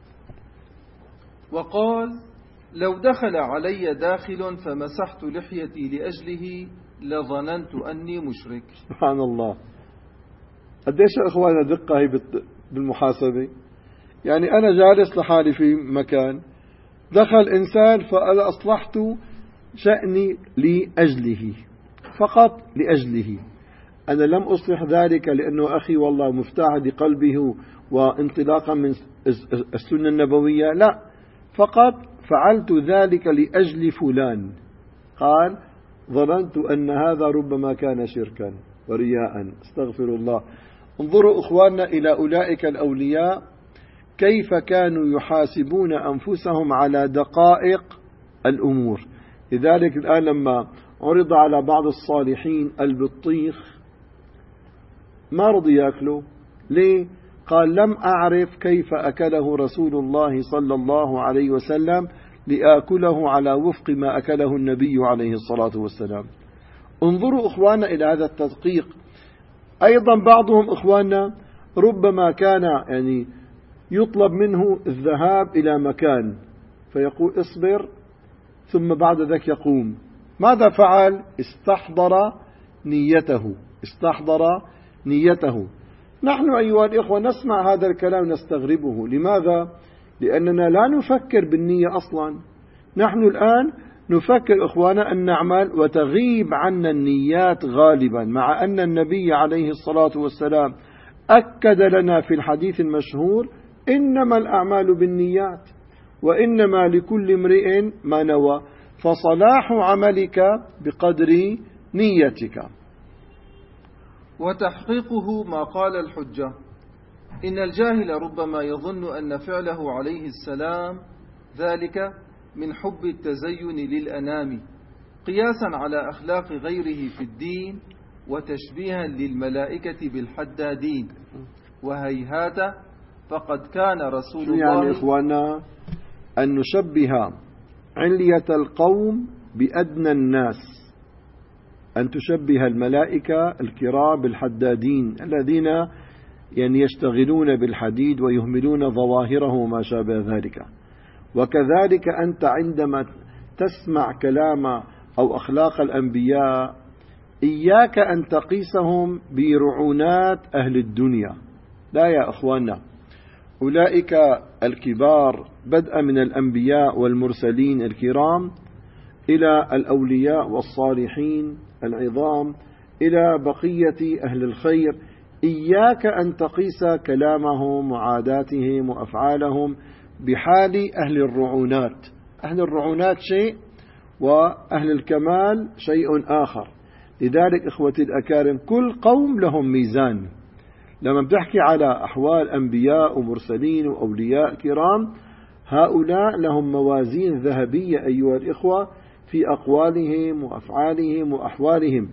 وقال لو دخل علي داخل فمسحت لحيتي لأجله لظننت أني مشرك. سبحان الله. قديش يا إخوانا دقة هي بالمحاسبة. يعني أنا جالس لحالي في مكان، دخل إنسان فأنا أصلحت شأني لأجله، فقط لأجله. أنا لم أصلح ذلك لأنه أخي والله مفتاح لقلبه وانطلاقا من السنة النبوية، لا، فقط فعلت ذلك لأجل فلان. قال ظننت أن هذا ربما كان شركا ورياء. استغفر الله. انظروا إخواننا إلى أولئك الأولياء كيف كانوا يحاسبون أنفسهم على دقائق الأمور. لذلك الآن لما عرض على بعض الصالحين البطيخ ما رضي يأكله. ليه؟ قال لم أعرف كيف أكله رسول الله صلى الله عليه وسلم لآكله على وفق ما أكله النبي عليه الصلاة والسلام. انظروا إخواننا إلى هذا التدقيق. أيضا بعضهم إخواننا ربما كان يعني يطلب منه الذهاب إلى مكان فيقول اصبر، ثم بعد ذلك يقوم. ماذا فعل؟ استحضر نيته استحضر نيته. نحن أيها الإخوة نسمع هذا الكلام نستغربه. لماذا؟ لأننا لا نفكر بالنية أصلا. نحن الآن نفكر إخوانا أن نعمل وتغيب عنا النيات غالبا، مع أن النبي عليه الصلاة والسلام أكد لنا في الحديث المشهور إنما الأعمال بالنيات وإنما لكل امرئ ما نوى، فصلاح عملك بقدر نيتك. وتحقيقه ما قال الحجة: إن الجاهل ربما يظن أن فعله عليه السلام ذلك من حب التزين للأنام قياسا على أخلاق غيره في الدين وتشبيها للملائكة بالحدادين، وهيهات فقد كان رسول الله. يعني إخوانا أن نشبه علية القوم بأدنى الناس، أن تشبه الملائكة الكرام بالحدادين الذين يعني يشتغلون بالحديد ويهملون ظواهره وما شابه ذلك. وكذلك أنت عندما تسمع كلام أو أخلاق الأنبياء إياك أن تقيسهم برعونات أهل الدنيا. لا يا أخوانا، أولئك الكبار بدءا من الأنبياء والمرسلين الكرام إلى الأولياء والصالحين العظام إلى بقية أهل الخير، إياك أن تقيس كلامهم وعاداتهم وأفعالهم بحال أهل الرعونات. أهل الرعونات شيء وأهل الكمال شيء آخر. لذلك إخوتي الأكارم كل قوم لهم ميزان. لما بتحكي على أحوال أنبياء ومرسلين وأولياء كرام، هؤلاء لهم موازين ذهبية أيها الإخوة في أقوالهم وأفعالهم وأحوالهم.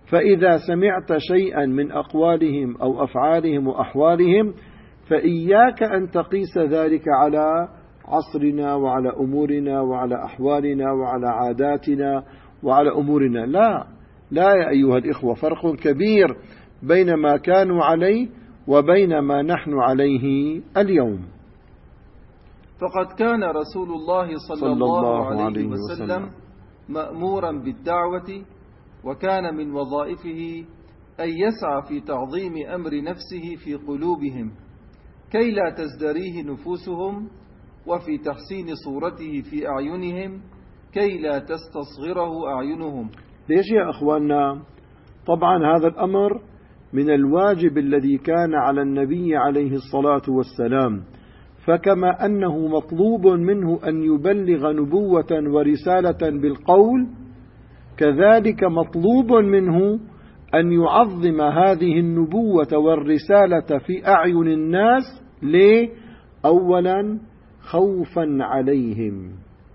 فإذا سمعت شيئا من أقوالهم أو أفعالهم وأحوالهم فإياك أن تقيس ذلك على عصرنا وعلى أمورنا وعلى أحوالنا وعلى عاداتنا وعلى أمورنا. لا لا يا أيها الإخوة، فرق كبير بين ما كانوا عليه وبين ما نحن عليه اليوم. فقد كان رسول الله صلى, صلى الله, الله عليه, عليه وسلم, وسلم مأمورا بالدعوة، وكان من وظائفه أن يسعى في تعظيم أمر نفسه في قلوبهم كي لا تزدريه نفوسهم، وفي تحسين صورته في أعينهم كي لا تستصغره أعينهم. ليش يا أخواننا؟ طبعا هذا الأمر من الواجب الذي كان على النبي عليه الصلاة والسلام، فكما أنه مطلوب منه أن يبلغ نبوة ورسالة بالقول، كذلك مطلوب منه أن يعظم هذه النبوة والرسالة في أعين الناس. ليه؟ أولا خوفا عليهم،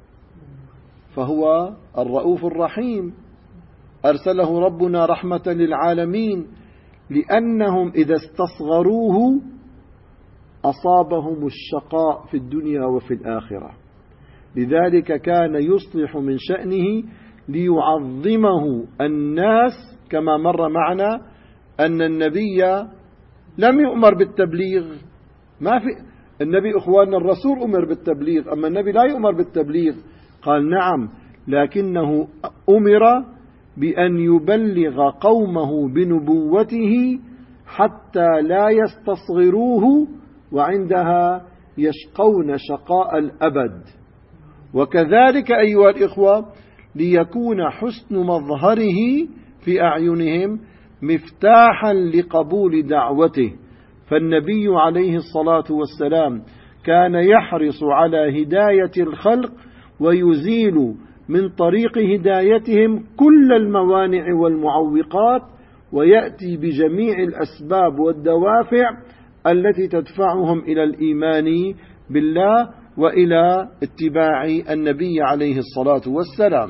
فهو الرؤوف الرحيم، أرسله ربنا رحمة للعالمين، لأنهم إذا استصغروه أصابهم الشقاء في الدنيا وفي الآخرة. لذلك كان يصلح من شأنه ليعظمه الناس، كما مر معنا أن النبي لم يؤمر بالتبليغ. ما في النبي أخواننا الرسول أمر بالتبليغ، أما النبي لا يؤمر بالتبليغ. قال نعم، لكنه أمر بأن يبلغ قومه بنبوته حتى لا يستصغروه وعندها يشقون شقاء الأبد. وكذلك أيها الإخوة ليكون حسن مظهره في أعينهم مفتاحا لقبول دعوته. فالنبي عليه الصلاة والسلام كان يحرص على هداية الخلق ويزيل من طريق هدايتهم كل الموانع والمعوقات، ويأتي بجميع الأسباب والدوافع التي تدفعهم إلى الإيمان بالله وإلى اتباع النبي عليه الصلاة والسلام.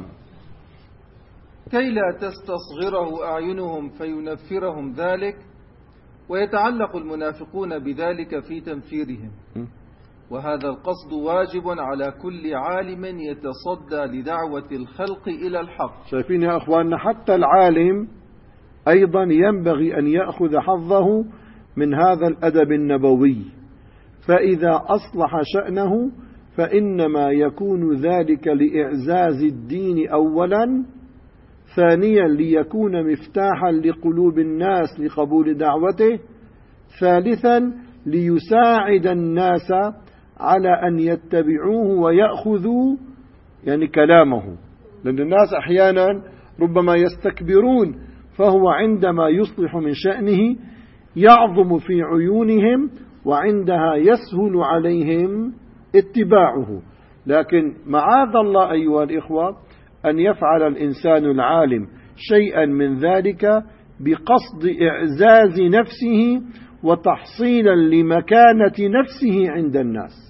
كي لا تستصغره أعينهم فينفرهم ذلك، ويتعلق المنافقون بذلك في تنفيرهم. وهذا القصد واجب على كل عالم يتصدى لدعوة الخلق إلى الحق. شايفين يا أخواننا، حتى العالم أيضا ينبغي أن يأخذ حظه من هذا الأدب النبوي، فإذا أصلح شأنه فإنما يكون ذلك لإعزاز الدين أولا، ثانيا ليكون مفتاحا لقلوب الناس لقبول دعوته، ثالثا ليساعد الناس على أن يتبعوه ويأخذوا يعني كلامه، لأن الناس أحيانا ربما يستكبرون، فهو عندما يصلح من شأنه يعظم في عيونهم، وعندها يسهل عليهم اتباعه. لكن معاذ الله أيها الإخوة أن يفعل الإنسان العالم شيئا من ذلك بقصد إعزاز نفسه وتحصيلا لمكانة نفسه عند الناس.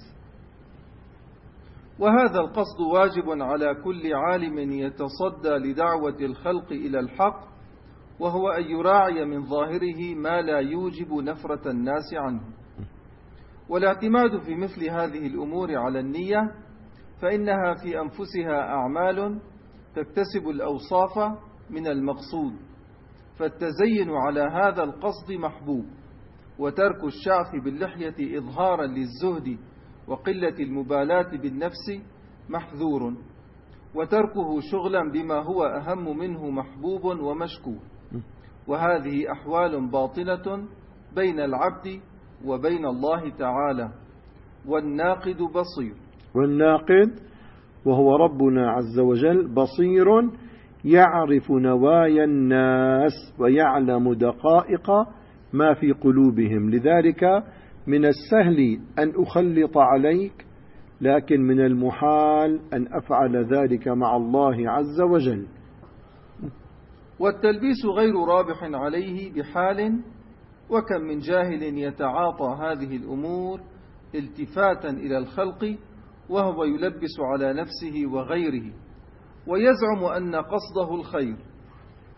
وهذا القصد واجب على كل عالم يتصدى لدعوة الخلق إلى الحق، وهو أن يراعي من ظاهره ما لا يوجب نفرة الناس عنه. والاعتماد في مثل هذه الأمور على النية، فإنها في أنفسها أعمال تكتسب الأوصاف من المقصود، فالتزين على هذا القصد محبوب، وترك الشعث باللحية إظهارا للزهد وقلة المبالاة بالنفس محذور، وتركه شغلا بما هو أهم منه محبوب ومشكور. وهذه أحوال باطلة بين العبد وبين الله تعالى. والناقد بصير، والناقد وهو ربنا عز وجل بصير يعرف نوايا الناس ويعلم دقائق ما في قلوبهم. لذلك من السهل أن أخلط عليك، لكن من المحال أن أفعل ذلك مع الله عز وجل. والتلبيس غير رابح عليه بحال، وكم من جاهل يتعاطى هذه الأمور التفاتا إلى الخلق وهو يلبس على نفسه وغيره، ويزعم أن قصده الخير،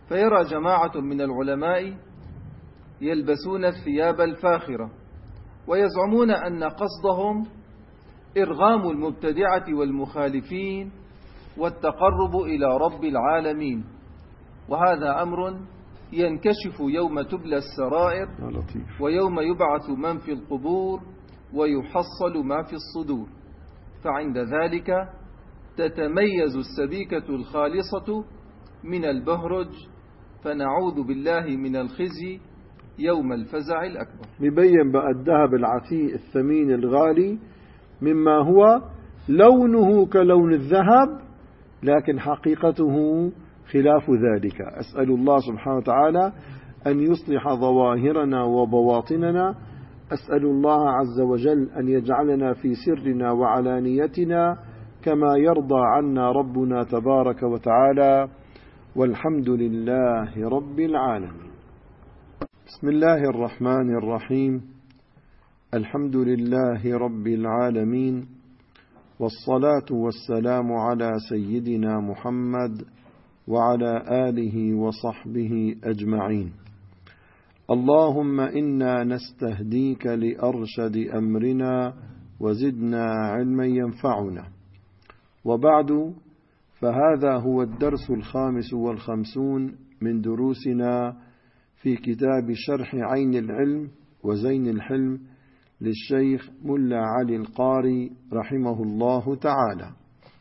فيرى جماعة من العلماء يلبسون الثياب الفاخرة ويزعمون أن قصدهم إرغام المبتدعة والمخالفين والتقرب إلى رب العالمين، وهذا أمر ينكشف يوم تبلى السرائر ويوم يبعث من في القبور ويحصل ما في الصدور، فعند ذلك تتميز السبيكة الخالصة من البهرج، فنعوذ بالله من الخزي يوم الفزع الأكبر. يبين بقى الذهب العتيق الثمين الغالي مما هو لونه كلون الذهب لكن حقيقته خلاف ذلك. أسأل الله سبحانه وتعالى أن يصلح ظواهرنا وبواطننا. أسأل الله عز وجل أن يجعلنا في سرنا وعلانيتنا كما يرضى عنا ربنا تبارك وتعالى، والحمد لله رب العالمين. بسم الله الرحمن الرحيم. الحمد لله رب العالمين، والصلاة والسلام على سيدنا محمد وعلى آله وصحبه أجمعين. اللهم إنا نستهديك لأرشد أمرنا وزدنا علما ينفعنا. وبعد، فهذا هو الدرس الخامس والخمسون من دروسنا في كتاب شرح عين العلم وزين الحلم للشيخ ملا علي القاري رحمه الله تعالى.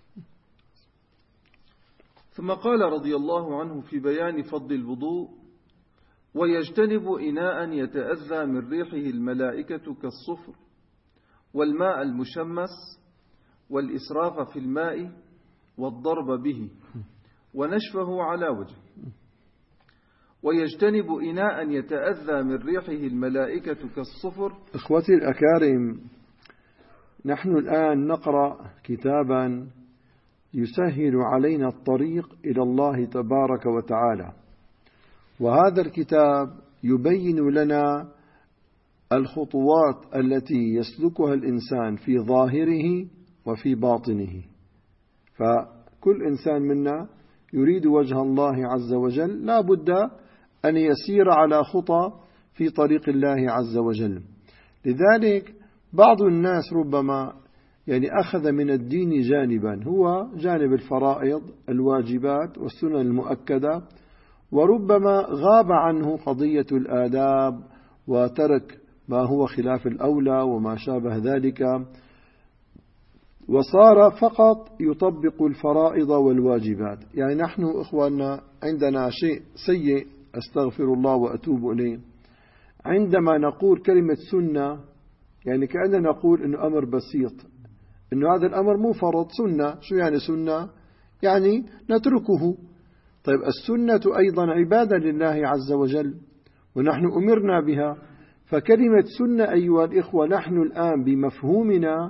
ثم قال رضي الله عنه في بيان فضل الوضوء: ويجتنب إناء يتأذى من ريحه الملائكة كالصفر والماء المشمس والإسراف في الماء والضرب به ونشفه على وجه. ويجتنب إناء يتأذى من ريحه الملائكة كالصفر. إخوتي الأكارم، نحن الآن نقرأ كتابا يسهل علينا الطريق إلى الله تبارك وتعالى، وهذا الكتاب يبين لنا الخطوات التي يسلكها الإنسان في ظاهره وفي باطنه. فكل إنسان منا يريد وجه الله عز وجل لا بد أن يسير على خطى في طريق الله عز وجل. لذلك بعض الناس ربما يعني أخذ من الدين جانبا هو جانب الفرائض الواجبات والسنن المؤكدة، وربما غاب عنه قضية الآداب وترك ما هو خلاف الأولى وما شابه ذلك، وصار فقط يطبق الفرائض والواجبات. يعني نحن إخواننا عندنا شيء سيء، أستغفر الله وأتوب إليه، عندما نقول كلمة سنة يعني كأننا نقول إنه أمر بسيط، إنه هذا الأمر مو فرض، سنة. شو يعني سنة؟ يعني نتركه. طيب السنة أيضا عبادة لله عز وجل ونحن أمرنا بها. فكلمة سنة أيها الإخوة نحن الآن بمفهومنا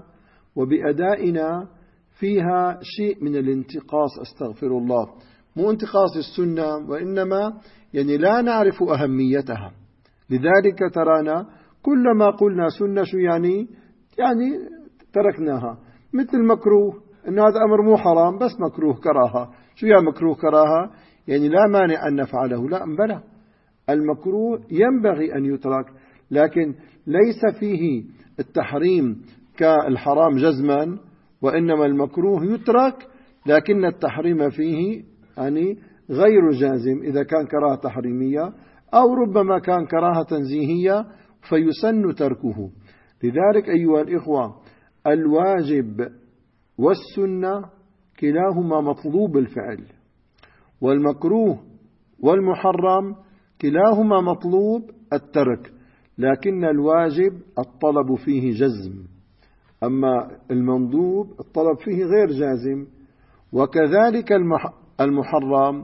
وبأدائنا فيها شيء من الانتقاص، أستغفر الله، مو انتقاص السنة وإنما يعني لا نعرف أهميتها. لذلك ترانا كلما قلنا سنة شو يعني؟ يعني تركناها. مثل مكروه، إن هذا أمر مو حرام بس مكروه كراهة. شو يعني مكروه كراهة؟ يعني لا مانع أن نفعله، لا بلى، المكروه ينبغي أن يترك، لكن ليس فيه التحريم كالحرام جزما، وإنما المكروه يترك لكن التحريم فيه يعني غير جازم إذا كان كراهة تحريمية، أو ربما كان كراهة تنزيهية فيسن تركه. لذلك أيها الإخوة الواجب والسنة كلاهما مطلوب الفعل، والمكروه والمحرم كلاهما مطلوب الترك، لكن الواجب الطلب فيه جزم، أما المندوب الطلب فيه غير جازم. وكذلك المحرم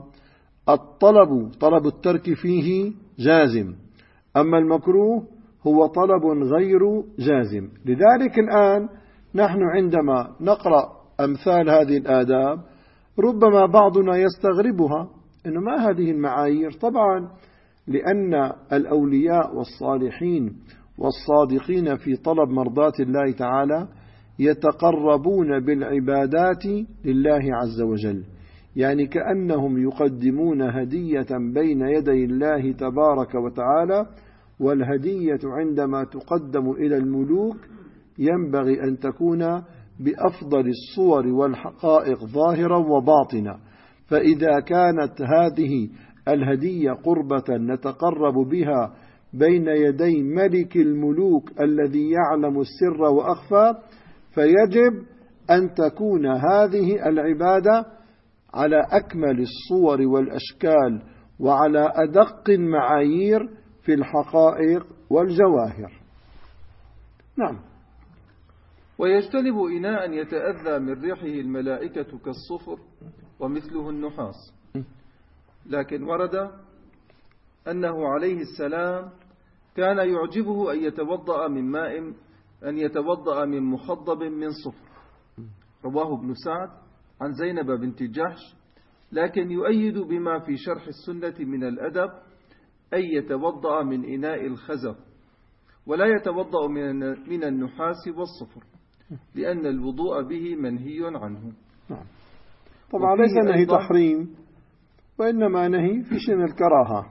الطلب طلب الترك فيه جازم، أما المكروه هو طلب غير جازم. لذلك الآن نحن عندما نقرأ أمثال هذه الآداب ربما بعضنا يستغربها، إنه ما هذه المعايير؟ طبعا لأن الأولياء والصالحين والصادقين في طلب مرضات الله تعالى يتقربون بالعبادات لله عز وجل، يعني كأنهم يقدمون هدية بين يدي الله تبارك وتعالى، والهدية عندما تقدم إلى الملوك ينبغي أن تكون بأفضل الصور والحقائق ظاهرا وباطنا. فإذا كانت هذه الهدية قربة نتقرب بها بين يدي ملك الملوك الذي يعلم السر وأخفى، فيجب أن تكون هذه العبادة على أكمل الصور والأشكال وعلى أدق المعايير في الحقائق والجواهر. نعم. ويجتنب إناء يتأذى من ريحه الملائكة كالصفر ومثله النحاس. لكن ورد أنه عليه السلام كان يعجبه أن يتوضأ من ماء أن يتوضأ من مخضب من صفر، رواه ابن سعد عن زينب بنت جحش، لكن يؤيد بما في شرح السنة من الأدب أن يتوضأ من إناء الخزف، ولا يتوضأ من النحاس والصفر، لأن الوضوء به منهي عنه. طبعا ليس نهي تحريم، وإنما نهي في شأن الكراهة.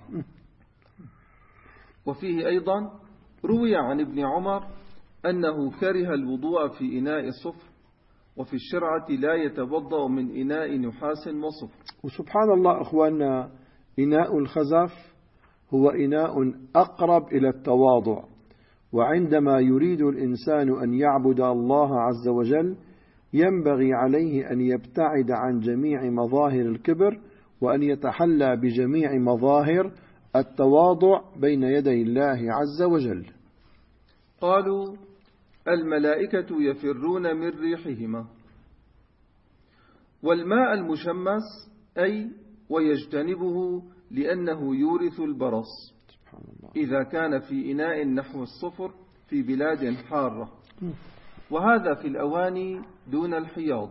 وفيه أيضا روي عن ابن عمر أنه كره الوضوء في إناء الصفر، وفي الشرعة لا يتوضأ من إناء نحاس وصفر. وسبحان الله أخواننا، إناء الخزف هو إناء أقرب إلى التواضع، وعندما يريد الإنسان أن يعبد الله عز وجل ينبغي عليه أن يبتعد عن جميع مظاهر الكبر، وأن يتحلى بجميع مظاهر التواضع بين يدي الله عز وجل. قالوا الملائكة يفرون من ريحهما. والماء المشمس أي ويجتنبه لأنه يورث البرص إذا كان في إناء نحو الصفر في بلاد حارة، وهذا في الأواني دون الحياض.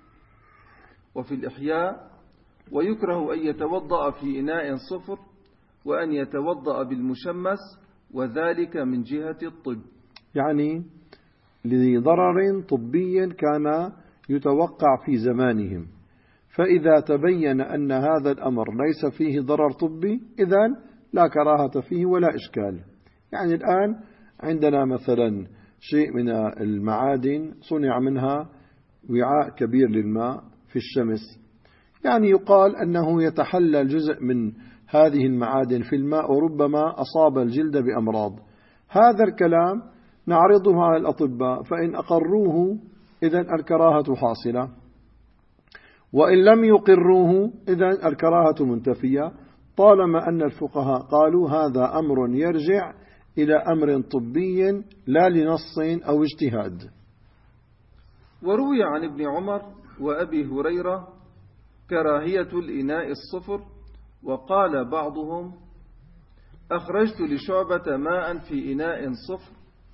وفي الإحياء ويكره أن يتوضأ في إناء صفر وأن يتوضأ بالمشمس، وذلك من جهة الطب، يعني لضرر طبي كان يتوقع في زمانهم، فإذا تبين أن هذا الأمر ليس فيه ضرر طبي إذن لا كراهة فيه ولا إشكال. يعني الآن عندنا مثلا شيء من المعادن صنع منها وعاء كبير للماء في الشمس، يعني يقال أنه يتحلل جزء من هذه المعادن في الماء وربما أصاب الجلد بأمراض. هذا الكلام نعرضه على الأطباء، فإن أقروه إذن الكراهة حاصلة، وإن لم يقروه إذن الكراهة منتفية، طالما أن الفقهاء قالوا هذا أمر يرجع إلى أمر طبي لا لنص أو اجتهاد. وروي عن ابن عمر وأبي هريرة كراهية الإناء الصفر، وقال بعضهم أخرجت لشعبة ماء في إناء صفر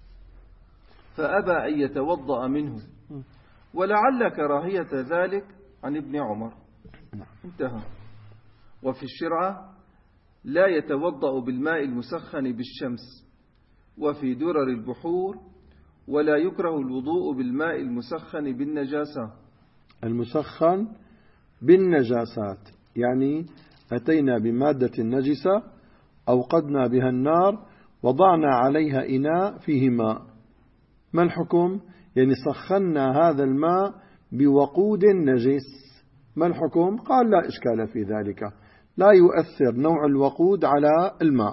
فأبى أن يتوضأ منه، ولعل كراهية ذلك عن ابن عمر. انتهى. وفي الشرعة لا يتوضأ بالماء المسخن بالشمس، وفي درر البحور ولا يكره الوضوء بالماء المسخن بالنجاسة. المسخن بالنجاسات يعني أتينا بمادة نجسة أوقدنا بها النار وضعنا عليها إناء فيه ماء، ما الحكم؟ يعني سخنا هذا الماء بوقود نجس، ما الحكم؟ قال لا إشكال في ذلك، لا يؤثر نوع الوقود على الماء.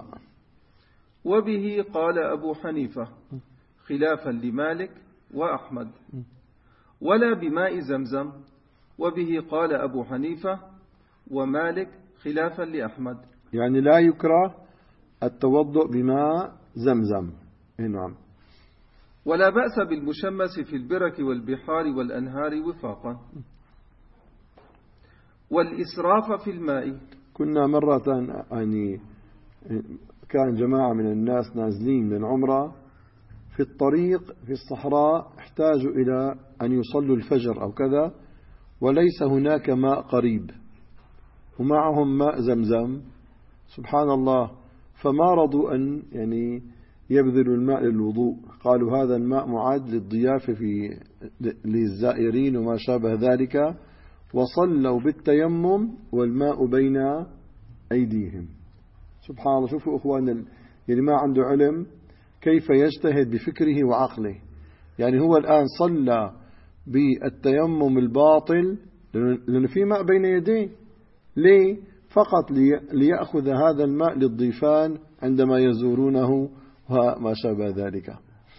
وبه قال أبو حنيفة خلافا لمالك وأحمد، ولا بماء زمزم، وبه قال أبو حنيفة ومالك خلافا لأحمد. يعني لا يكره التوضؤ بماء زمزم. نعم. ولا بأس بالمشمس في البرك والبحار والأنهار وفاقا. والإسراف في الماء. كنا مرة يعني كان جماعة من الناس نازلين من العمرة في الطريق في الصحراء، احتاجوا إلى أن يصلوا الفجر أو كذا، وليس هناك ماء قريب ومعهم ماء زمزم، سبحان الله، فما رضوا أن يعني يبذلوا الماء للوضوء، قالوا هذا الماء معد للضيافة في للزائرين وما شابه ذلك، وصلوا بالتيمم والماء بين أيديهم. سبحان الله. شوفوا أخواننا اللي ما عنده علم كيف يجتهد بفكره وعقله. يعني هو الآن صلى بالتيمم الباطل لأنه في ماء بين يديه. ليه؟ فقط ليأخذ هذا الماء للضيفان عندما يزورونه وما شابه ذلك.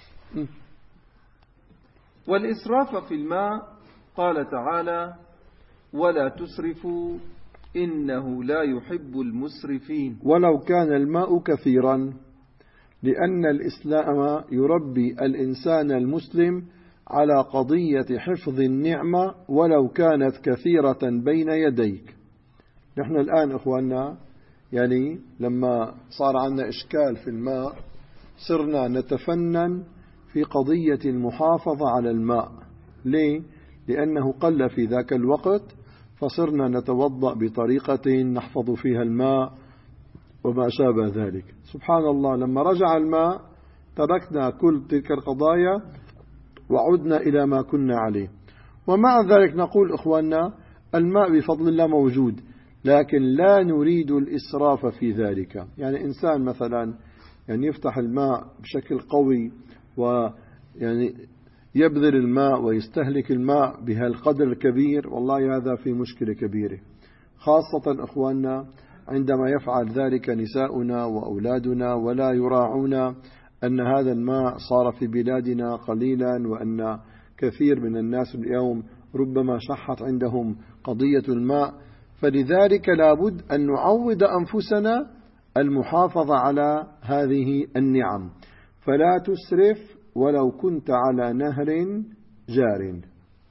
والإسراف في الماء قال تعالى: ولا تسرفوا إنه لا يحب المسرفين. ولو كان الماء كثيرا، لأن الإسلام يربي الإنسان المسلم على قضية حفظ النعمة ولو كانت كثيرة بين يديك. نحن الآن إخواننا يعني لما صار عندنا إشكال في الماء صرنا نتفنن في قضية المحافظة على الماء. ليه؟ لأنه قل في ذاك الوقت، فصرنا نتوضأ بطريقة نحفظ فيها الماء وما شابه ذلك. سبحان الله، لما رجع الماء تركنا كل تلك القضايا وعدنا إلى ما كنا عليه. ومع ذلك نقول إخواننا الماء بفضل الله موجود، لكن لا نريد الإسراف في ذلك. يعني إنسان مثلا يعني يفتح الماء بشكل قوي ويعني يبذل الماء ويستهلك الماء بهالقدر الكبير، والله هذا في مشكلة كبيرة، خاصة إخواننا عندما يفعل ذلك نساؤنا وأولادنا ولا يراعون أن هذا الماء صار في بلادنا قليلا، وأن كثير من الناس اليوم ربما شحت عندهم قضية الماء. فلذلك لابد أن نعود أنفسنا المحافظة على هذه النعم. فلا تسرف ولو كنت على نهر جار.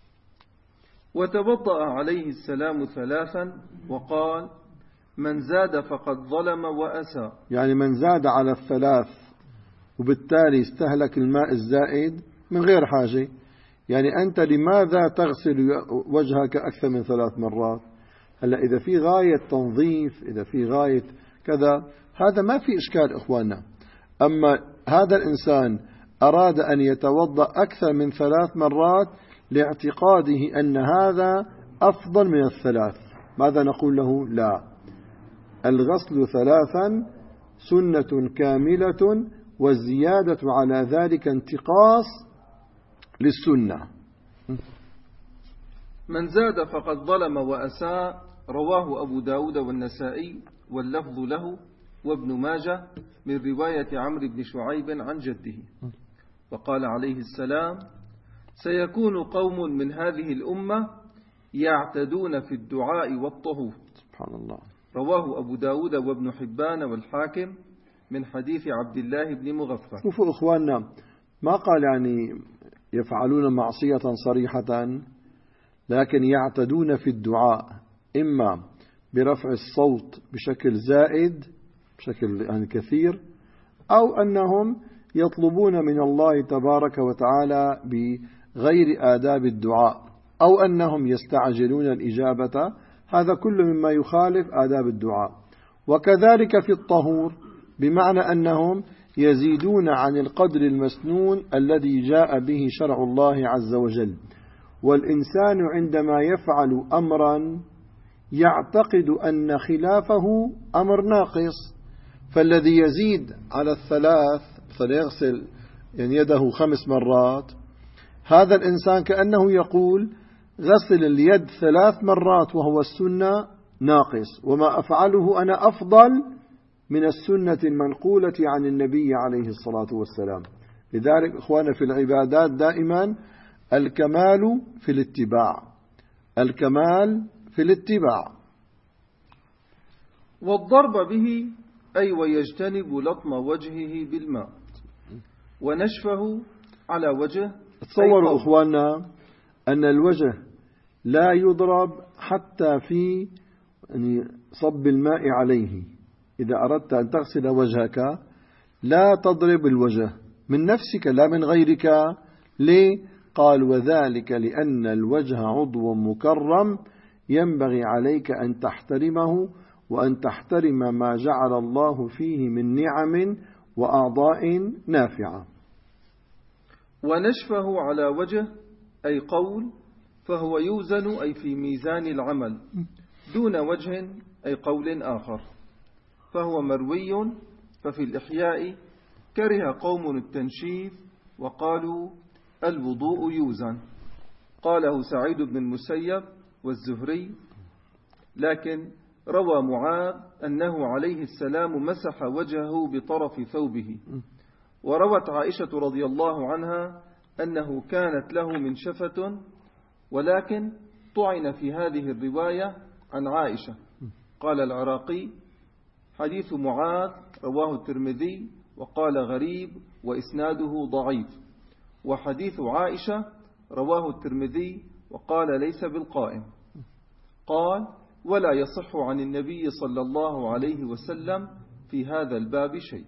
وتوضأ عليه السلام ثلاثا وقال: من زاد فقد ظلم وأساء. يعني من زاد على الثلاث وبالتالي استهلك الماء الزائد من غير حاجة. يعني أنت لماذا تغسل وجهك أكثر من ثلاث مرات؟ هلا إذا في غاية تنظيف، إذا في غاية كذا، هذا ما في إشكال إخواننا. أما هذا الإنسان أراد أن يتوضأ أكثر من ثلاث مرات لاعتقاده أن هذا أفضل من الثلاث، ماذا نقول له؟ لا، الغسل ثلاثا سنة كاملة، والزيادة على ذلك انتقاص للسنة. من زاد فقد ظلم وأساء، رواه أبو داود والنسائي واللفظ له وابن ماجه من رواية عمرو بن شعيب عن جده. وقال عليه السلام: سيكون قوم من هذه الأمة يعتدون في الدعاء والطهور. سبحان الله. رواه أبو داود وابن حبان والحاكم من حديث عبد الله بن مغفر. شوفوا إخواننا، ما قال يعني يفعلون معصية صريحة، لكن يعتدون في الدعاء، إما برفع الصوت بشكل زائد بشكل يعني كثير، أو أنهم يطلبون من الله تبارك وتعالى بغير آداب الدعاء، أو أنهم يستعجلون الإجابة. هذا كله مما يخالف آداب الدعاء. وكذلك في الطهور، بمعنى أنهم يزيدون عن القدر المسنون الذي جاء به شرع الله عز وجل. والإنسان عندما يفعل أمرا يعتقد أن خلافه أمر ناقص، فالذي يزيد على الثلاث فليغسل يعني يده خمس مرات، هذا الإنسان كأنه يقول غسل اليد ثلاث مرات وهو السنة ناقص، وما أفعله أنا أفضل من السنة المنقولة عن النبي عليه الصلاة والسلام. لذلك إخوانا في العبادات دائما الكمال في الاتباع، الكمال في الاتباع. والضرب به أي ويجتنب لطم وجهه بالماء ونشفه على وجه. تصوروا إخواننا أن الوجه لا يضرب حتى في يعني صب الماء عليه. إذا أردت أن تغسل وجهك لا تضرب الوجه من نفسك لا من غيرك. ليه؟ قال: وذلك لأن الوجه عضو مكرم ينبغي عليك أن تحترمه، وأن تحترم ما جعل الله فيه من نعم وأعضاء نافعة. ونشفه على وجه أي قول: فهو يوزن أي في ميزان العمل دون وجه أي قول آخر. فهو مروي. ففي الإحياء كره قوم التنشيف وقالوا الوضوء يوزن، قاله سعيد بن المسيب والزهري. لكن روى معاذ أنه عليه السلام مسح وجهه بطرف ثوبه. وروت عائشة رضي الله عنها أنه كانت له منشفة، ولكن طعن في هذه الرواية عن عائشة. قال العراقي حديث معاذ رواه الترمذي وقال غريب وإسناده ضعيف، وحديث عائشة رواه الترمذي وقال ليس بالقائم. قال ولا يصح عن النبي صلى الله عليه وسلم في هذا الباب شيء.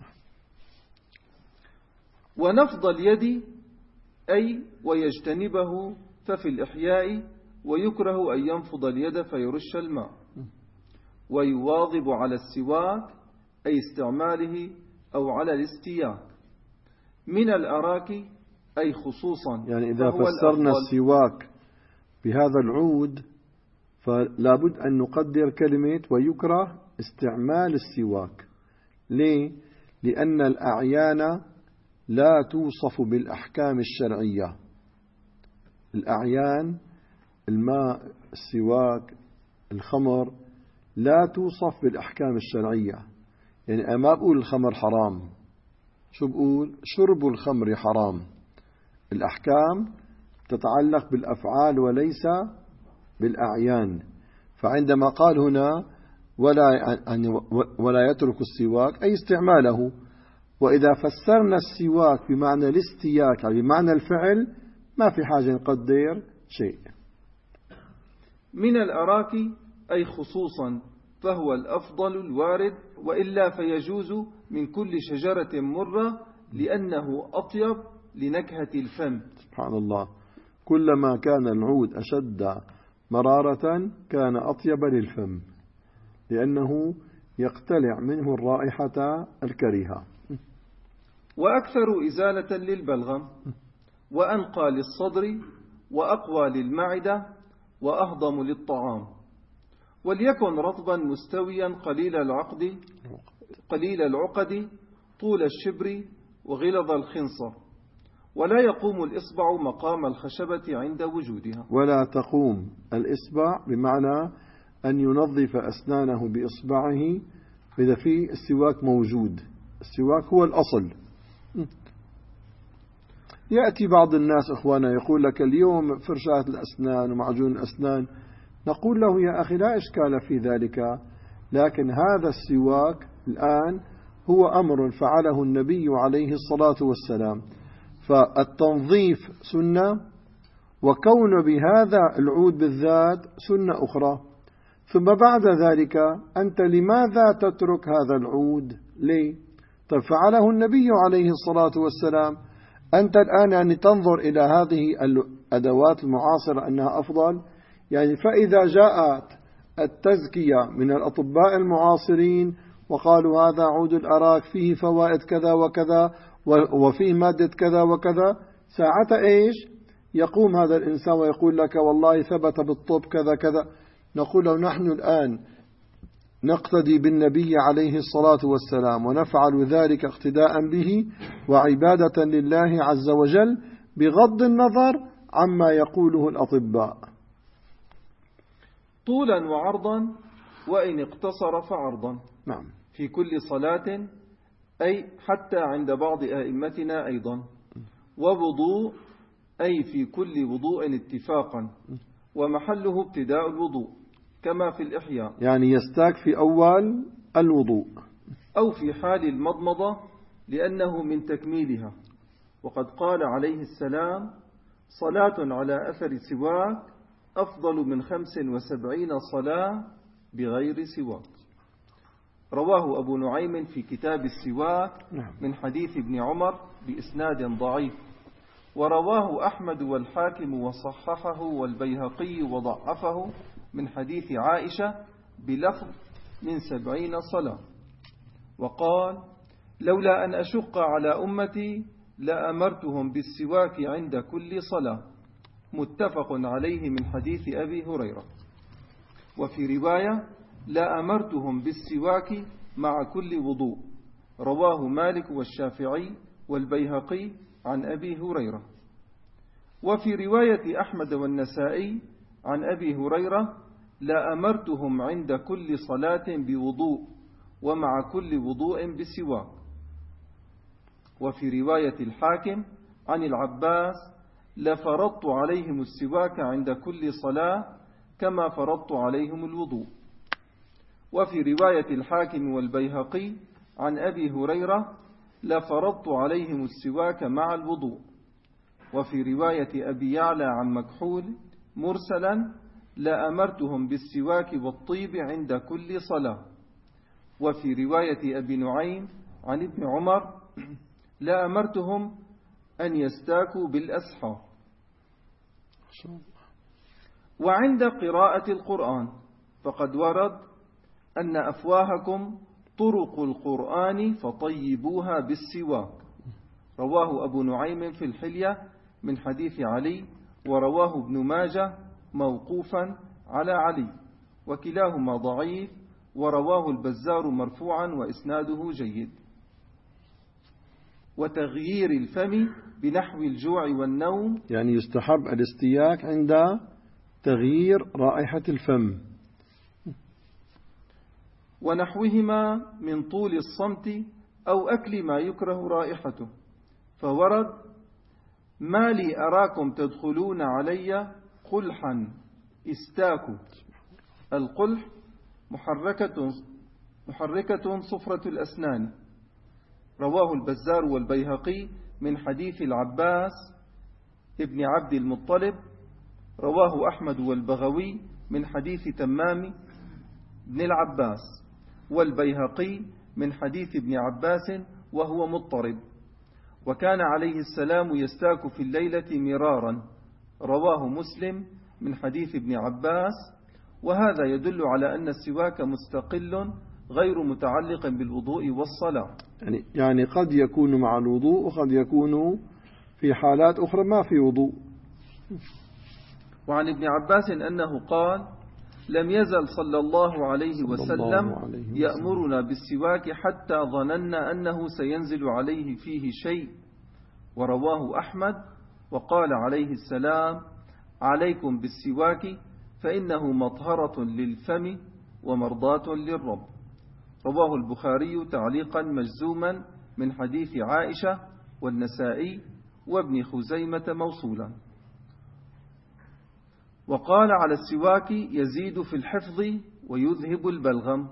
ونفض اليد أي ويجتنبه، ففي الإحياء ويكره أن ينفض اليد فيرش الماء. ويواظب على السواك أي استعماله أو على الاستياك. من الأراك أي خصوصا، يعني إذا فسرنا السواك بهذا العود فلا بد أن نقدر كلمة ويكره استعمال السواك. ليه؟ لأن الأعيان لا توصف بالأحكام الشرعية. الأعيان الماء، السواك، الخمر لا توصف بالأحكام الشرعية. يعني أما بقول الخمر حرام، شو بقول؟ شرب الخمر حرام. الأحكام تتعلق بالأفعال وليس بالأعيان. فعندما قال هنا ولا ولا يترك السواك أي استعماله. وإذا فسرنا السواك بمعنى الاستياك يعني بمعنى الفعل ما في حاجة نقدر شيء. من الأراك أي خصوصا، فهو الأفضل الوارد، وإلا فيجوز من كل شجرة مرة لأنه أطيب لنكهة الفم. سبحان الله، كلما كان العود أشد مرارة كان أطيب للفم لأنه يقتلع منه الرائحة الكريهة. وأكثر إزالة للبلغم، وأنقى للصدر، وأقوى للمعدة، وأهضم للطعام. وليكن رطبا مستويا قليل العقد قليل العقد طول الشبر وغلظ الخنصر، ولا يقوم الإصبع مقام الخشبة عند وجودها. ولا تقوم الإصبع بمعنى أن ينظف أسنانه بإصبعه إذا في السواك موجود. السواك هو الأصل. يأتي بعض الناس إخوانا يقول لك اليوم فرشاة الأسنان ومعجون الأسنان، نقول له يا أخي لا إشكال في ذلك، لكن هذا السواك الآن هو أمر فعله النبي عليه الصلاة والسلام، فالتنظيف سنة، وكون بهذا العود بالذات سنة أخرى. ثم بعد ذلك أنت لماذا تترك هذا العود؟ ليه؟ طيب فعله النبي عليه الصلاة والسلام، أنت الآن يعني تنظر إلى هذه الأدوات المعاصرة أنها أفضل. يعني فإذا جاءت التزكية من الأطباء المعاصرين وقالوا هذا عود الأراك فيه فوائد كذا وكذا وفيه مادة كذا وكذا، ساعة إيش يقوم هذا الإنسان ويقول لك والله ثبت بالطب كذا كذا. نقول له نحن الآن نقتدي بالنبي عليه الصلاة والسلام ونفعل ذلك اقتداء به وعبادة لله عز وجل بغض النظر عما يقوله الأطباء. طولا وعرضا، وإن اقتصر فعرضا. نعم. في كل صلاة، أي حتى عند بعض أئمتنا أيضا. ووضوء أي في كل وضوء اتفاقا، ومحله ابتداء الوضوء كما في الإحياء، يعني يستاك في أول الوضوء أو في حال المضمضة لأنه من تكميلها. وقد قال عليه السلام صلاة على أثر سواك أفضل من خمس وسبعين صلاة بغير سواك. رواه أبو نعيم في كتاب السواك من حديث ابن عمر بإسناد ضعيف، ورواه أحمد والحاكم وصححه والبيهقي وضعفه من حديث عائشة بلفظ من سبعين صلاة. وقال لولا أن أشق على أمتي لأمرتهم بالسواك عند كل صلاة، متفق عليه من حديث أبي هريرة. وفي رواية: لا أمرتهم بالسواك مع كل وضوء، رواه مالك والشافعي والبيهقي عن أبي هريرة. وفي رواية أحمد والنسائي عن أبي هريرة: لا أمرتهم عند كل صلاة بوضوء ومع كل وضوء بسواك. وفي رواية الحاكم عن العباس: لفرضت عليهم السواك عند كل صلاة كما فرضت عليهم الوضوء. وفي رواية الحاكم والبيهقي عن أبي هريرة: لفرضت عليهم السواك مع الوضوء. وفي رواية أبي يعلى عن مكحول مرسلا: لا أمرتهم بالسواك والطيب عند كل صلاة. وفي رواية أبي نعيم عن ابن عمر: لا أمرتهم أن يستاكوا بالأسحار. وعند قراءة القرآن فقد ورد أن أفواهكم طرق القرآن فطيبوها بالسواك، رواه أبو نعيم في الحلية من حديث علي، ورواه ابن ماجه موقوفا على علي، وكلاهما ضعيف، ورواه البزار مرفوعا وإسناده جيد. وتغيير الفم بنحو الجوع والنوم، يعني يستحب الاستياك عند تغيير رائحة الفم، ونحوهما من طول الصمت أو أكل ما يكره رائحته. فورد: ما لي أراكم تدخلون علي قلحا استاكوا. القلح محركة, محركة صفرة الأسنان، رواه البزار والبيهقي من حديث العباس ابن عبد المطلب، رواه أحمد والبغوي من حديث تمام بن العباس، والبيهقي من حديث ابن عباس وهو مضطرب. وكان عليه السلام يستاك في الليلة مرارا، رواه مسلم من حديث ابن عباس. وهذا يدل على أن السواك مستقل غير متعلق بالوضوء والصلاة. يعني, يعني قد يكون مع الوضوء وقد يكون في حالات أخرى ما في وضوء. وعن ابن عباس أنه قال: لم يزل صلى الله عليه وسلم يأمرنا بالسواك حتى ظننا أنه سينزل عليه فيه شيء، ورواه أحمد. وقال عليه السلام: عليكم بالسواك فإنه مطهرة للفم ومرضاة للرب، رواه البخاري تعليقا مجزوما من حديث عائشة والنسائي وابن خزيمة موصولا. وقال على السواك: يزيد في الحفظ ويذهب البلغم.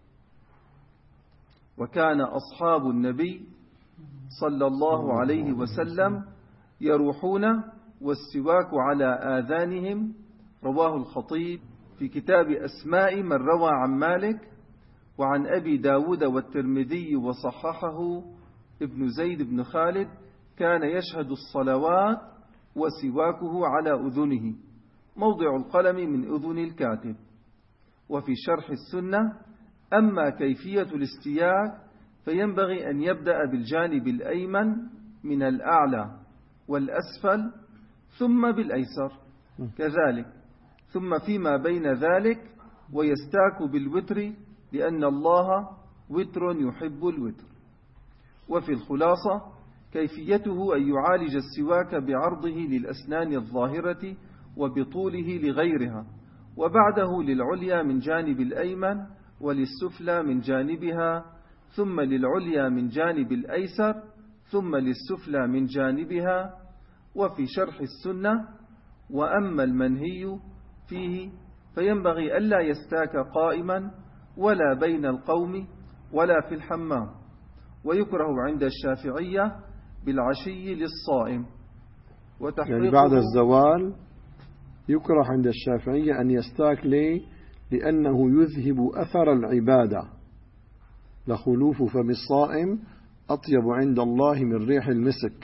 وكان أصحاب النبي صلى الله عليه وسلم يروحون والسواك على آذانهم، رواه الخطيب في كتاب أسماء من روى عن مالك. وعن أبي داود والترمذي وصححه ابن زيد بن خالد: كان يشهد الصلوات وسواكه على أذنه، موضع القلم من أذن الكاتب. وفي شرح السنة: أما كيفية الاستياك فينبغي أن يبدأ بالجانب الأيمن من الأعلى والأسفل، ثم بالأيسر كذلك، ثم فيما بين ذلك، ويستاك بالوتر لأن الله وتر يحب الوتر. وفي الخلاصة: كيفيته أن يعالج السواك بعرضه للأسنان الظاهرة وبطوله لغيرها، وبعده للعليا من جانب الأيمن وللسفلى من جانبها، ثم للعليا من جانب الأيسر، ثم للسفلى من جانبها. وفي شرح السنة: وأما المنهي فيه فينبغي ألا يستاك قائما ولا بين القوم ولا في الحمام، ويكره عند الشافعية بالعشي للصائم. يعني بعد الزوال يكره عند الشافعية أن يستاك ليه؟ لأنه يذهب أثر العبادة، لخلوف فم الصائم أطيب عند الله من ريح المسك.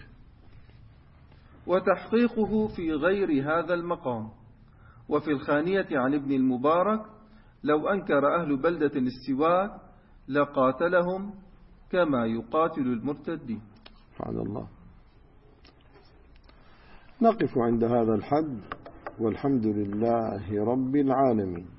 وتحقيقه في غير هذا المقام. وفي الخانية عن ابن المبارك: لو أنكر أهل بلدة السواك لقاتلهم كما يقاتل المرتدين. سبحان الله. نقف عند هذا الحد، والحمد لله رب العالمين.